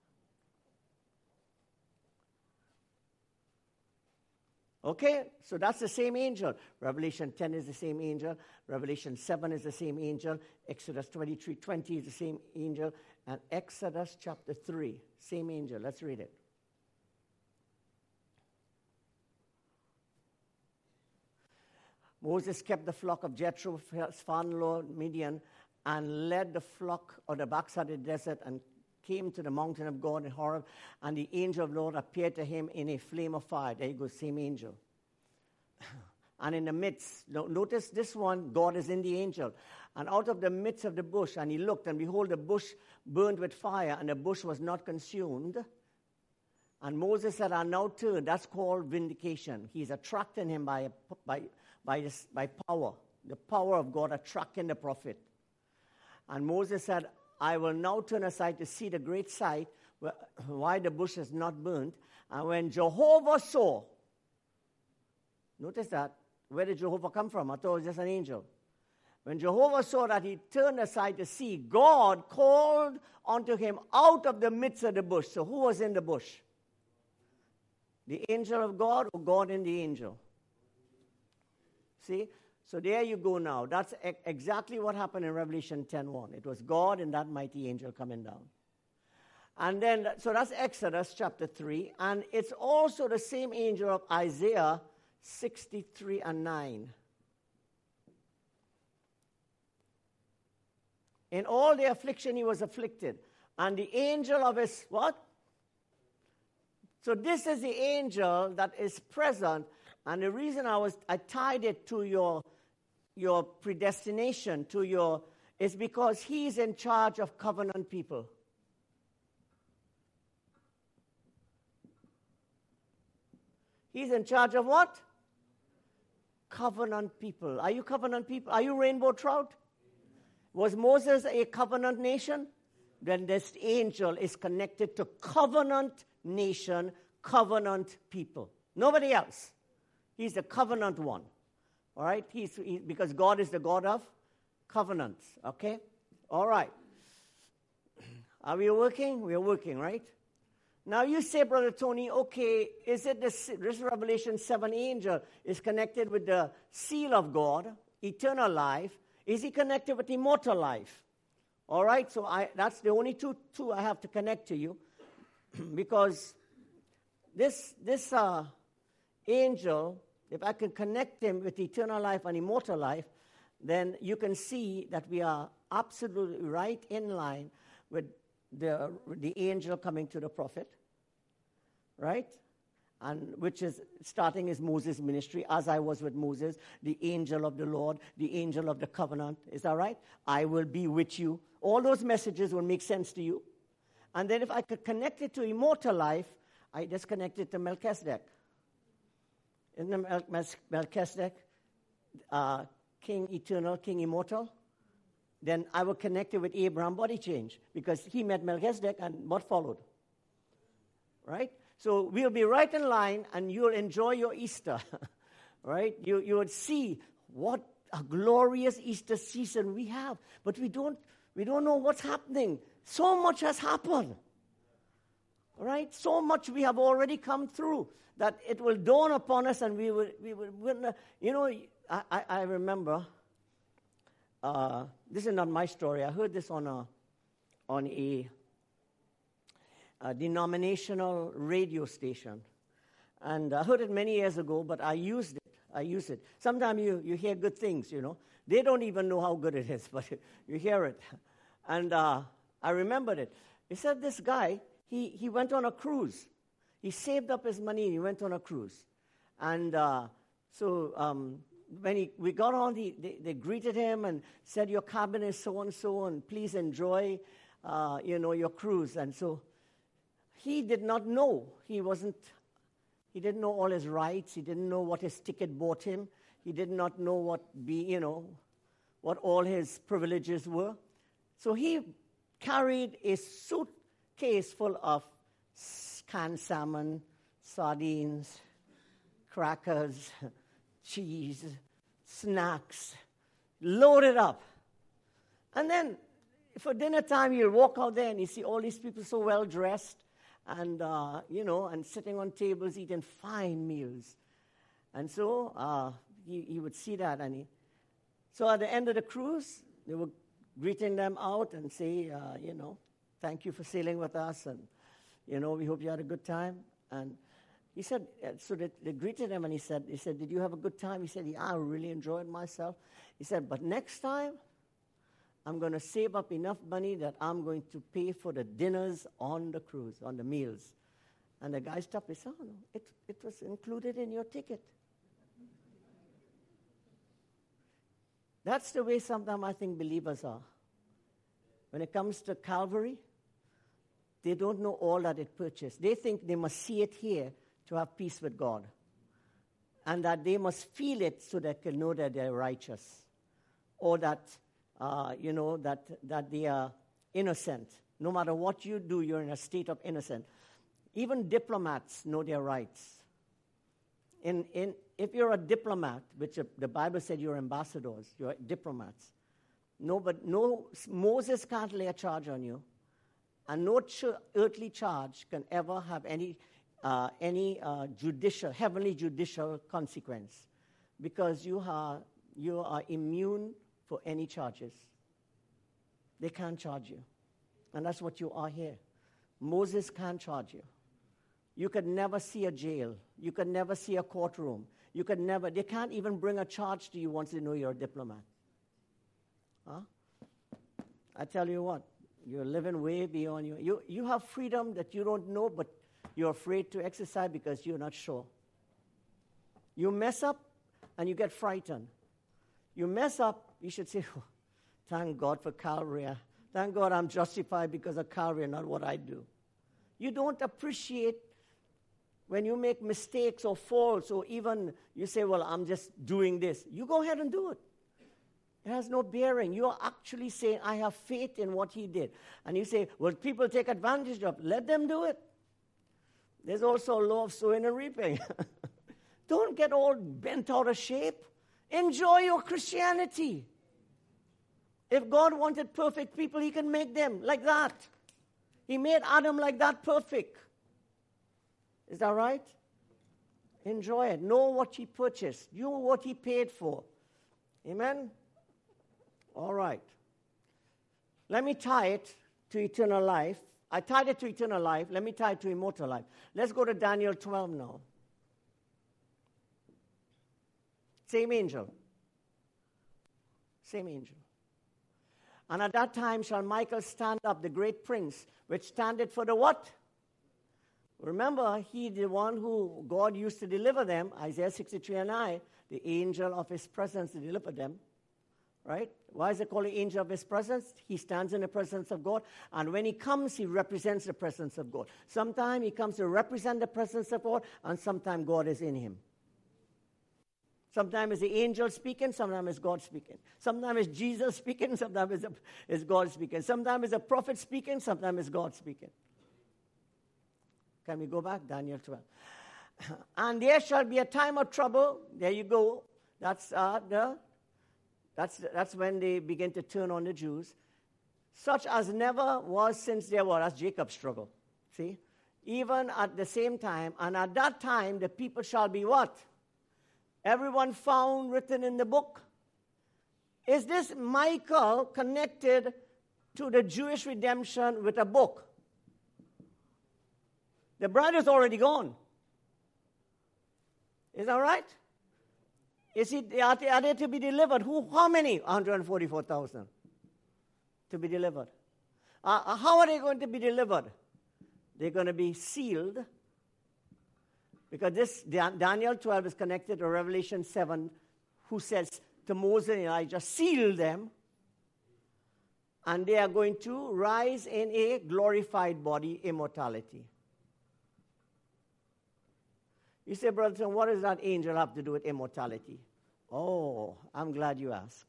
Okay, so that's the same angel. Revelation ten is the same angel. Revelation seven is the same angel. Exodus twenty-three twenty is the same angel. And Exodus chapter three, same angel. Let's read it. Moses kept the flock of Jethro, his father-in-law, Midian, and led the flock on the backside of the desert and came to the mountain of God in Horeb, and the angel of the Lord appeared to him in a flame of fire. There you go, same angel. And in the midst, notice this one, God is in the angel. And out of the midst of the bush, and he looked, and behold, the bush burned with fire, and the bush was not consumed. And Moses said, I now turn. That's called vindication. He's attracting him by, by, by, this, by power. The power of God attracting the prophet. And Moses said, I will now turn aside to see the great sight, why the bush is not burnt. And when Jehovah saw, notice that, where did Jehovah come from? I thought it was just an angel. When Jehovah saw that, he turned aside to see. God called unto him out of the midst of the bush. So who was in the bush? The angel of God or God in the angel? See? So there you go now. That's e- exactly what happened in Revelation ten one. It was God and that mighty angel coming down. And then, so that's Exodus chapter three. And it's also the same angel of Isaiah sixty-three and nine. In all the affliction he was afflicted. And the angel of his, what? So this is the angel that is present. And the reason I was I tied it to your, your predestination, to your, is because he's in charge of covenant people. He's in charge of what? Covenant people. Are you covenant people? Are you rainbow trout? Was Moses a covenant nation? Then this angel is connected to covenant nation, covenant people. Nobody else. He's the covenant one. All right? He's, he, because God is the God of covenants. Okay? All right. Are we working? We are working, right? Now you say, Brother Tony, okay, is it this, this Revelation seven angel is connected with the seal of God, eternal life? Is he connected with immortal life? All right, so I, that's the only two, two I have to connect to you. Because this, this uh, angel, if I can connect him with eternal life and immortal life, then you can see that we are absolutely right in line with the, the angel coming to the prophet, right? And which is starting his Moses ministry, as I was with Moses, the angel of the Lord, the angel of the covenant. Is that right? I will be with you. All those messages will make sense to you. And then if I could connect it to immortal life, I just connect it to Melchizedek. Isn't Mel- Melchizedek uh, king eternal, king immortal? Then I will connect it with Abraham body change, because he met Melchizedek and what followed? Right? So we'll be right in line, and you'll enjoy your Easter, right? You you would see what a glorious Easter season we have, but we don't we don't know what's happening. So much has happened, right? So much we have already come through that it will dawn upon us, and we will we will. We'll, you know, I I, I remember. Uh, this is not my story. I heard this on a on a, a denominational radio station, And I heard it many years ago, but I used it. I use it. Sometimes you, you hear good things, you know. They don't even know how good it is, but you hear it. And uh, I remembered it. He said this guy, he, he went on a cruise. He saved up his money and he went on a cruise. And uh, so um, when he, we got on, the, they, they greeted him and said, your cabin is so and so, and please enjoy, uh, you know, your cruise. And so he did not know. He wasn't, he didn't know all his rights. He didn't know what his ticket bought him. He did not know what be, you know, what all his privileges were. So he carried a suitcase full of canned salmon, sardines, crackers, cheese, snacks, loaded up. And then for dinner time, you'll walk out there and you see all these people so well dressed and, uh, you know, and sitting on tables eating fine meals. And so uh, he, he would see that. And he, so at the end of the cruise, they were greeting them out and say, uh, you know, thank you for sailing with us. And, you know, we hope you had a good time. And he said, so they, they greeted him and he said, he said, did you have a good time? He said, yeah, I really enjoyed myself. He said, but next time, I'm going to save up enough money that I'm going to pay for the dinners on the cruise, on the meals. And the guy stopped. He said, oh, no, it, it was included in your ticket. That's the way sometimes I think believers are. When it comes to Calvary, they don't know all that it purchased. They think they must see it here to have peace with God. And that they must feel it so they can know that they're righteous. Or that, uh, you know, that, that they are innocent. No matter what you do, you're in a state of innocence. Even diplomats know their rights. In, in, if you're a diplomat, which the Bible said you're ambassadors, you're diplomats. No, but no, Moses can't lay a charge on you. And no ch- earthly charge can ever have any uh, any uh, judicial, heavenly judicial consequence, because you are you are immune for any charges. They can't charge you, and that's what you are here. Moses can't charge you. You could never see a jail. You could never see a courtroom. You could never. They can't even bring a charge to you once they know you're a diplomat. Huh? I tell you what. You're living way beyond you. You you have freedom that you don't know, but you're afraid to exercise because you're not sure. You mess up and you get frightened. You mess up, you should say, oh, thank God for Calvary. Thank God I'm justified because of Calvary, not what I do. You don't appreciate when you make mistakes or faults, or even you say, well, I'm just doing this. You go ahead and do it. It has no bearing. You are actually saying, I have faith in what he did. And you say, well, people take advantage of it. Let them do it. There's also a law of sowing and reaping. Don't get all bent out of shape. Enjoy your Christianity. If God wanted perfect people, he can make them like that. He made Adam like that, perfect. Is that right? Enjoy it. Know what he purchased. Know what he paid for. Amen? All right. Let me tie it to eternal life. I tied it to eternal life. Let me tie it to immortal life. Let's go to Daniel twelve now. Same angel. Same angel. And at that time shall Michael stand up, the great prince, which standeth for the what? Remember, he the one who God used to deliver them, Isaiah sixty-three and nine, the angel of his presence to deliver them. Right? Why is it called the angel of his presence? He stands in the presence of God. And when he comes, he represents the presence of God. Sometimes he comes to represent the presence of God, and sometimes God is in him. Sometimes it's the angel speaking, sometimes it's God speaking. Sometimes it's Jesus speaking, sometimes it's, a, it's God speaking. Sometimes it's a prophet speaking, sometimes it's God speaking. Can we go back? Daniel twelve. And there shall be a time of trouble. There you go. That's uh, the... That's, that's when they begin to turn on the Jews. Such as never was since there was. That's Jacob's struggle. See? Even at the same time. And at that time, the people shall be what? Everyone found written in the book. Is this Michael connected to the Jewish redemption with a book? The bride is already gone. Is that right? Is it, are, they, are they to be delivered? Who? How many? one hundred forty-four thousand to be delivered. Uh, how are they going to be delivered? They're going to be sealed, because this Daniel twelve is connected to Revelation seven, who says to Moses and Elijah, seal them, and they are going to rise in a glorified body, immortality. You say, Brother, what does that angel have to do with immortality? Oh, I'm glad you asked.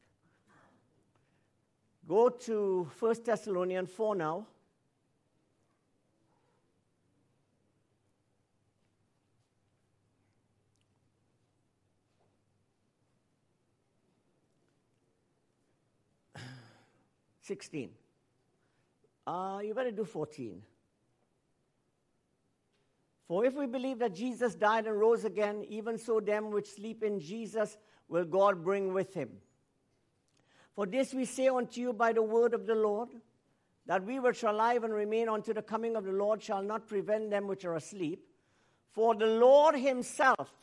Go to First Thessalonians four now. sixteen. Uh, you better do fourteen. For if we believe that Jesus died and rose again, even so them which sleep in Jesus will God bring with him. For this we say unto you by the word of the Lord, that we which are alive and remain unto the coming of the Lord shall not prevent them which are asleep. For the Lord himself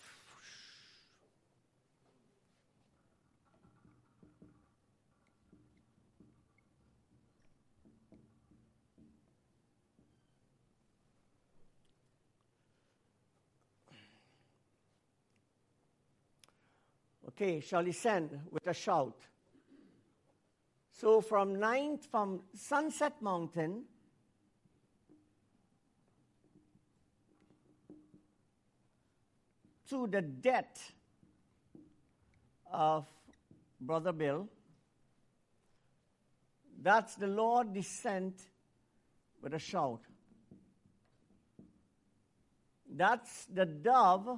Okay, shall descend with a shout. So from ninth, from Sunset Mountain to the death of Brother Bill, that's the Lord descend with a shout. That's the dove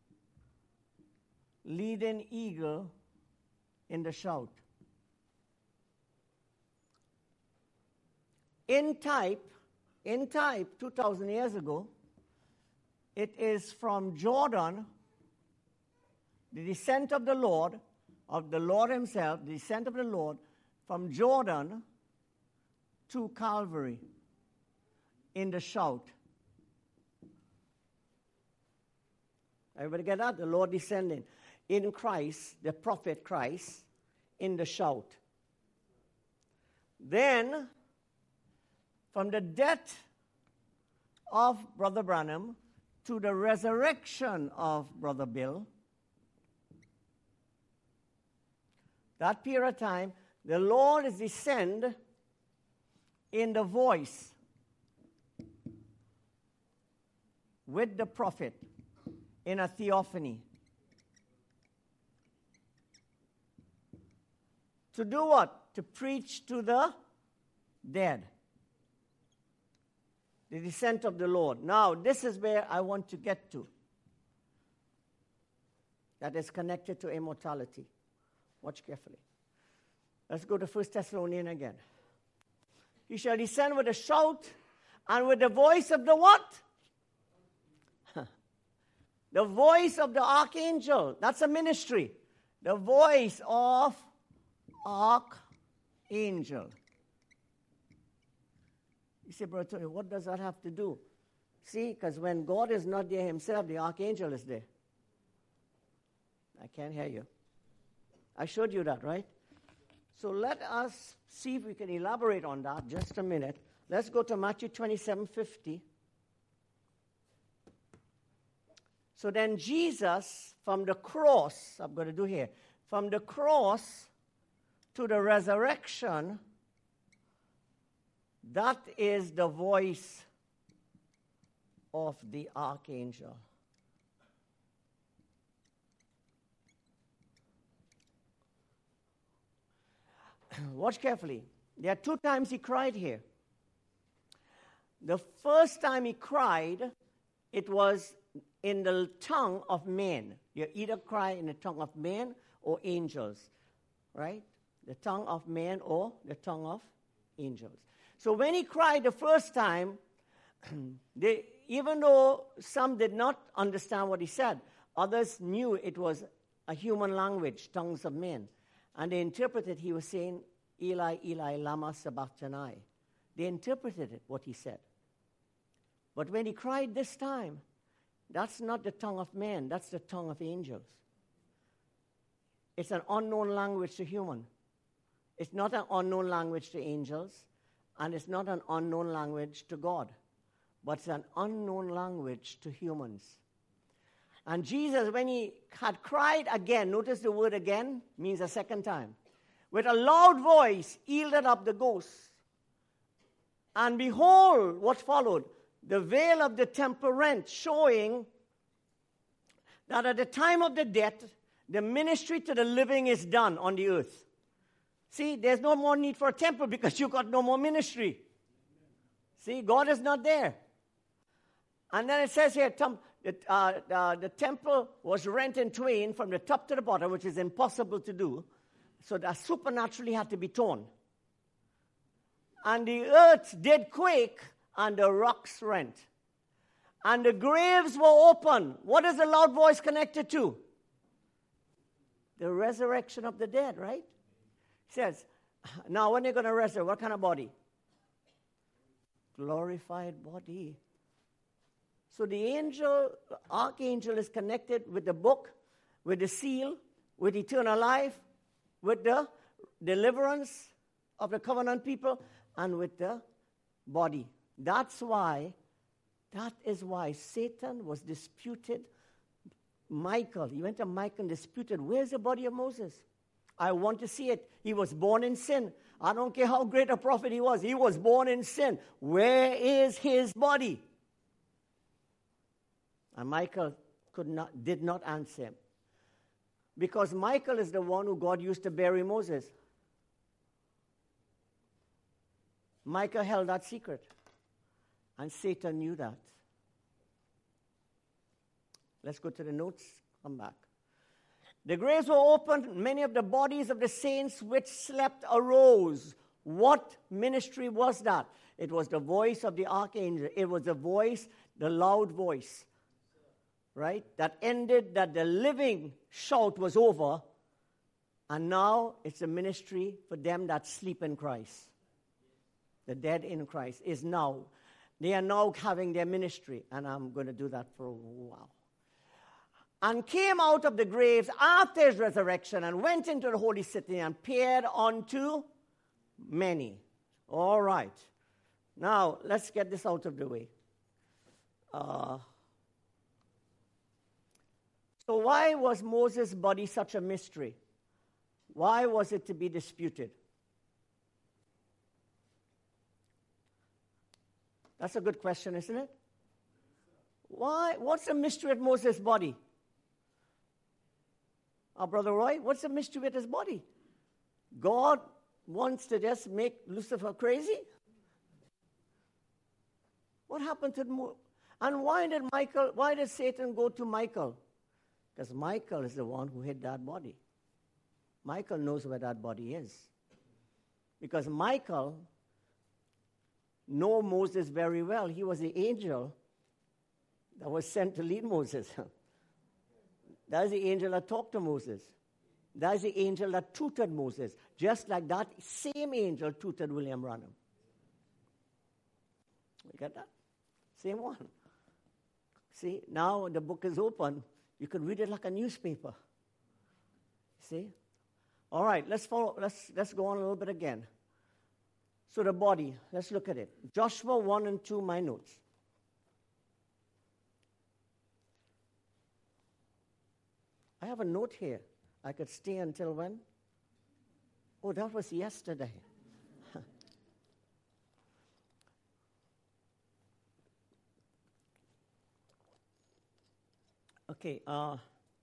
leading eagle in the shout. In type, in type, two thousand years ago, it is from Jordan, the descent of the Lord, of the Lord himself, the descent of the Lord, from Jordan to Calvary in the shout. Everybody get that? The Lord descending in Christ, the prophet Christ, in the shout. Then, from the death of Brother Branham to the resurrection of Brother Bill, that period of time, the Lord is descend in the voice with the prophet in a theophany. To do what? To preach to the dead. The descent of the Lord. Now, this is where I want to get to. That is connected to immortality. Watch carefully. Let's go to First Thessalonians again. He shall descend with a shout and with the voice of the what? The voice of the archangel. That's a ministry. The voice of archangel. You say, Brother Tony, what does that have to do? See, because when God is not there himself, the archangel is there. I can't hear you. I showed you that, right? So let us see if we can elaborate on that just a minute. Let's go to Matthew twenty-seven fifty. So then Jesus, from the cross, I'm going to do here, from the cross to the resurrection, that is the voice of the archangel. Watch carefully. There are two times he cried here. The first time he cried, it was in the tongue of men. You either cry in the tongue of men or angels, right? The tongue of men or the tongue of angels. So when he cried the first time, they, even though some did not understand what he said, others knew it was a human language, tongues of men. And they interpreted, he was saying, Eli, Eli, lama sabachthani. They interpreted it, what he said. But when he cried this time, That's not the tongue of man, that's the tongue of angels. It's an unknown language to human. It's not an unknown language to angels, and it's not an unknown language to God, but it's an unknown language to humans. And Jesus, when he had cried again, notice the word again means a second time, with a loud voice, yielded up the ghost. And behold, what followed? The veil of the temple rent, showing that at the time of the death, the ministry to the living is done on the earth. See, there's no more need for a temple because you got no more ministry. See, God is not there. And then it says here, tum, that, uh, uh, the temple was rent in twain from the top to the bottom, which is impossible to do. So that supernaturally had to be torn. And the earth did quake, and the rocks rent. And the graves were open. What is the loud voice connected to? The resurrection of the dead, right? He says, now when they're going to resurrect, what kind of body? Glorified body. So the angel, the archangel is connected with the book, with the seal, with eternal life, with the deliverance of the covenant people, and with the body. That's why, that is why Satan was disputed. Michael, he went to Michael and disputed, where's the body of Moses? I want to see it. He was born in sin. I don't care how great a prophet he was. He was born in sin. Where is his body? And Michael could not, did not answer him. Because Michael is the one who God used to bury Moses. Michael held that secret. And Satan knew that. Let's go to the notes, come back. The graves were opened, many of the bodies of the saints which slept arose. What ministry was that? It was the voice of the archangel. It was the voice, the loud voice, right? That ended, that the living shout was over, and now it's a ministry for them that sleep in Christ. The dead in Christ is now. They are now having their ministry, and I'm going to do that for a while. And came out of the graves after his resurrection and went into the holy city and appeared unto many. All right. Now, let's get this out of the way. Uh, so why was Moses' body such a mystery? Why was it to be disputed? That's a good question, isn't it? Why? What's the mystery of Moses' body? Our brother Roy, what's the mystery with his body? God wants to just make Lucifer crazy? What happened to Mo- and why did Michael, why did Satan go to Michael? Because Michael is the one who hid that body. Michael knows where that body is. Because Michael knows Moses very well. He was the angel that was sent to lead Moses. That is the angel that talked to Moses. That is the angel that tutored Moses. Just like that same angel tutored William Branham. You get that? Same one. See, now the book is open. You can read it like a newspaper. See? All right, let's follow. Let's let's go on a little bit again. So the body, let's look at it. Joshua one and two, my notes. I have a note here. I could stay until when? Oh, that was yesterday. Okay, uh,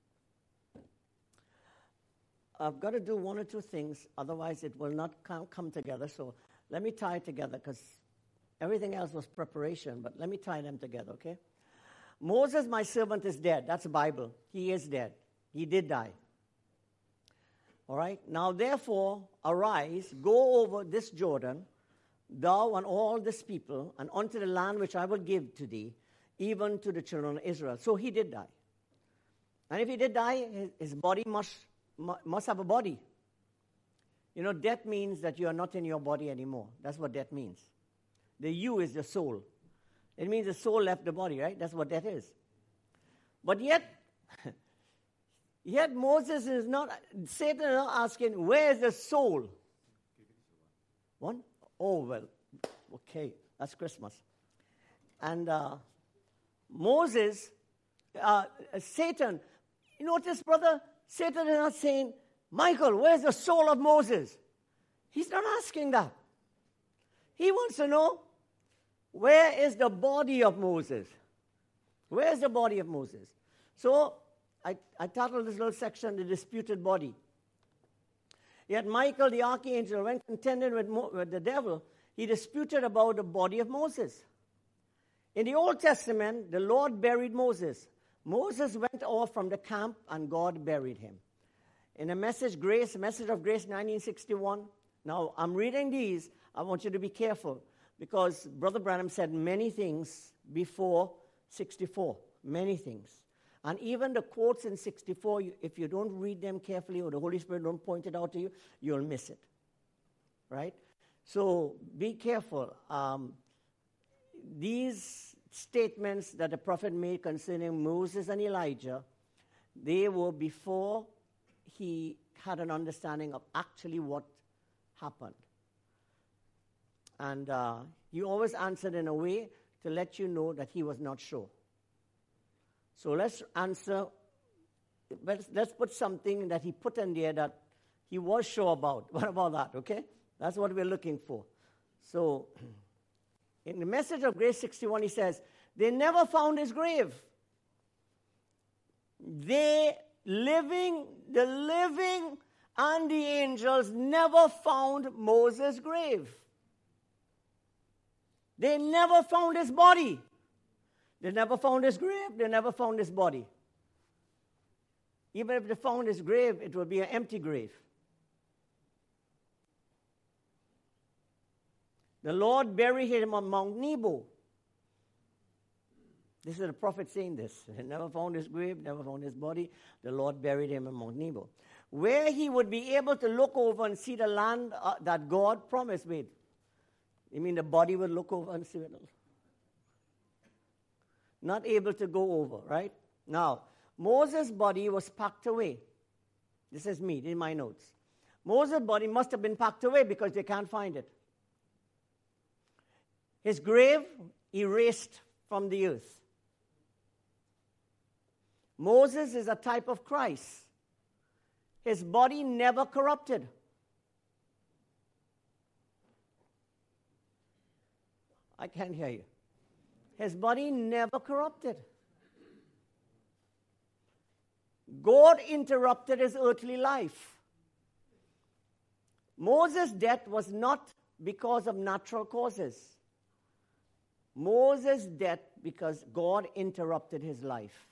I've got to do one or two things, otherwise it will not come, come together. So let me tie it together, because everything else was preparation, but let me tie them together, okay? Moses, my servant, is dead. That's the Bible. He is dead. He did die. All right? Now, therefore, arise, go over this Jordan, thou and all this people, and unto the land which I will give to thee, even to the children of Israel. So he did die. And if he did die, his, his body must, must have a body. You know, death means that you are not in your body anymore. That's what death means. The you is the soul. It means the soul left the body, right? That's what death is. But yet, yet Moses is not, Satan is not asking, where is the soul? One? Oh, well, okay, that's Christmas. And uh, Moses, uh, Satan, you notice, brother, Satan is not saying, Michael, where's the soul of Moses? He's not asking that. He wants to know, where is the body of Moses? Where is the body of Moses? So I, I titled this little section, The Disputed Body. Yet Michael, the archangel, when contended with, Mo- with the devil, he disputed about the body of Moses. In the Old Testament, the Lord buried Moses. Moses went off from the camp and God buried him. In a message, Grace, Message of Grace, nineteen sixty-one. Now, I'm reading these. I want you to be careful because Brother Branham said many things before sixty-four. Many things. And even the quotes in sixty-four, if you don't read them carefully or the Holy Spirit don't point it out to you, you'll miss it. Right? So be careful. Um, these statements that the prophet made concerning Moses and Elijah, they were before he had an understanding of actually what happened. And uh, he always answered in a way to let you know that he was not sure. So let's answer, let's, let's put something that he put in there that he was sure about. What about that, okay? That's what we're looking for. So in the Message of Grace sixty-one, he says, they never found his grave. They living, the living and the angels never found Moses' grave. They never found his body. They never found his grave. They never found his body. Even if they found his grave, it would be an empty grave. The Lord buried him on Mount Nebo. This is the prophet saying this. He never found his grave, never found his body. The Lord buried him on Mount Nebo, where he would be able to look over and see the land uh, that God promised. Wait, you mean the body would look over and see it? Not able to go over, right? Now, Moses' body was packed away. This is me, in my notes. Moses' body must have been packed away because they can't find it. His grave erased from the earth. Moses is a type of Christ. His body never corrupted. I can't hear you. His body never corrupted. God interrupted his earthly life. Moses' death was not because of natural causes. Moses' death because God interrupted his life.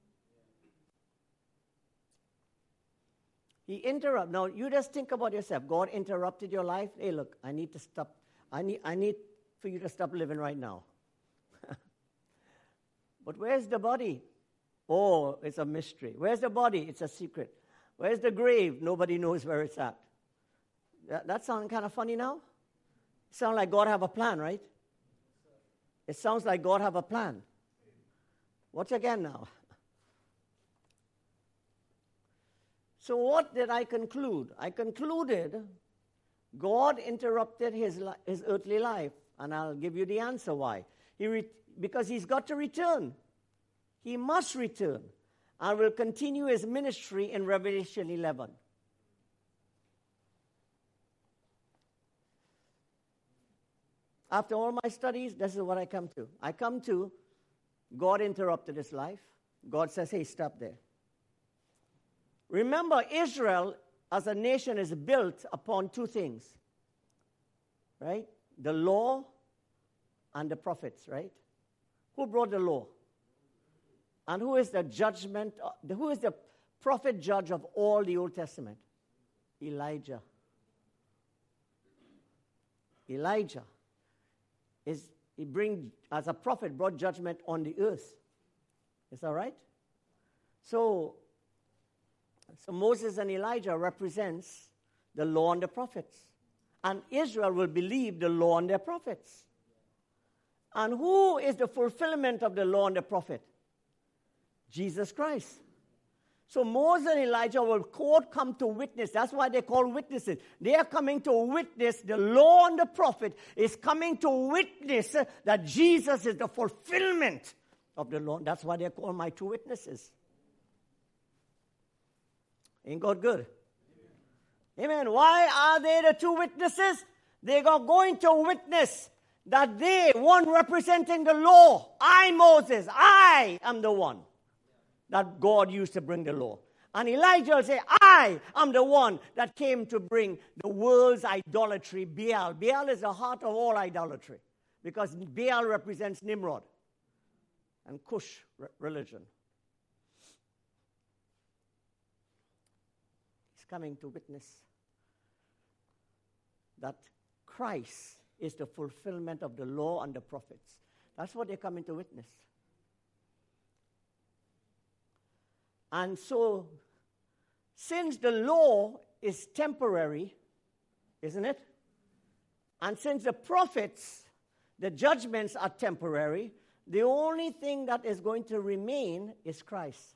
He interrupted. Now, you just think about yourself. God interrupted your life. Hey, look, I need to stop. I need, I need for you to stop living right now. But where's the body? Oh, it's a mystery. Where's the body? It's a secret. Where's the grave? Nobody knows where it's at. That, that sounds kind of funny now? It sounds like God have a plan, right? It sounds like God have a plan. Watch again now. So what did I conclude? I concluded God interrupted his, li- his earthly life, and I'll give you the answer why. He re- because he's got to return. He must return and will continue his ministry in Revelation eleven. After all my studies, this is what I come to. I come to God interrupted his life. God says, hey, stop there. Remember, Israel as a nation is built upon two things, right? The law and the prophets, right? Who brought the law? And who is the judgment, who is the prophet judge of all the Old Testament? Elijah. Elijah is, he bring, as a prophet, brought judgment on the earth. Is that right? So, so Moses and Elijah represents the law and the prophets. And Israel will believe the law and their prophets. And who is the fulfillment of the law and the prophet? Jesus Christ. So Moses and Elijah will quote come to witness. That's why they're called witnesses. They are coming to witness. The law and the prophet is coming to witness that Jesus is the fulfillment of the law. That's why they're called my two witnesses. Ain't God good? Amen. Amen. Why are they the two witnesses? They are going to witness that they, one representing the law, I, Moses, I am the one that God used to bring the law. And Elijah will say, I am the one that came to bring the world's idolatry, Baal. Baal is the heart of all idolatry because Baal represents Nimrod and Cush religion. He's coming to witness that Christ is the fulfillment of the law and the prophets. That's what they're coming to witness. And so, since the law is temporary, isn't it? And since the prophets, the judgments are temporary, the only thing that is going to remain is Christ.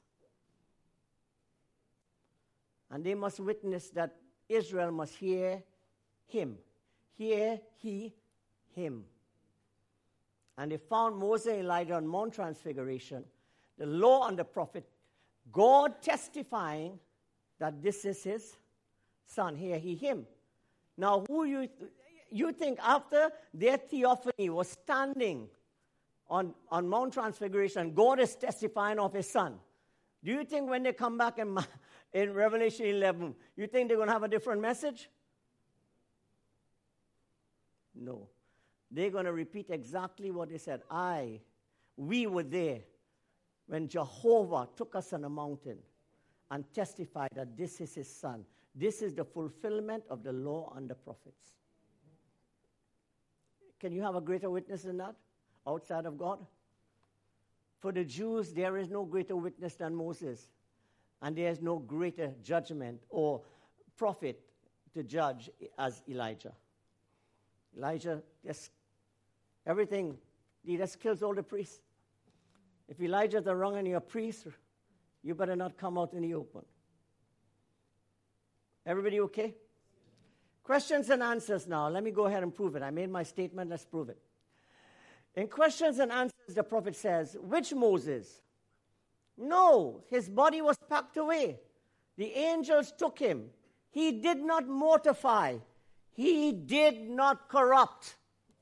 And they must witness that Israel must hear him. Hear he him. And they found Moses and Elijah on Mount Transfiguration, the law and the prophet, God testifying that this is his son. Hear he him. Now, who you th- you think after their theophany was standing on, on Mount Transfiguration, God is testifying of his son. Do you think when they come back in, in Revelation eleven, you think they're going to have a different message? No. They're going to repeat exactly what they said. I, we were there when Jehovah took us on a mountain and testified that this is his son. This is the fulfillment of the law and the prophets. Can you have a greater witness than that outside of God? For the Jews, there is no greater witness than Moses. And there is no greater judgment or prophet to judge as Elijah. Elijah just, everything, he just kills all the priests. If Elijah's the wrong and you're a priest, you better not come out in the open. Everybody okay? Questions and answers now. Let me go ahead and prove it. I made my statement. Let's prove it. In questions and answers, the prophet says, which Moses? No, his body was packed away. The angels took him. He did not mortify. He did not corrupt.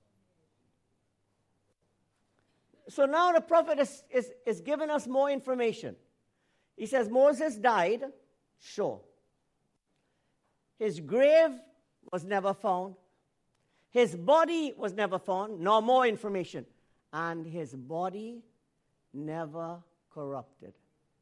So now the prophet is, is, is giving us more information. He says Moses died, sure. His grave was never found. His body was never found. No more information. And his body never corrupted.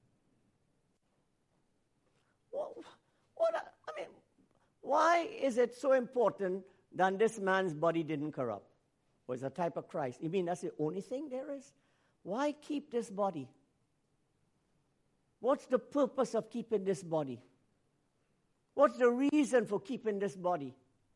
What, what, I mean, why is it so important that this man's body didn't corrupt? Was a type of Christ. You mean that's the only thing there is? Why keep this body? What's the purpose of keeping this body? What's the reason for keeping this body?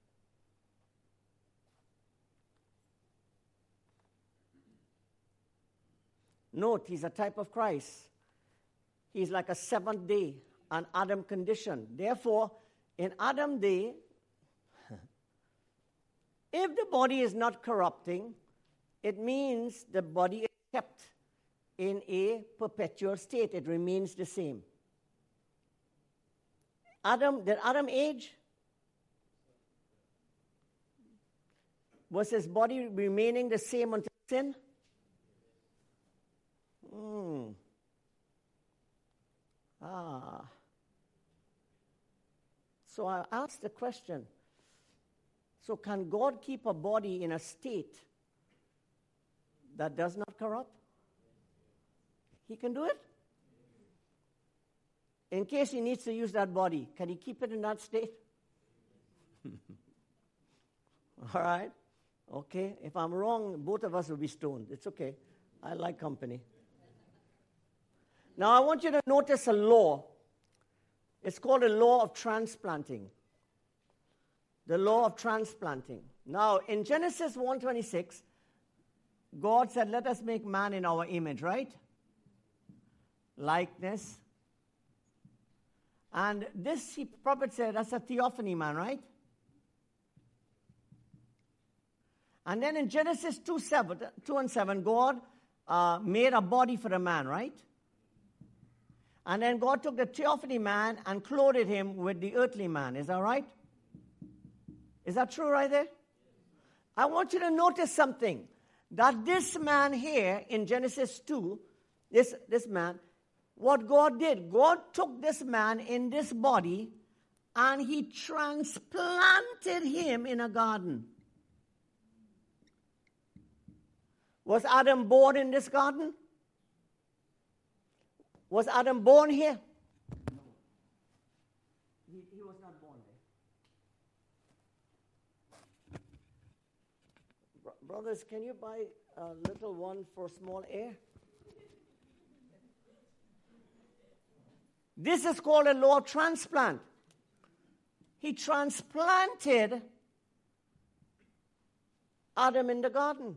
Note, he's a type of Christ. He's like a seventh day, an Adam condition. Therefore, in Adam day, if the body is not corrupting, it means the body is kept in a perpetual state. It remains the same. Adam, did Adam age? Was his body remaining the same until sin? Hmm. Ah. So I asked the question, so can God keep a body in a state that does not corrupt? He can do it? In case he needs to use that body, can he keep it in that state? All right? Okay. If I'm wrong, both of us will be stoned. It's okay. I like company. Now, I want you to notice a law. It's called the law of transplanting. The law of transplanting. Now, in Genesis one twenty-six, God said, let us make man in our image, right? likeness. And this, he, prophet said, that's a theophany man, right? And then in Genesis two, seven, two and seven, God uh, made a body for the man, right? And then God took the theophany man and clothed him with the earthly man. Is that right? Is that true right there? I want you to notice something. That this man here in Genesis two, this, this man, what God did, God took this man in this body and he transplanted him in a garden. Was Adam born in this garden? Was Adam born here? No. He, he was not born there. Bro- brothers, can you buy a little one for small air? This is called a law of transplant. He transplanted Adam in the garden.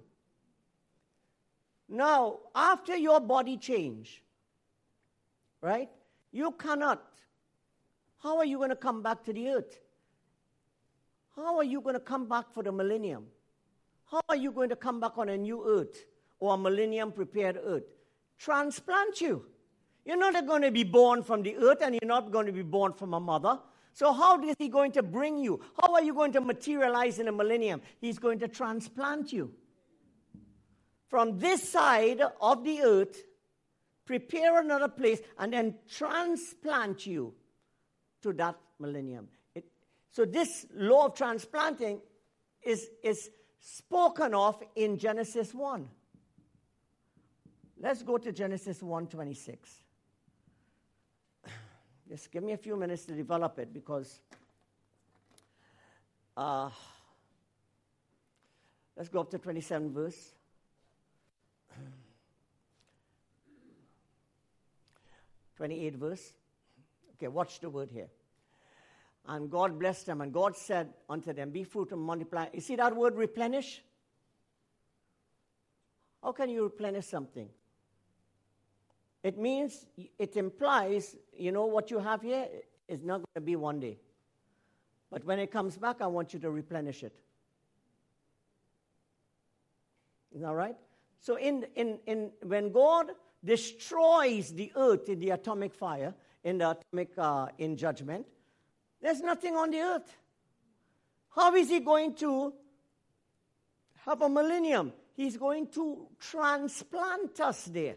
Now, after your body change, right, you cannot. How are you going to come back to the earth? How are you going to come back for the millennium? How are you going to come back on a new earth or a millennium prepared earth? Transplant you. You're not going to be born from the earth and you're not going to be born from a mother. So how is he going to bring you? How are you going to materialize in a millennium? He's going to transplant you. From this side of the earth, prepare another place, and then transplant you to that millennium. It, so this law of transplanting is, is spoken of in Genesis one. Let's go to Genesis one twenty-six. Just give me a few minutes to develop it because uh, let's go up to twenty-seven verse. twenty-eight verse. Okay, watch the word here. And God blessed them, and God said unto them, be fruitful and multiply. You see that word replenish? How can you replenish something? It means, it implies, you know, what you have here is not going to be one day. But when it comes back, I want you to replenish it. Is that right? So in, in, in when God destroys the earth in the atomic fire, in the atomic uh, in judgment, there's nothing on the earth. How is he going to have a millennium? He's going to transplant us there.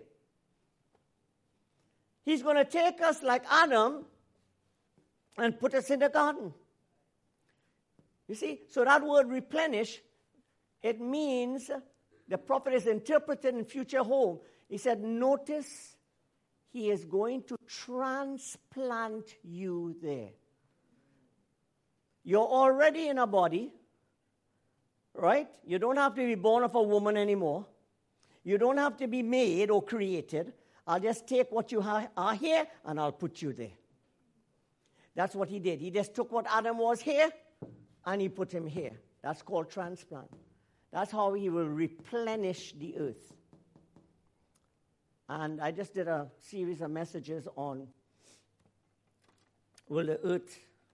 He's going to take us like Adam and put us in the garden. You see, so that word replenish, it means, the prophet is interpreted in future home. He said, notice, he is going to transplant you there. You're already in a body, right? You don't have to be born of a woman anymore. You don't have to be made or created. I'll just take what you ha- are here and I'll put you there. That's what he did. He just took what Adam was here and he put him here. That's called transplant. That's how he will replenish the earth. And I just did a series of messages on will the earth,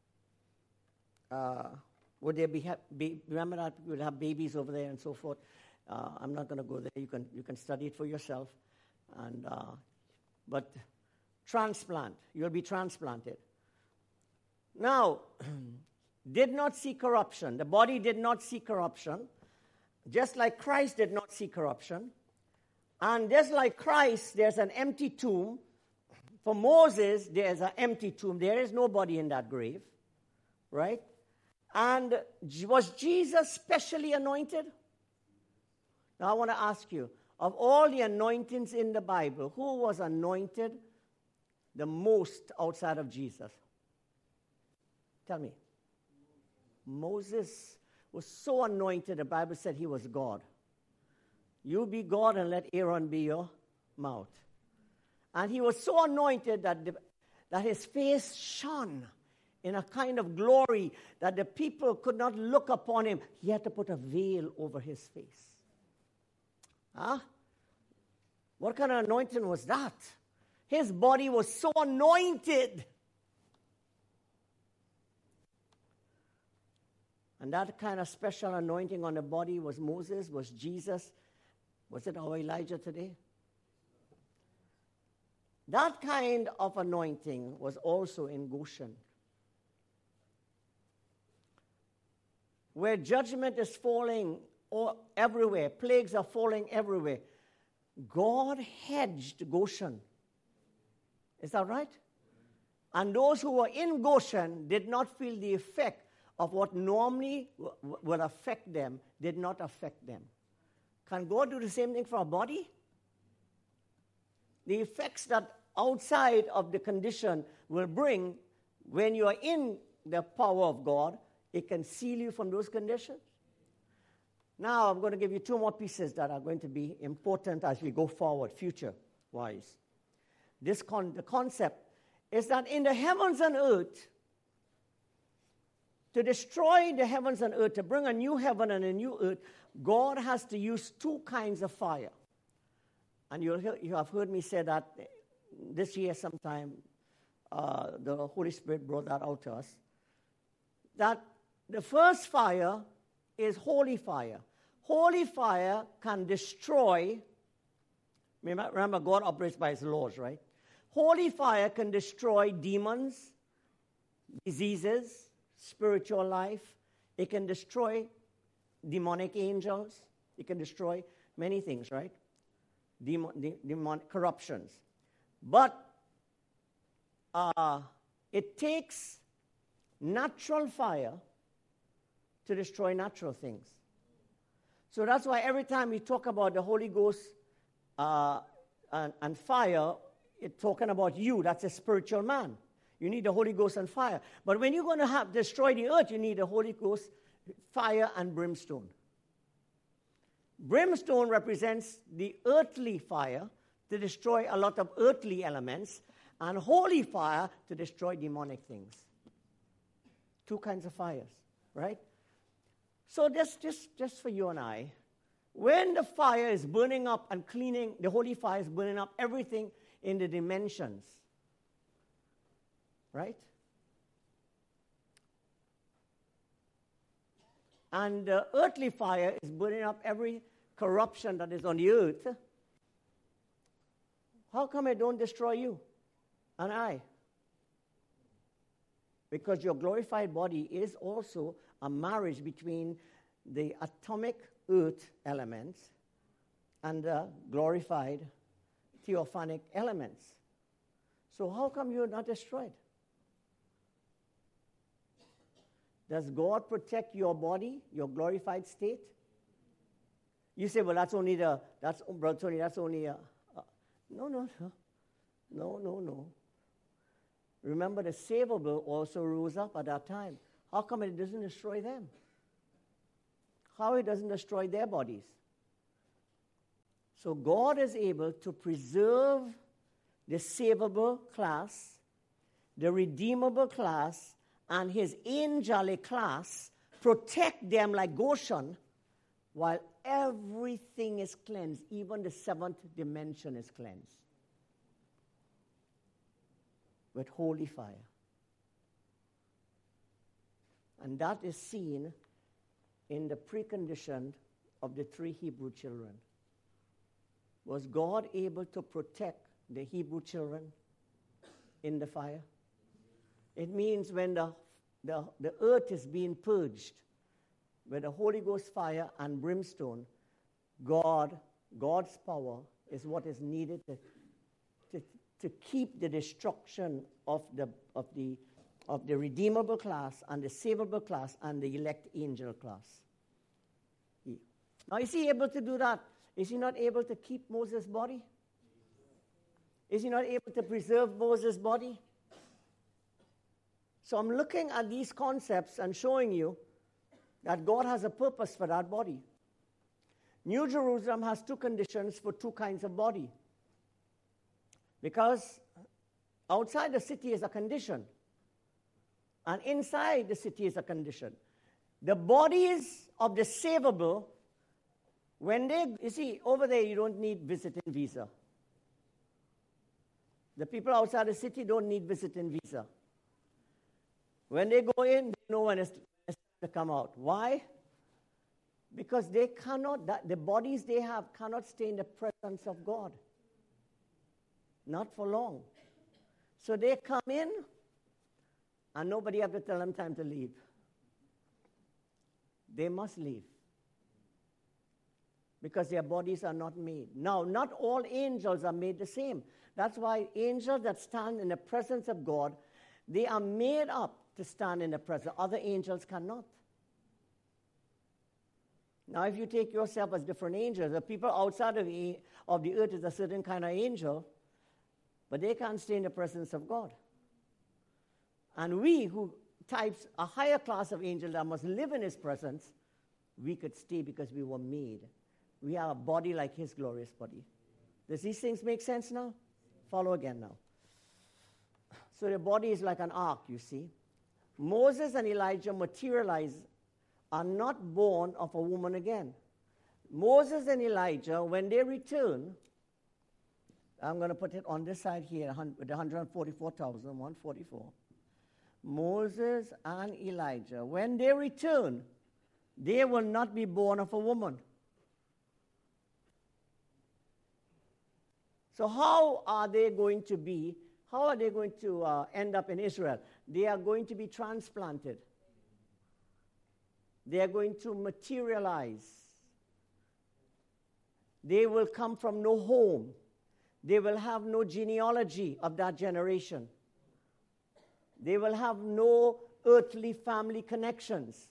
uh, would there be, ha- be, remember that we would have babies over there and so forth. Uh, I'm not going to go there. You can you can study it for yourself. And uh, but transplant, you'll be transplanted. Now, did not see corruption. The body did not see corruption. Just like Christ did not see corruption. And just like Christ, there's an empty tomb. For Moses, there's an empty tomb. There is nobody in that grave. Right? And was Jesus specially anointed? Now I want to ask you, of all the anointings in the Bible, who was anointed the most outside of Jesus? Tell me. Moses was so anointed, the Bible said he was God. You be God and let Aaron be your mouth. And he was so anointed that, the, that his face shone in a kind of glory that the people could not look upon him. He had to put a veil over his face. Huh? What kind of anointing was that? His body was so anointed. And that kind of special anointing on the body was Moses, was Jesus. Was it our Elijah today? That kind of anointing was also in Goshen, where judgment is falling all, everywhere, plagues are falling everywhere. God hedged Goshen. Is that right? And those who were in Goshen did not feel the effect of what normally w- w- would affect them, did not affect them. Can God do the same thing for our body? The effects that outside of the condition will bring, when you are in the power of God, it can seal you from those conditions. Now I'm going to give you two more pieces that are going to be important as we go forward, future-wise. This con- the concept is that in the heavens and earth, to destroy the heavens and earth, to bring a new heaven and a new earth, God has to use two kinds of fire. And you'll hear, you have heard me say that this year sometime, uh, the Holy Spirit brought that out to us, that the first fire is holy fire. Holy fire can destroy, remember God operates by his laws, right? Holy fire can destroy demons, diseases, spiritual life. It can destroy demonic angels. It can destroy many things, right? Demon, de- demonic corruptions. But uh, it takes natural fire to destroy natural things. So that's why every time we talk about the Holy Ghost uh, and, and fire, it's talking about you. That's a spiritual man. You need the Holy Ghost and fire. But when you're going to have destroy the earth, you need the Holy Ghost, fire, and brimstone. Brimstone represents the earthly fire to destroy a lot of earthly elements, and holy fire to destroy demonic things. Two kinds of fires, right? So just, just, just for you and I, when the fire is burning up and cleaning, the holy fire is burning up everything in the dimensions, right? And the earthly fire is burning up every corruption that is on the earth. How come it don't destroy you and I? Because your glorified body is also a marriage between the atomic earth elements and the glorified theophanic elements. So how come you're not destroyed? Does God protect your body, your glorified state? You say, well, that's only the, that's, Brother Tony, that's only a, a no, no, no, no, no, no. Remember, the savable also rose up at that time. How come it doesn't destroy them? How it doesn't destroy their bodies? So God is able to preserve the savable class, the redeemable class, and his angelic class, protect them like Goshen, while everything is cleansed. Even the seventh dimension is cleansed with holy fire. And that is seen in the precondition of the three Hebrew children. Was God able to protect the Hebrew children in the fire? It means when the, the, the earth is being purged with the Holy Ghost fire and brimstone, God, God's power is what is needed to, to, to keep the destruction of the, of, the, of the redeemable class and the savable class and the elect angel class. He, now, is he able to do that? Is he not able to keep Moses' body? Is he not able to preserve Moses' body? So I'm looking at these concepts and showing you that God has a purpose for that body. New Jerusalem has two conditions for two kinds of body. Because outside the city is a condition, and inside the city is a condition. The bodies of the savable, when they, you see, over there you don't need visiting visa. The people outside the city don't need visiting visa. When they go in, they know when it's, it's time to come out. Why? Because they cannot, that, the bodies they have cannot stay in the presence of God. Not for long. So they come in, and nobody have to tell them time to leave. They must leave. Because their bodies are not made. Now, not all angels are made the same. That's why angels that stand in the presence of God, they are made up to stand in the presence. Other angels cannot. Now, if you take yourself as different angels, the people outside of the, of the earth is a certain kind of angel, but they can't stay in the presence of God. And we, who types a higher class of angels that must live in his presence, we could stay because we were made. We have a body like his glorious body. Does these things make sense now? Follow again now. So the body is like an ark, you see. Moses and Elijah materialize, are not born of a woman again. Moses and Elijah, when they return, I'm going to put it on this side here, the one hundred forty-four thousand, one hundred forty-four. Moses and Elijah, when they return, they will not be born of a woman. So how are they going to be, how are they going to uh, end up in Israel? They are going to be transplanted. They are going to materialize. They will come from no home. They will have no genealogy of that generation. They will have no earthly family connections.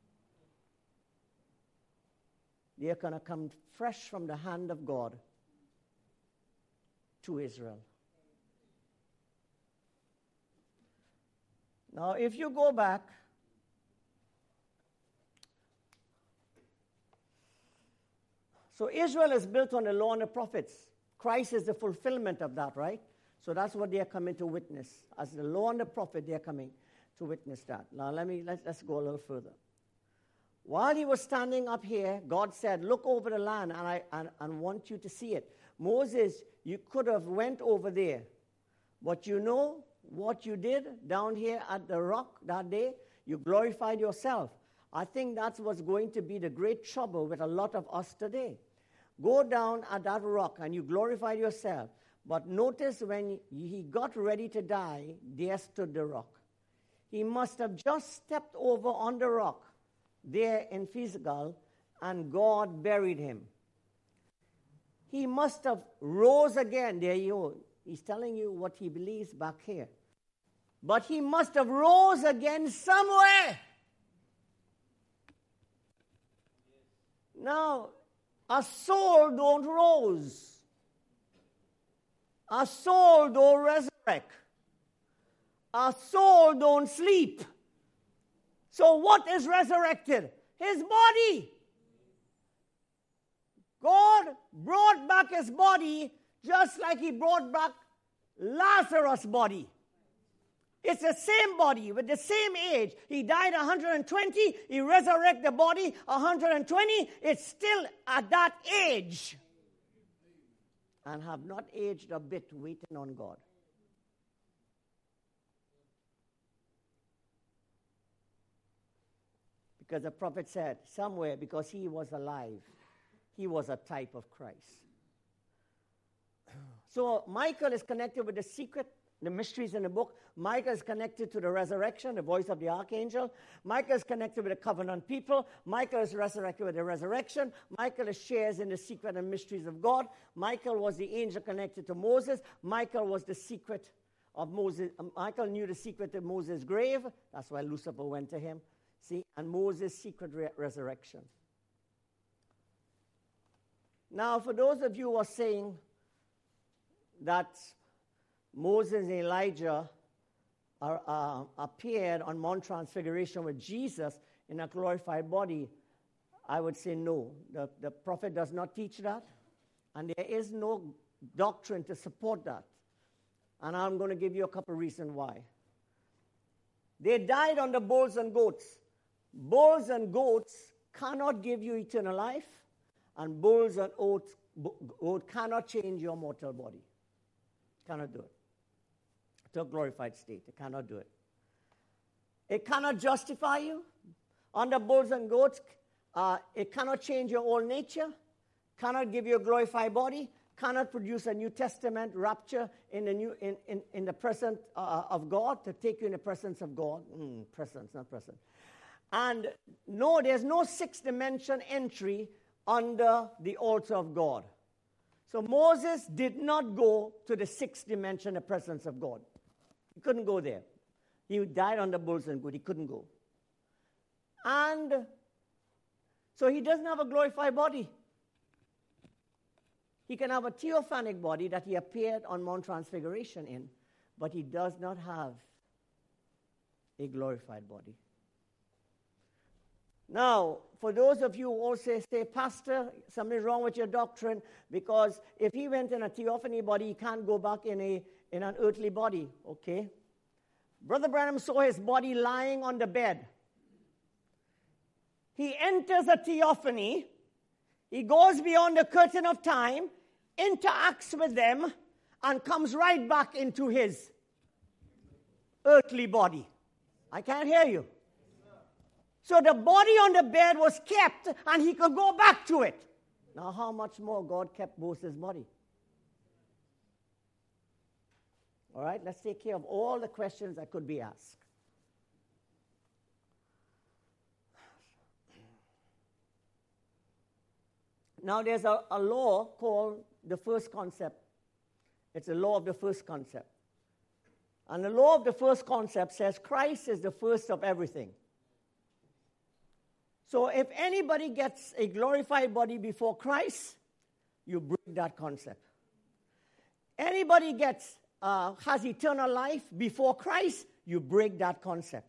They are going to come fresh from the hand of God to Israel. Now, if you go back, so Israel is built on the law and the prophets. Christ is the fulfillment of that, right? So that's what they are coming to witness. As the law and the prophet, they are coming to witness that. Now, let me, let's, let's go a little further. While he was standing up here, God said, look over the land, and I and, and want you to see it. Moses, you could have went over there. But you know what you did down here at the rock that day? You glorified yourself. I think that's what's going to be the great trouble with a lot of us today. Go down at that rock and you glorified yourself. But notice when he got ready to die, there stood the rock. He must have just stepped over on the rock there in physical, and God buried him. He must have rose again. There you go. He's telling you what he believes back here. But he must have rose again somewhere. Now, a soul don't rose. A soul don't resurrect. A soul don't sleep. So what is resurrected? His body. God brought back his body just like he brought back Lazarus' body. It's the same body with the same age. He died one hundred twenty. He resurrected the body one hundred twenty. It's still at that age. And have not aged a bit waiting on God. Because the prophet said somewhere, because he was alive, he was a type of Christ. So Michael is connected with the secret, the mysteries in the book. Michael is connected to the resurrection, the voice of the archangel. Michael is connected with the covenant people. Michael is resurrected with the resurrection. Michael is shares in the secret and mysteries of God. Michael was the angel connected to Moses. Michael was the secret of Moses. Michael knew the secret of Moses' grave. That's why Lucifer went to him. See, and Moses' secret re- resurrection. Now, for those of you who are saying that Moses and Elijah are, uh, appeared on Mount Transfiguration with Jesus in a glorified body, I would say no. The, the prophet does not teach that, and there is no doctrine to support that. And I'm going to give you a couple of reasons why. They died on the bulls and goats. Bulls and goats cannot give you eternal life, and bulls and oats, oat cannot change your mortal body. Cannot do it. to a glorified state. It cannot do it. It cannot justify you. Under bulls and goats, uh, it cannot change your old nature, cannot give you a glorified body, cannot produce a New Testament rapture in the, new, in, in, in the presence uh, of God, to take you in the presence of God. Mm, presence, not presence. And no, there's no sixth dimension entry under the altar of God. So Moses did not go to the sixth dimension, the presence of God. He couldn't go there. He died on the bulls and goats. He couldn't go. And so he doesn't have a glorified body. He can have a theophanic body that he appeared on Mount Transfiguration in, but he does not have a glorified body. Now, for those of you who also say, Pastor, something's wrong with your doctrine, because if he went in a theophany body, he can't go back in a in an earthly body. Okay. Brother Branham saw his body lying on the bed. He enters a theophany. He goes beyond the curtain of time, interacts with them, and comes right back into his earthly body. I can't hear you. So the body on the bed was kept, and he could go back to it. Now, how much more God kept Moses' body? All right, let's take care of all the questions that could be asked. Now, there's a, a law called the first concept. It's a law of the first concept. And the law of the first concept says Christ is the first of everything. So if anybody gets a glorified body before Christ, you break that concept. Anybody gets uh, has eternal life before Christ, you break that concept.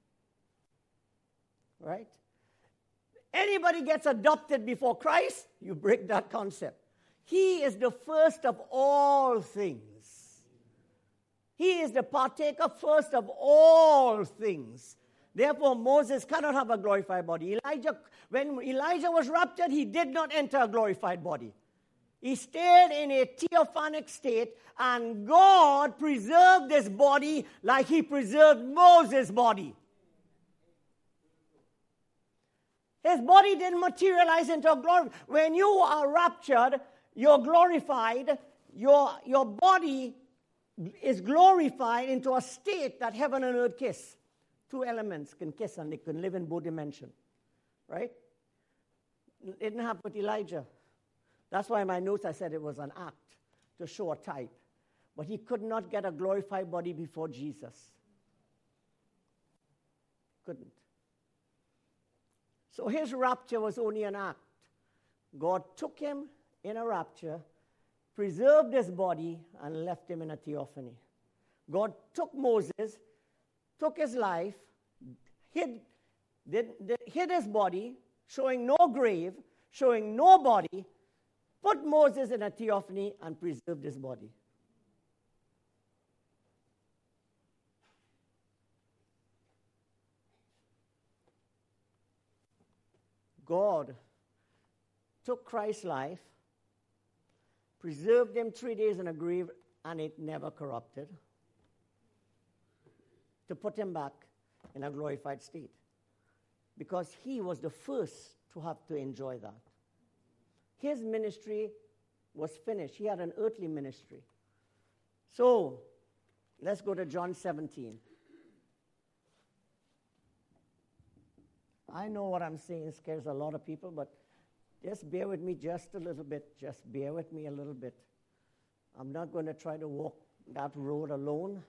Right? Anybody gets adopted before Christ, you break that concept. He is the first of all things. He is the partaker first of all things. Therefore, Moses cannot have a glorified body. Elijah, when Elijah was raptured, he did not enter a glorified body. He stayed in a theophanic state, and God preserved this body like he preserved Moses' body. His body didn't materialize into a glory. When you are raptured, you're glorified. Your, your body is glorified into a state that heaven and earth kiss. Two elements can kiss and they can live in both dimensions. Right? It didn't happen with Elijah. That's why in my notes I said it was an act to show a type. But he could not get a glorified body before Jesus. Couldn't. So his rapture was only an act. God took him in a rapture, preserved his body, and left him in a theophany. God took Moses, took his life, hid, did, did, hid his body, showing no grave, showing no body, put Moses in a theophany, and preserved his body. God took Christ's life, preserved him three days in a grave, and it never corrupted, to put him back in a glorified state. Because he was the first to have to enjoy that. His ministry was finished. He had an earthly ministry. So, let's go to John seventeen. I know what I'm saying scares a lot of people, but just bear with me just a little bit. Just bear with me a little bit. I'm not going to try to walk that road alone.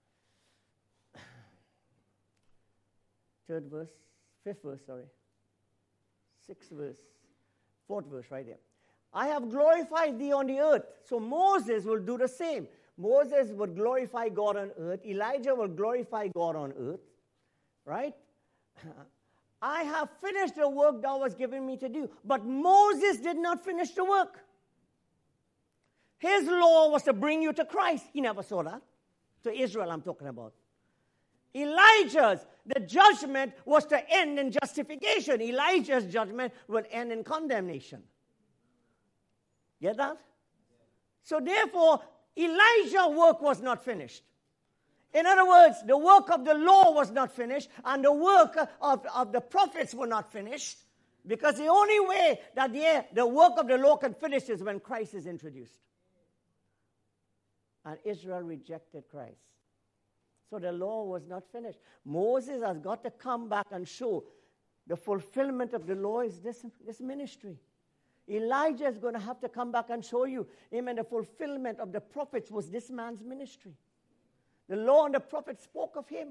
Third verse, fifth verse, sorry. Sixth verse, fourth verse right there. I have glorified thee on the earth. So Moses will do the same. Moses would glorify God on earth. Elijah will glorify God on earth. Right? I have finished the work thou was given me to do. But Moses did not finish the work. His law was to bring you to Christ. He never saw that. To Israel I'm talking about. Elijah's, the judgment was to end in justification. Elijah's judgment would end in condemnation. Get that? So therefore, Elijah's work was not finished. In other words, the work of the law was not finished, and the work of, of the prophets were not finished, because the only way that the, the work of the law can finish is when Christ is introduced. And Israel rejected Christ. So the law was not finished. Moses has got to come back and show the fulfillment of the law is this, this ministry. Elijah is going to have to come back and show you, amen, the fulfillment of the prophets was this man's ministry. The law and the prophets spoke of him.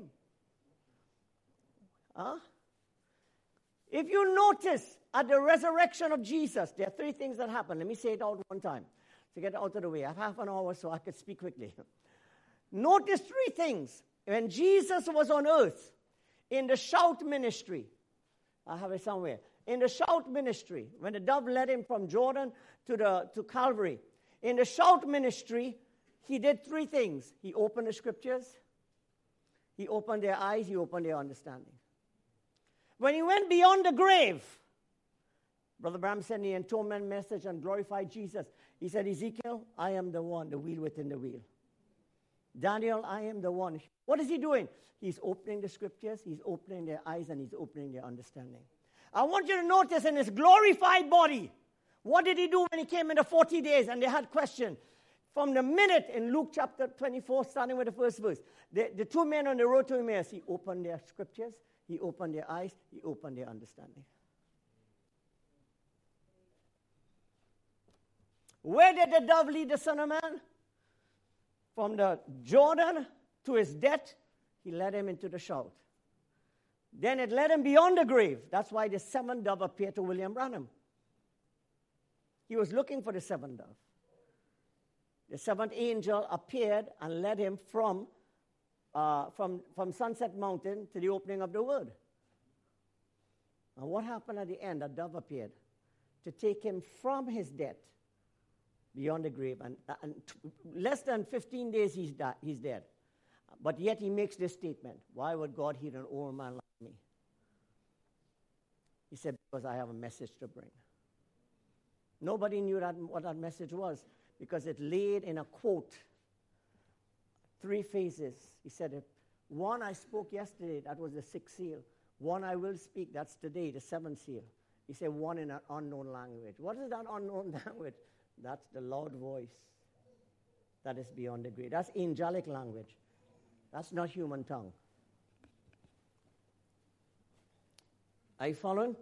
Huh? If you notice at the resurrection of Jesus, there are three things that happen. Let me say it out one time to get it out of the way. I have half an hour so I could speak quickly. Notice three things. When Jesus was on earth, in the shout ministry, I have it somewhere. In the shout ministry, when the dove led him from Jordan to, the, to Calvary, in the shout ministry, he did three things. He opened the scriptures, he opened their eyes, he opened their understanding. When he went beyond the grave, Brother Bram sent the atonement message and glorified Jesus. He said, Ezekiel, I am the one, the wheel within the wheel. Daniel, I am the one. What is he doing? He's opening the scriptures, he's opening their eyes, and he's opening their understanding. I want you to notice in his glorified body, what did he do when he came in the forty days and they had questions? From the minute in Luke chapter twenty-four, starting with the first verse, the, the two men on the road to Emmaus, he opened their scriptures, he opened their eyes, he opened their understanding. Where did the dove lead the Son of Man? From the Jordan to his death, he led him into the shout. Then it led him beyond the grave. That's why the seventh dove appeared to William Branham. He was looking for the seventh dove. The seventh angel appeared and led him from, uh, from, from Sunset Mountain to the opening of the Word. And what happened at the end? A dove appeared to take him from his death beyond the grave. And, and t- less than fifteen days he's, di- he's dead. But yet he makes this statement. Why would God heal an old man like me? He said, because I have a message to bring. Nobody knew that, what that message was, because it laid in a quote, three phases. He said, one I spoke yesterday, that was the sixth seal. One I will speak, that's today, the seventh seal. He said, one in an unknown language. What is that unknown language? That's the loud voice that is beyond the grave. That's angelic language. That's not human tongue. Are you following?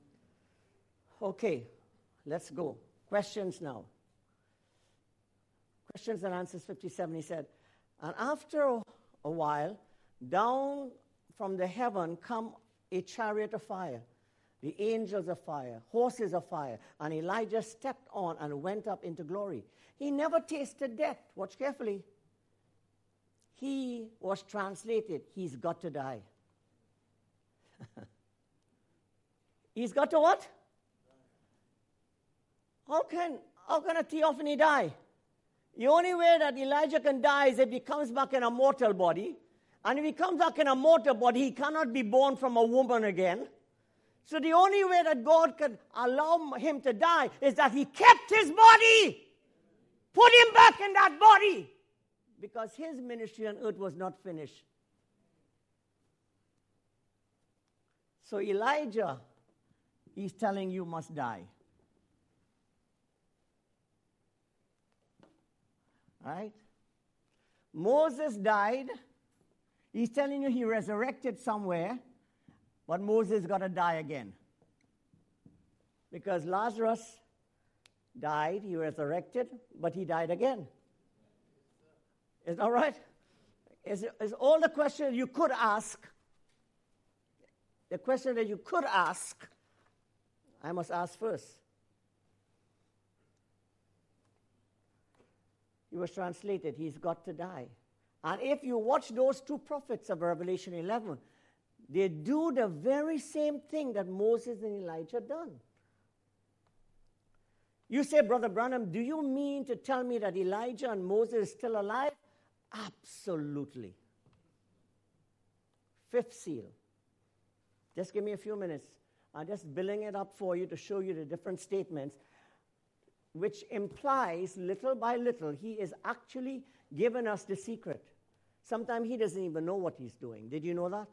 Okay, let's go. Questions now. Questions and answers fifty-seven, he said, and after a while, down from the heaven come a chariot of fire, the angels of fire, horses of fire, and Elijah stepped on and went up into glory. He never tasted death. Watch carefully. He was translated, he's got to die. He's got to what? How can, how can a theophany die? The only way that Elijah can die is if he comes back in a mortal body. And if he comes back in a mortal body, he cannot be born from a woman again. So the only way that God can allow him to die is that he kept his body. Put him back in that body. Because his ministry on earth was not finished. So Elijah, he's telling you must die. Right? Moses died. He's telling you he resurrected somewhere, but Moses got to die again. Because Lazarus died, he resurrected, but he died again. Is that right? Is, is all the questions you could ask, the question that you could ask, I must ask first. He was translated, he's got to die. And if you watch those two prophets of Revelation eleven, they do the very same thing that Moses and Elijah done. You say, Brother Branham, do you mean to tell me that Elijah and Moses are still alive? Absolutely. Fifth seal. Just give me a few minutes. I'm just building it up for you to show you the different statements, which implies little by little he is actually giving us the secret. Sometimes he doesn't even know what he's doing. Did you know that?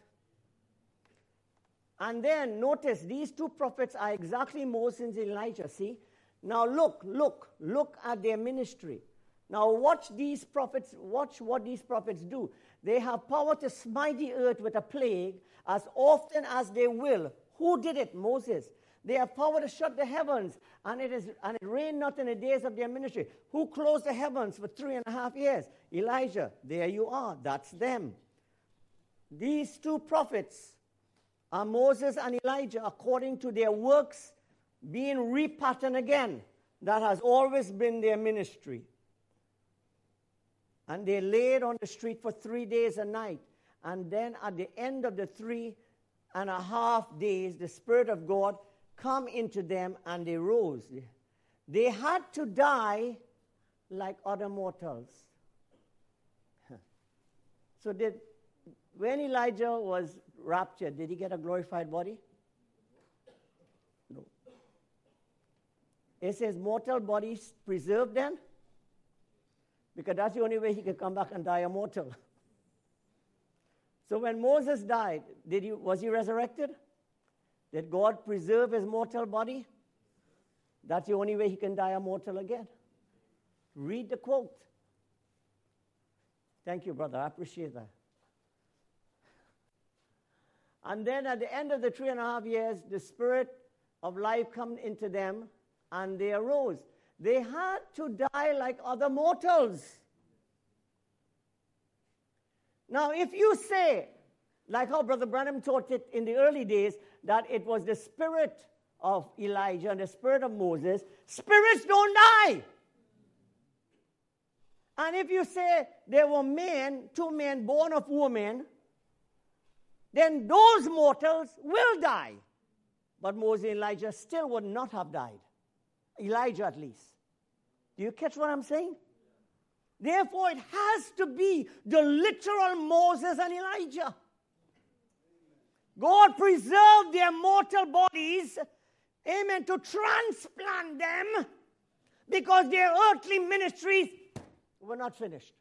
And then notice these two prophets are exactly Moses and Elijah. See? Now look, look, look at their ministry. Now watch these prophets, watch what these prophets do. They have power to smite the earth with a plague as often as they will. Who did it? Moses. They have power to shut the heavens, and it is and it rained not in the days of their ministry. Who closed the heavens for three and a half years? Elijah. There you are. That's them. These two prophets are Moses and Elijah according to their works being repatterned again. That has always been their ministry. And they laid on the street for three days a night. And then at the end of the three and a half days, the Spirit of God come into them and they rose. They had to die like other mortals. So did, when Elijah was raptured, did he get a glorified body? No. It says mortal bodies preserved then, because that's the only way he could come back and die a mortal. So when Moses died, did he, was he resurrected? Did God preserve his mortal body? That's the only way he can die a mortal again. Read the quote. Thank you, brother. I appreciate that. And then at the end of the three and a half years, the Spirit of life come into them, and they arose. They had to die like other mortals. Now, if you say, like how Brother Branham taught it in the early days, that it was the spirit of Elijah and the spirit of Moses, spirits don't die. And if you say there were men, two men born of women, then those mortals will die. But Moses and Elijah still would not have died. Elijah at least. Do you catch what I'm saying? Therefore, it has to be the literal Moses and Elijah. God preserved their mortal bodies, amen, to transplant them because their earthly ministries were not finished.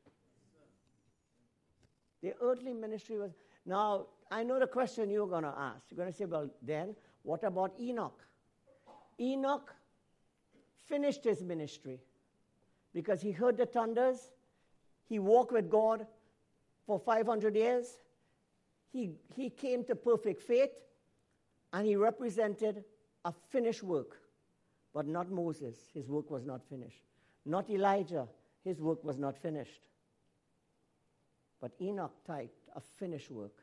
Their earthly ministry was... Now, I know the question you're going to ask. You're going to say, well, then, what about Enoch? Enoch finished his ministry because he heard the thunders. He walked with God for five hundred years. He, he came to perfect faith, and he represented a finished work. But not Moses. His work was not finished. Not Elijah. His work was not finished. But Enoch typed a finished work.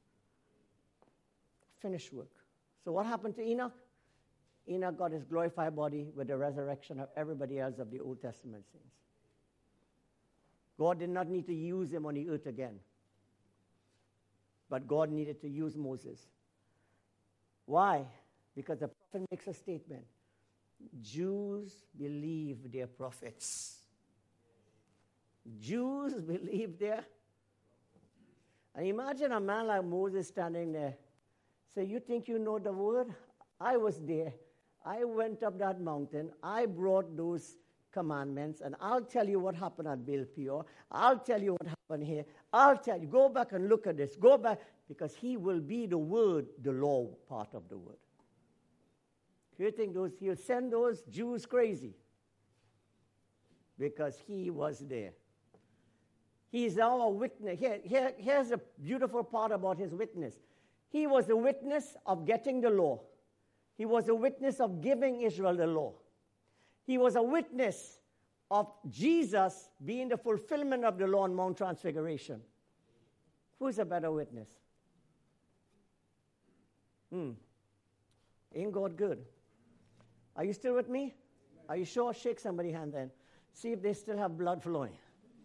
Finished work. So what happened to Enoch? Enoch got his glorified body with the resurrection of everybody else of the Old Testament saints. God did not need to use him on the earth again. But God needed to use Moses. Why? Because the prophet makes a statement. Jews believe their prophets. Jews believe their... And imagine a man like Moses standing there. Say, you think you know the word? I was there. I went up that mountain. I brought those commandments, and I'll tell you what happened at Baal Peor. I'll tell you what happened here. I'll tell you. Go back and look at this. Go back, because he will be the word, the law part of the word. You think those he'll send those Jews crazy? Because he was there. He's our witness. Here, here, here's a beautiful part about his witness. He was a witness of getting the law. He was a witness of giving Israel the law. He was a witness of Jesus being the fulfillment of the law on Mount Transfiguration. Who is a better witness? Hmm. Ain't God good? Are you still with me? Are you sure? Shake somebody's hand then. See if they still have blood flowing.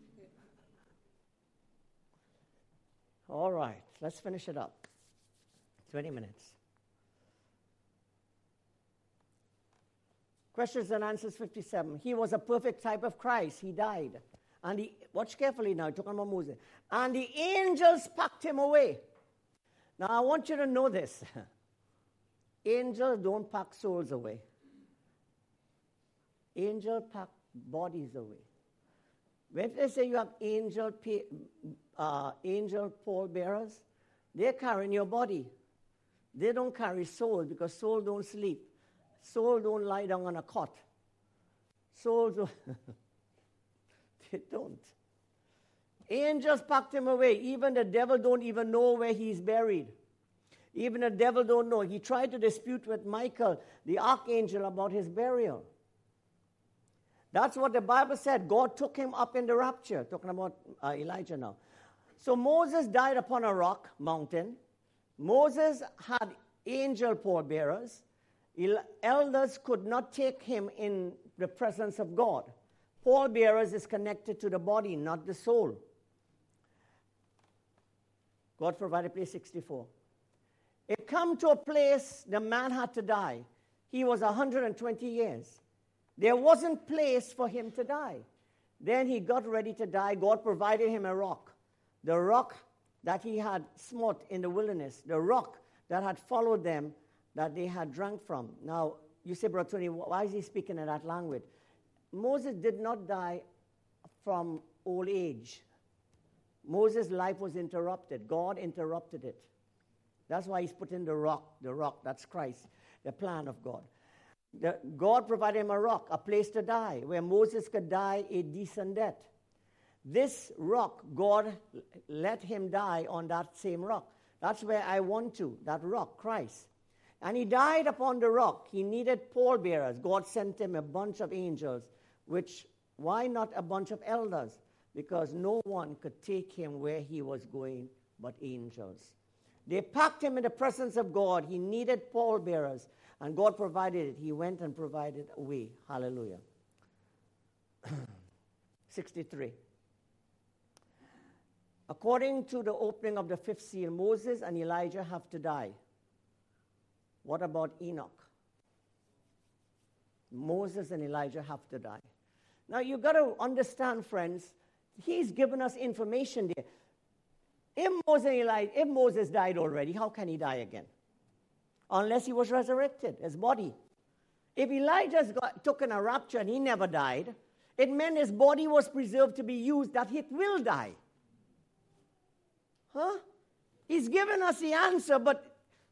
All right, let's finish it up. twenty minutes. Questions and answers fifty-seven. He was a perfect type of Christ. He died. And he, watch carefully now, talking about Moses. And the angels packed him away. Now I want you to know this. Angels don't pack souls away. Angels pack bodies away. When they say you have angel, uh, angel pallbearers, they're carrying your body. They don't carry soul because soul don't sleep. Soul don't lie down on a cot. Soul don't. They don't. Angels packed him away. Even the devil don't even know where he's buried. Even the devil don't know. He tried to dispute with Michael, the archangel, about his burial. That's what the Bible said. God took him up in the rapture. Talking about uh, Elijah now. So Moses died upon a rock mountain. Moses had angel pallbearers. Elders could not take him in the presence of God. Pallbearers is connected to the body, not the soul. God provided place sixty-four. It come to a place the man had to die. He was one hundred twenty years. There wasn't place for him to die. Then he got ready to die. God provided him a rock. The rock that he had smote in the wilderness. The rock that had followed them, that they had drank from. Now, you say, Brother Tony, why is he speaking in that language? Moses did not die from old age. Moses' life was interrupted. God interrupted it. That's why he's put in the rock, the rock, that's Christ, the plan of God. The, God provided him a rock, a place to die, where Moses could die a decent death. This rock, God let him die on that same rock. That's where I want to, that rock, Christ. And he died upon the rock. He needed pallbearers. God sent him a bunch of angels, which, why not a bunch of elders? Because no one could take him where he was going but angels. They packed him in the presence of God. He needed pallbearers, and God provided it. He went and provided a way. Hallelujah. sixty-three. According to the opening of the fifth seal, Moses and Elijah have to die. What about Enoch? Moses and Elijah have to die. Now, you've got to understand, friends, he's given us information there. If Moses, and Elijah, if Moses died already, how can he die again? Unless he was resurrected, his body. If Elijah got taken a rapture and he never died, it meant his body was preserved to be used, that it will die. Huh? He's given us the answer, but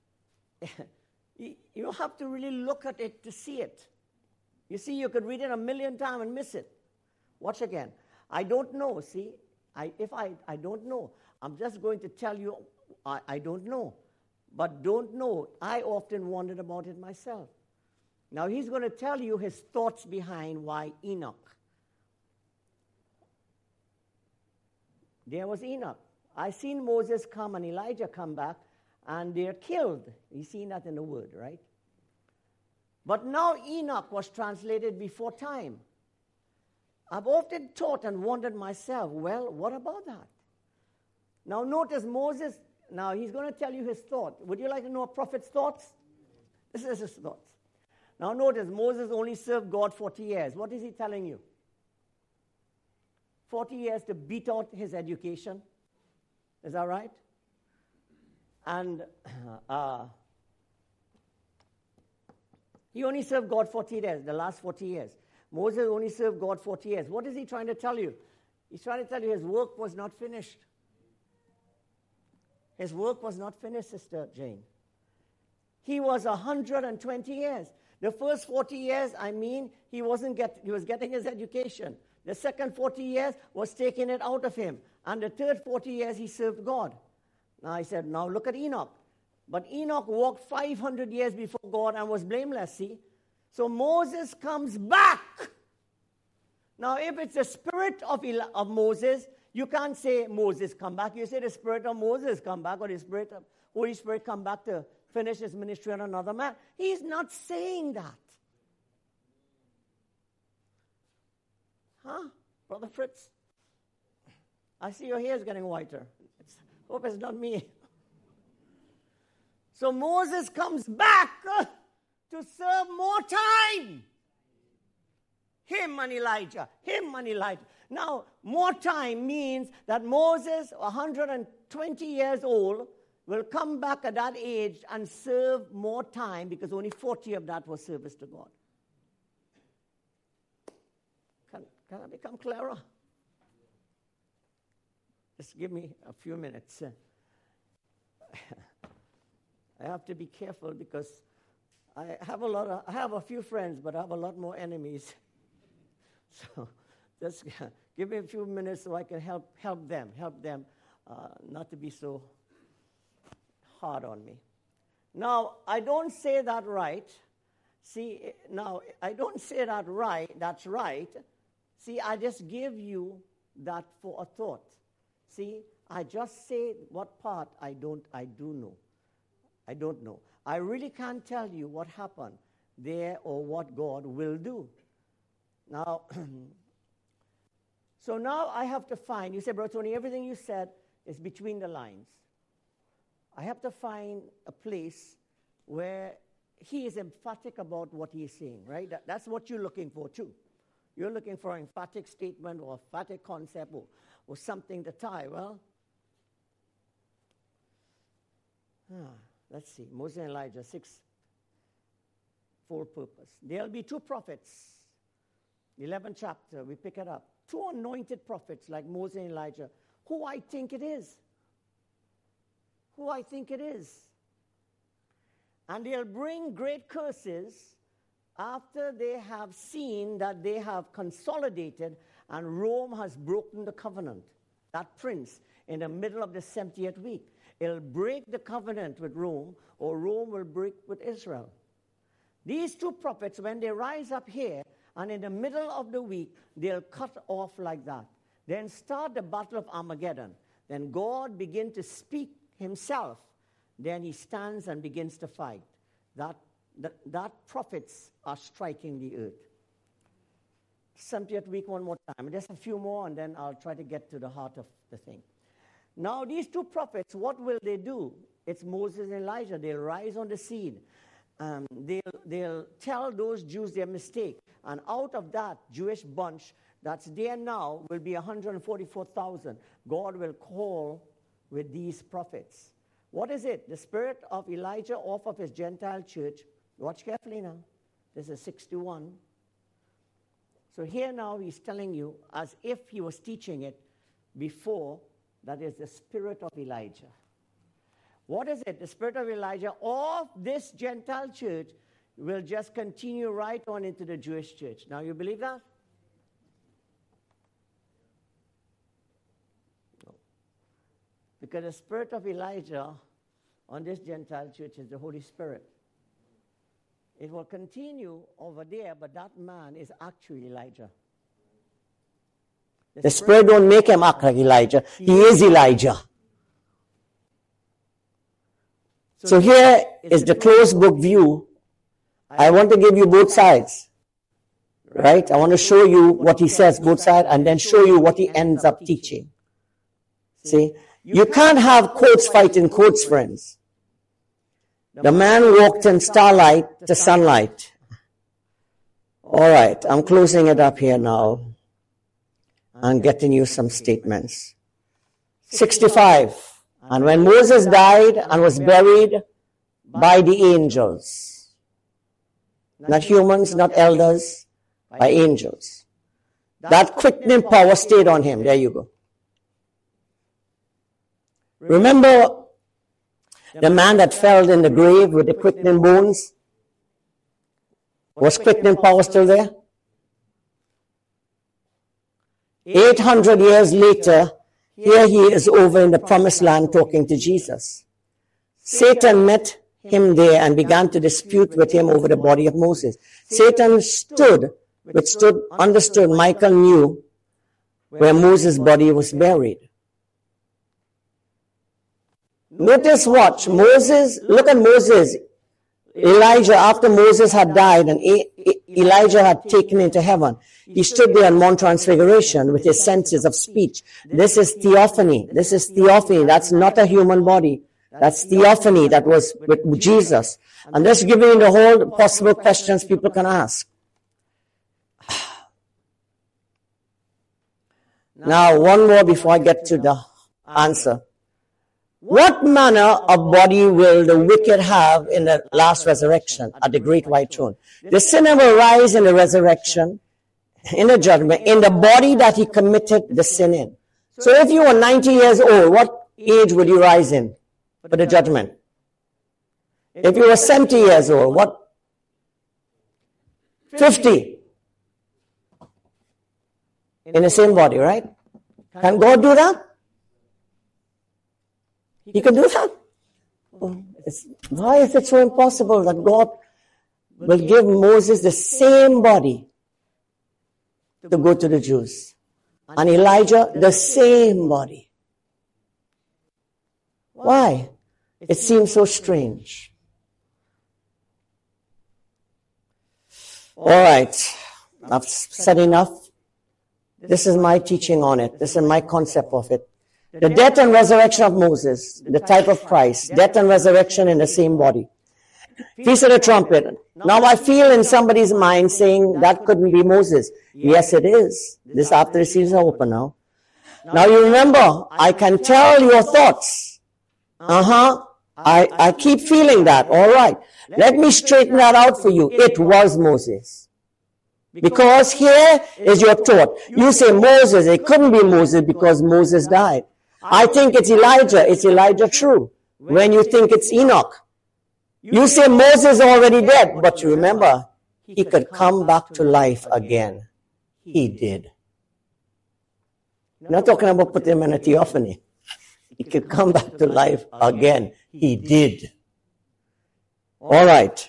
you have to really look at it to see it. You see, you could read it a million times and miss it. Watch again. I don't know, see? I, if I, I don't know, I'm just going to tell you I, I don't know. But don't know, I often wondered about it myself. Now he's going to tell you his thoughts behind why Enoch. There was Enoch. I seen Moses come and Elijah come back, and they're killed. You've seen that in the word, right? But now Enoch was translated before time. I've often thought and wondered myself, well, what about that? Now notice Moses, now he's going to tell you his thought. Would you like to know a prophet's thoughts? This is his thoughts. Now notice, Moses only served God forty years. What is he telling you? forty years to beat out his education. Is that right? And uh, he only served God forty years, the last forty years. Moses only served God forty years. What is he trying to tell you? He's trying to tell you his work was not finished. His work was not finished, Sister Jane. He was one hundred twenty years. The first forty years, I mean, he wasn't get, he was getting his education. The second forty years was taking it out of him. And the third forty years, he served God. Now I said, now look at Enoch. But Enoch walked five hundred years before God and was blameless, see? So Moses comes back. Now, if it's the spirit of, Eli- of Moses, you can't say Moses come back. You say the spirit of Moses come back, or the spirit of Holy Spirit come back to finish his ministry on another man. He's not saying that. Huh, Brother Fritz? I see your hair is getting whiter. It's, hope it's not me. So Moses comes back uh, to serve more time. Him and Elijah. Him and Elijah. Now, more time means that Moses, one hundred twenty years old, will come back at that age and serve more time, because only forty of that was service to God. Can, can I become clearer? just give me a few minutes. I have to be careful because I have a lot of, I have a few friends, but I have a lot more enemies. So just give me a few minutes so I can help help them, help them uh, not to be so hard on me. Now, I don't say that right. See, now, I don't say that right, that's right. See, I just give you that for a thought. See, I just say what part I don't, I do know. I don't know. I really can't tell you what happened there or what God will do. Now, so now I have to find, you say, Brother Tony, everything you said is between the lines. I have to find a place where he is emphatic about what he is saying, right? That, that's what you're looking for too. You're looking for an emphatic statement or emphatic concept or, or something to tie. Well, ah, let's see. Moses and Elijah, six, full purpose. There'll be two prophets. The eleventh chapter, we pick it up. Two anointed prophets like Moses and Elijah. Who I think it is. Who I think it is. And they'll bring great curses after they have seen that they have consolidated and Rome has broken the covenant. That prince in the middle of the seventieth week. It'll break the covenant with Rome, or Rome will break with Israel. These two prophets, when they rise up here, and in the middle of the week, they'll cut off like that. Then start the battle of Armageddon. Then God begin to speak himself. Then he stands and begins to fight. That, that, that prophets are striking the earth. seventieth week one more time. Just a few more, and then I'll try to get to the heart of the thing. Now, these two prophets, what will they do? It's Moses and Elijah. They'll rise on the scene. Um, they'll, they'll tell those Jews their mistake. And out of that Jewish bunch that's there now will be one hundred forty-four thousand. God will call with these prophets. What is it? The spirit of Elijah off of his Gentile church. Watch carefully now. This is sixty-one. So here now he's telling you, as if he was teaching it before, that is the spirit of Elijah. What is it? The spirit of Elijah of this Gentile church will just continue right on into the Jewish church. Now, you believe that? No. Because the spirit of Elijah on this Gentile church is the Holy Spirit. It will continue over there, but that man is actually Elijah. The, the Spirit, Spirit don't make him act like Elijah. He, he is Elijah. So, so here is the closed book view. I want to give you both sides. Right? I want to show you what he says, both sides, and then show you what he ends up teaching. See? You can't have quotes fighting quotes, friends. The man walked in starlight to sunlight. All right, I'm closing it up here now and getting you some statements. sixty-five. And when Moses died and was buried by the angels, not humans, not elders, by angels, that quickening power stayed on him. There you go. Remember the man that fell in the grave with the quickening bones? Was quickening power still there? eight hundred years later, here he is over in the promised land talking to Jesus. Satan met him there and began to dispute with him over the body of Moses. Satan stood, which stood, understood, Michael knew where Moses' body was buried. Notice, watch, Moses, look at Moses. Elijah, after Moses had died and Elijah had taken into heaven, he stood there on Mount Transfiguration with his senses of speech. This is theophany. This is theophany. That's not a human body. That's theophany that was with Jesus. I'm just giving you the whole possible questions people can ask. Now, one more before I get to the answer. What manner of body will the wicked have in the last resurrection at the great white throne? The sinner will rise in the resurrection, in the judgment, in the body that he committed the sin in. So if you were ninety years old, what age would you rise in for the judgment? If you were seventy years old, what? fifty. In the same body, right? Can God do that? He can do that? Oh, it's, why is it so impossible that God will give Moses the same body to go to the Jews? And Elijah, the same body. Why? It seems so strange. All right. I've said enough. This is my teaching on it. This is my concept of it. The death and resurrection of Moses, the type of Christ, death and resurrection in the same body. Feast of the trumpet. Now I feel in somebody's mind saying that couldn't be Moses. Yes, it is. This after the seals are open now. Now you remember, I can tell your thoughts. Uh-huh. I, I keep feeling that. All right. Let me straighten that out for you. It was Moses. Because here is your thought. You say Moses. It couldn't be Moses because Moses died. I think it's Elijah. It's Elijah true. When you think it's Enoch. You say Moses already dead. But you remember, he could come back to life again. He did. I'm not talking about putting him in a theophany. He could come back to life again. He did. All right.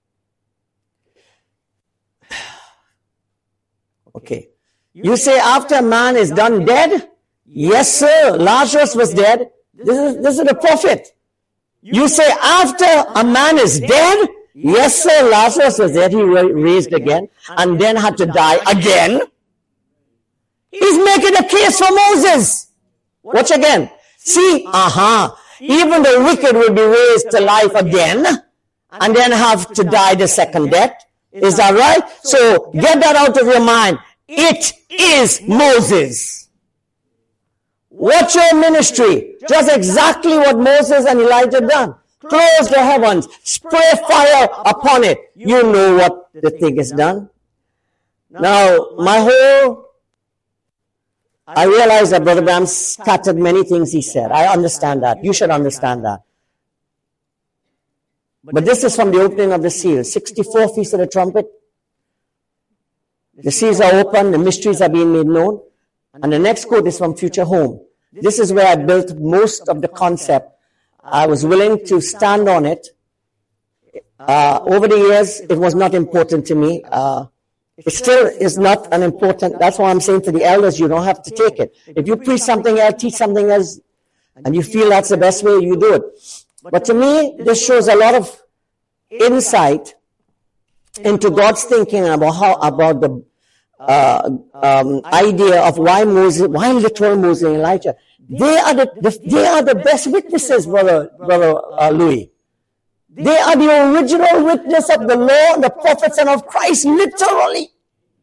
Okay. You say after a man is done dead? Yes, sir. Lazarus was dead. This is, this is the prophet. You say after a man is dead? Yes, sir. Lazarus was dead. He raised again and then had to die again. He's making a case for Moses. Watch again. See, aha. Uh-huh. Even the wicked will be raised to life again and then have to die the second death. Is that right? So get that out of your mind. It is Moses. Watch your ministry. Just exactly what Moses and Elijah done. Close the heavens. Spray fire upon it. You know what the thing is done. Now, my whole... I realize that Brother Branham scattered many things he said. I understand that. You should understand that. But this is from the opening of the seal. sixty-four Feast of the Trumpet. The seals are open. The mysteries are being made known. And the next quote is from Future Home. This is where I built most of the concept. I was willing to stand on it. Uh, over the years, it was not important to me. Uh, it still is not an important, that's why I'm saying to the elders, you don't have to take it. If you preach something else, teach something else, and you feel that's the best way, you do it. But to me, this shows a lot of insight into God's thinking about how, about the uh, um, idea of why Moses, why literal Moses and Elijah. They are the, the they are the best witnesses, brother, brother uh, Louis. They are the original witness of the law, the prophets, and of Christ, literally.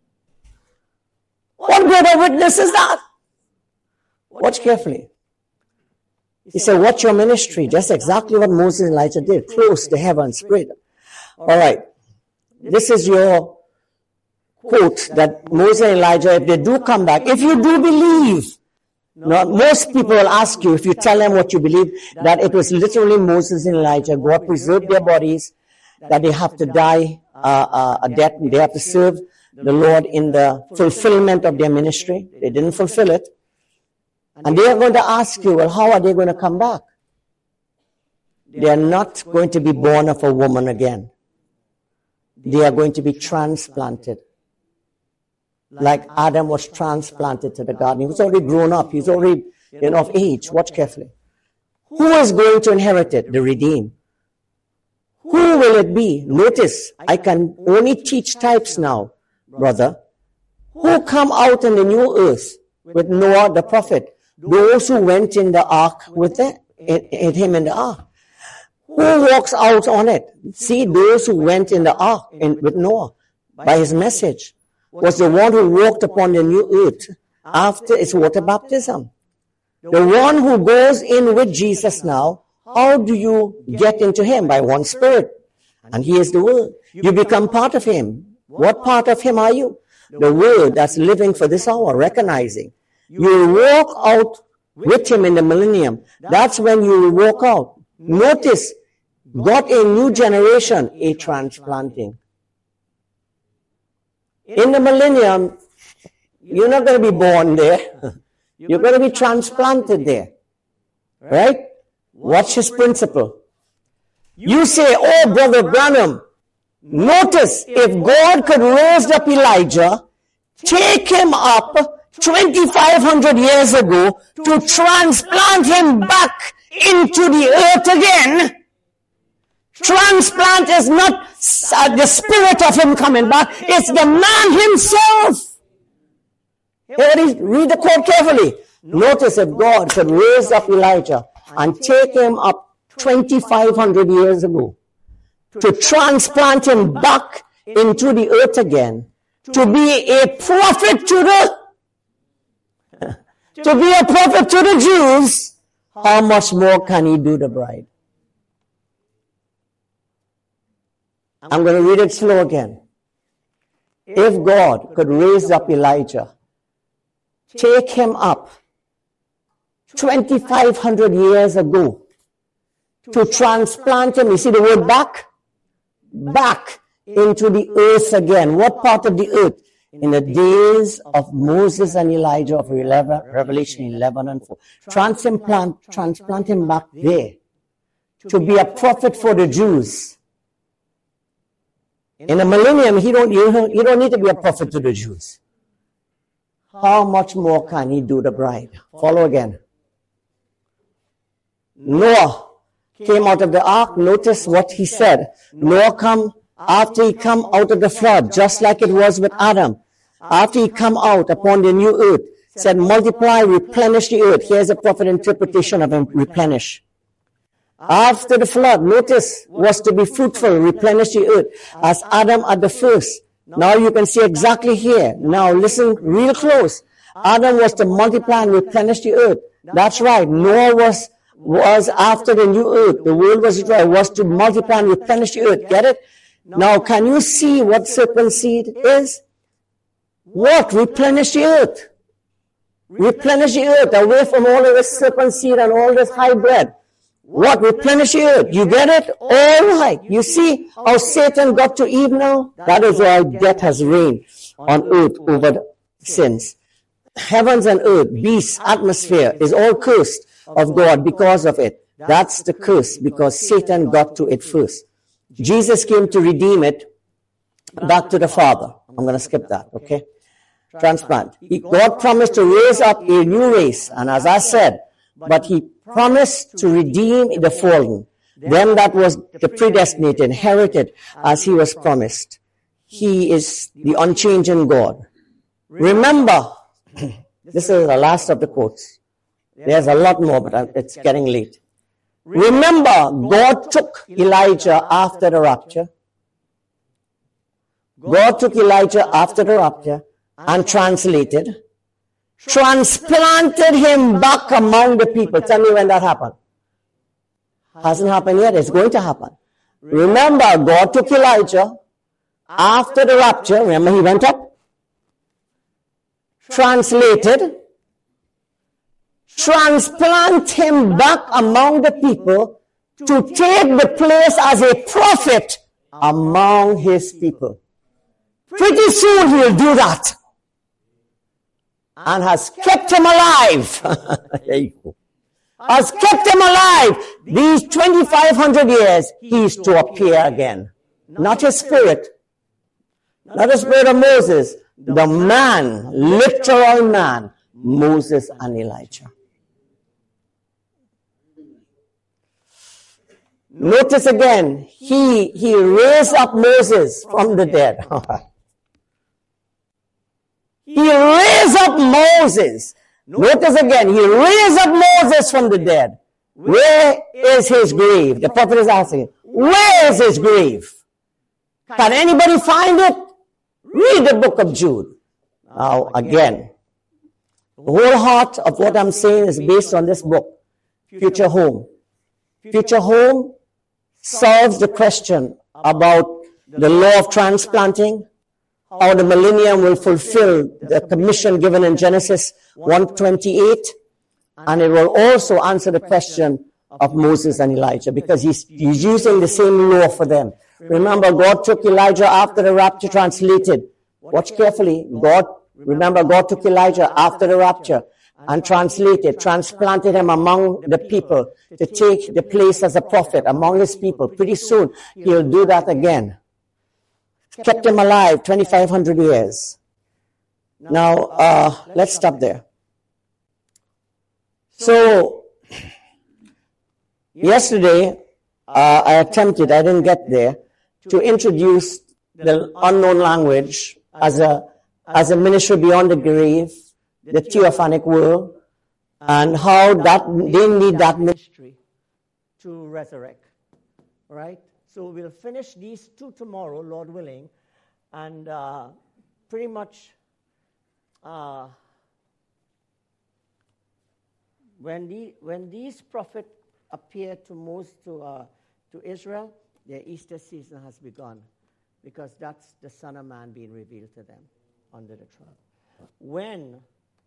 What greater witness is that? Watch carefully. He said, watch your ministry. Just exactly what Moses and Elijah did. Close the heavens, spread. All right. This is your quote that Moses and Elijah, if they do come back, if you do believe, now, most people will ask you, if you tell them what you believe, that it was literally Moses and Elijah. God preserved their bodies, that they have to die uh, uh, a death. They have to serve the Lord in the fulfillment of their ministry. They didn't fulfill it. And they are going to ask you, well, how are they going to come back? They are not going to be born of a woman again. They are going to be transplanted. Like Adam was transplanted to the garden. He was already grown up. He's already, you know, of age. Watch carefully. Who is going to inherit it? The redeemed. Who will it be? Notice, I can only teach types now, brother. Who come out in the new earth with Noah the prophet? Those who went in the ark with them, in, in him in the ark. Who walks out on it? See, those who went in the ark in, with Noah by his message was the one who walked upon the new earth after its water baptism. The one who goes in with Jesus now, how do you get into him? By one spirit. And he is the word. You become part of him. What part of him are you? The word that's living for this hour, recognizing You will walk out with him in the millennium. That's when you will walk out. Notice, got a new generation, a transplanting. In the millennium, you're not going to be born there. You're going to be transplanted there. Right? Watch his principle. You say, oh, Brother Branham, notice, if God could raise up Elijah, take him up twenty-five hundred years ago to transplant him back into the earth again. Transplant is not uh, the spirit of him coming back, it's the man himself. Here, read the quote carefully. Notice if God could raise up Elijah and take him up twenty-five hundred years ago to transplant him back into the earth again, to be a prophet to the to be a prophet to the Jews, how much more can he do the bride? I'm going to read it slow again. If God could raise up Elijah, take him up twenty-five hundred years ago to transplant him, you see the word back? Back into the earth again. What part of the earth? In the days of Moses and Elijah of Revelation eleven and four. Transplant, transplant him back there to be a prophet for the Jews. In the millennium, he don't, you, don't, you don't need to be a prophet to the Jews. How much more can he do the bride? Follow again. Noah came out of the ark. Notice what he said. Noah come after he come out of the flood, just like it was with Adam. After he come out upon the new earth, said multiply, replenish the earth. Here's a prophet interpretation of him, replenish. After the flood, notice, was to be fruitful, replenish the earth, as Adam at the first. Now you can see exactly here. Now listen real close. Adam was to multiply and replenish the earth. That's right. Noah was was after the new earth. The world was dry, was to multiply and replenish the earth. Get it? Now can you see what serpent seed is? What? Replenish the earth. Replenish the earth away from all of this serpent seed and all this hybrid. What? Replenish the earth. You get it? All right. You see how Satan got to Eve now? That is why death has reigned on earth over the sins. Heavens and earth, beasts, atmosphere is all cursed of God because of it. That's the curse because Satan got to it first. Jesus came to redeem it back to the Father. I'm going to skip that, okay? Transplant. He, God promised to raise up a new race, and as I said, but he promised to redeem the fallen, them that was the predestinated, inherited as he was promised. He is the unchanging God. Remember, this is the last of the quotes. There's a lot more, but it's getting late. Remember, God took Elijah after the rapture. God took Elijah after the rapture and translated, transplanted him back among the people. Tell me when that happened. Hasn't happened yet. It's going to happen. Remember, God took Elijah after the rapture. Remember, he went up, translated, transplant him back among the people to take the place as a prophet among his people. Pretty soon he'll do that. And has kept him alive. There you go. Has kept him alive. These twenty-five hundred years, he's to appear again. Not his spirit. Not the spirit of Moses. The man, literal man, Moses and Elijah. Notice again, he, he raised up Moses from the dead. He raised up Moses. Notice again, he raised up Moses from the dead. Where is his grave? The prophet is asking, where is his grave? Can anybody find it? Read the book of Jude. Now, again, the whole heart of what I'm saying is based on this book, Future Home. Future Home solves the question about the law of transplanting, how the millennium will fulfill the commission given in Genesis one twenty-eight, and it will also answer the question of Moses and Elijah, because he's, he's using the same law for them. Remember, God took Elijah after the rapture, translated. Watch carefully. God, remember, God took Elijah after the rapture and translated, transplanted him among the people to take the place as a prophet among his people. Pretty soon, he'll do that again. Kept him alive twenty-five hundred years. Now, uh, let's stop there. So, yesterday, uh, I attempted, I didn't get there, to introduce the unknown language as a, as a ministry beyond the grave, the theophanic world, and how that they need that ministry to resurrect. Right? So we'll finish these two tomorrow, Lord willing, and uh, pretty much uh, when the when these prophets appear to Moses to uh, to Israel, their Easter season has begun, because that's the Son of Man being revealed to them under the trial. When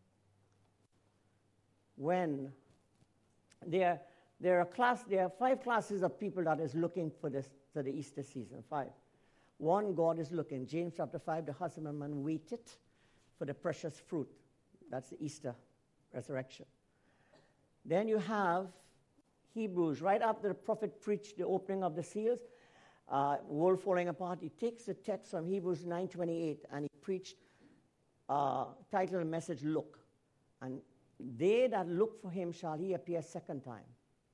when there there are class there are five classes of people that is looking for this for the Easter season. Five. One, God is looking. James chapter five, the husbandman waited for the precious fruit. That's the Easter resurrection. Then you have Hebrews, right after the prophet preached the opening of the seals, uh, world falling apart, he takes the text from Hebrews nine twenty-eight and he preached, uh, titled the message, Look. And they that look for him shall he appear second time.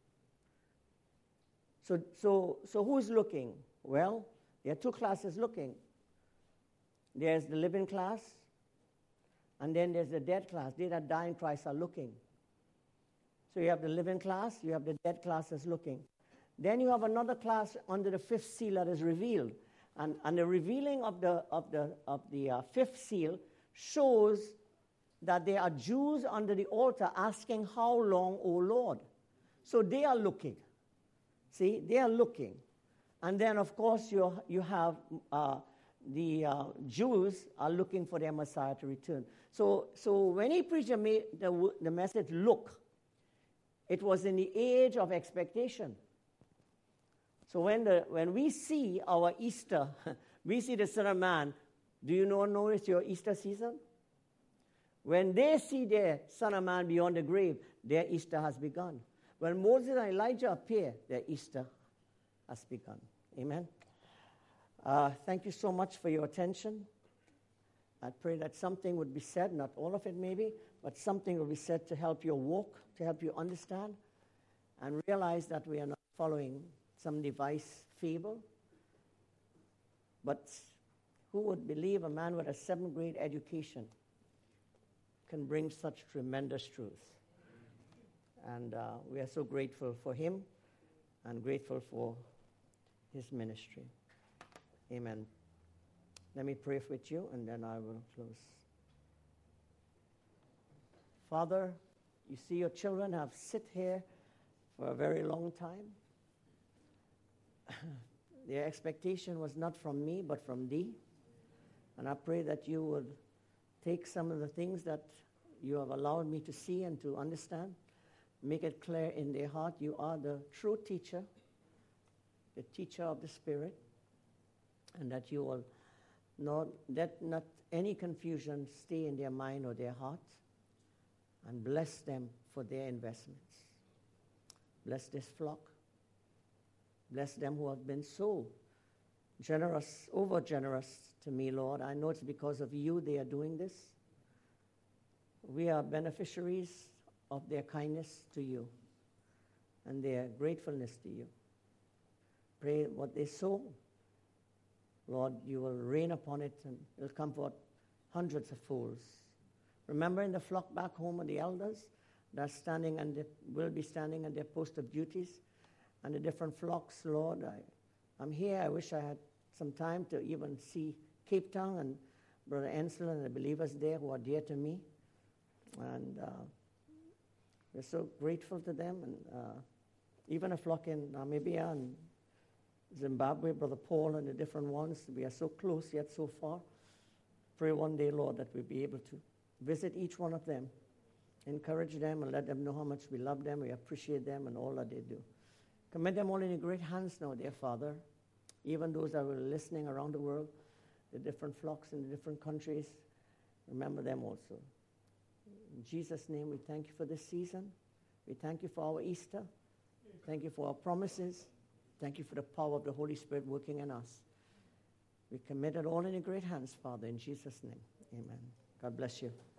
So, so, so who's looking? Well, there are two classes looking. There's the living class, and then there's the dead class. They that die in Christ are looking. So you have the living class, you have the dead class that's looking. Then you have another class under the fifth seal that is revealed. And, and the revealing of the, of the, of the uh, fifth seal shows that there are Jews under the altar asking, how long, O Lord? So they are looking. See, they are looking. And then, of course, you, you have uh, the uh, Jews are looking for their Messiah to return. So, so when he preached the, the, the message, look, it was in the age of expectation. So when, the, when we see our Easter, we see the Son of Man, do you know, notice your Easter season? When they see their Son of Man beyond the grave, their Easter has begun. When Moses and Elijah appear, their Easter has begun. Amen. Uh, thank you so much for your attention. I pray that something would be said, not all of it maybe, but something will be said to help your walk, to help you understand, and realize that we are not following some device fable. But who would believe a man with a seventh grade education can bring such tremendous truths? And uh, we are so grateful for him and grateful for his ministry. Amen. Let me pray with you, and then I will close. Father, you see your children have sit here for a very long time. Their expectation was not from me, but from thee. And I pray that you would take some of the things that you have allowed me to see and to understand, make it clear in their heart. You are the true teacher, the teacher of the Spirit, and that you will not let not any confusion stay in their mind or their heart, and bless them for their investments. Bless this flock. Bless them who have been so generous, over generous to me, Lord. I know it's because of you they are doing this. We are beneficiaries of their kindness to you and their gratefulness to you. Pray what they sow, Lord, you will rain upon it and it will come forth hundreds of folds. Remember in the flock back home are the elders that are standing and will be standing at their post of duties, and the different flocks, Lord. I, I'm here. I wish I had some time to even see Cape Town and Brother Ensel and the believers there who are dear to me. And uh, we're so grateful to them. And uh, even a flock in Namibia and Zimbabwe, Brother Paul and the different ones, we are so close yet so far. Pray one day, Lord, that we'll be able to visit each one of them, encourage them, and let them know how much we love them, we appreciate them, and all that they do. Commit them all in your great hands now, dear Father, even those that were listening around the world, the different flocks in the different countries. Remember them also. In Jesus' name, we thank you for this season. We thank you for our Easter. Thank you for our promises. Thank you for the power of the Holy Spirit working in us. We commit it all in your great hands, Father, in Jesus' name. Amen. God bless you.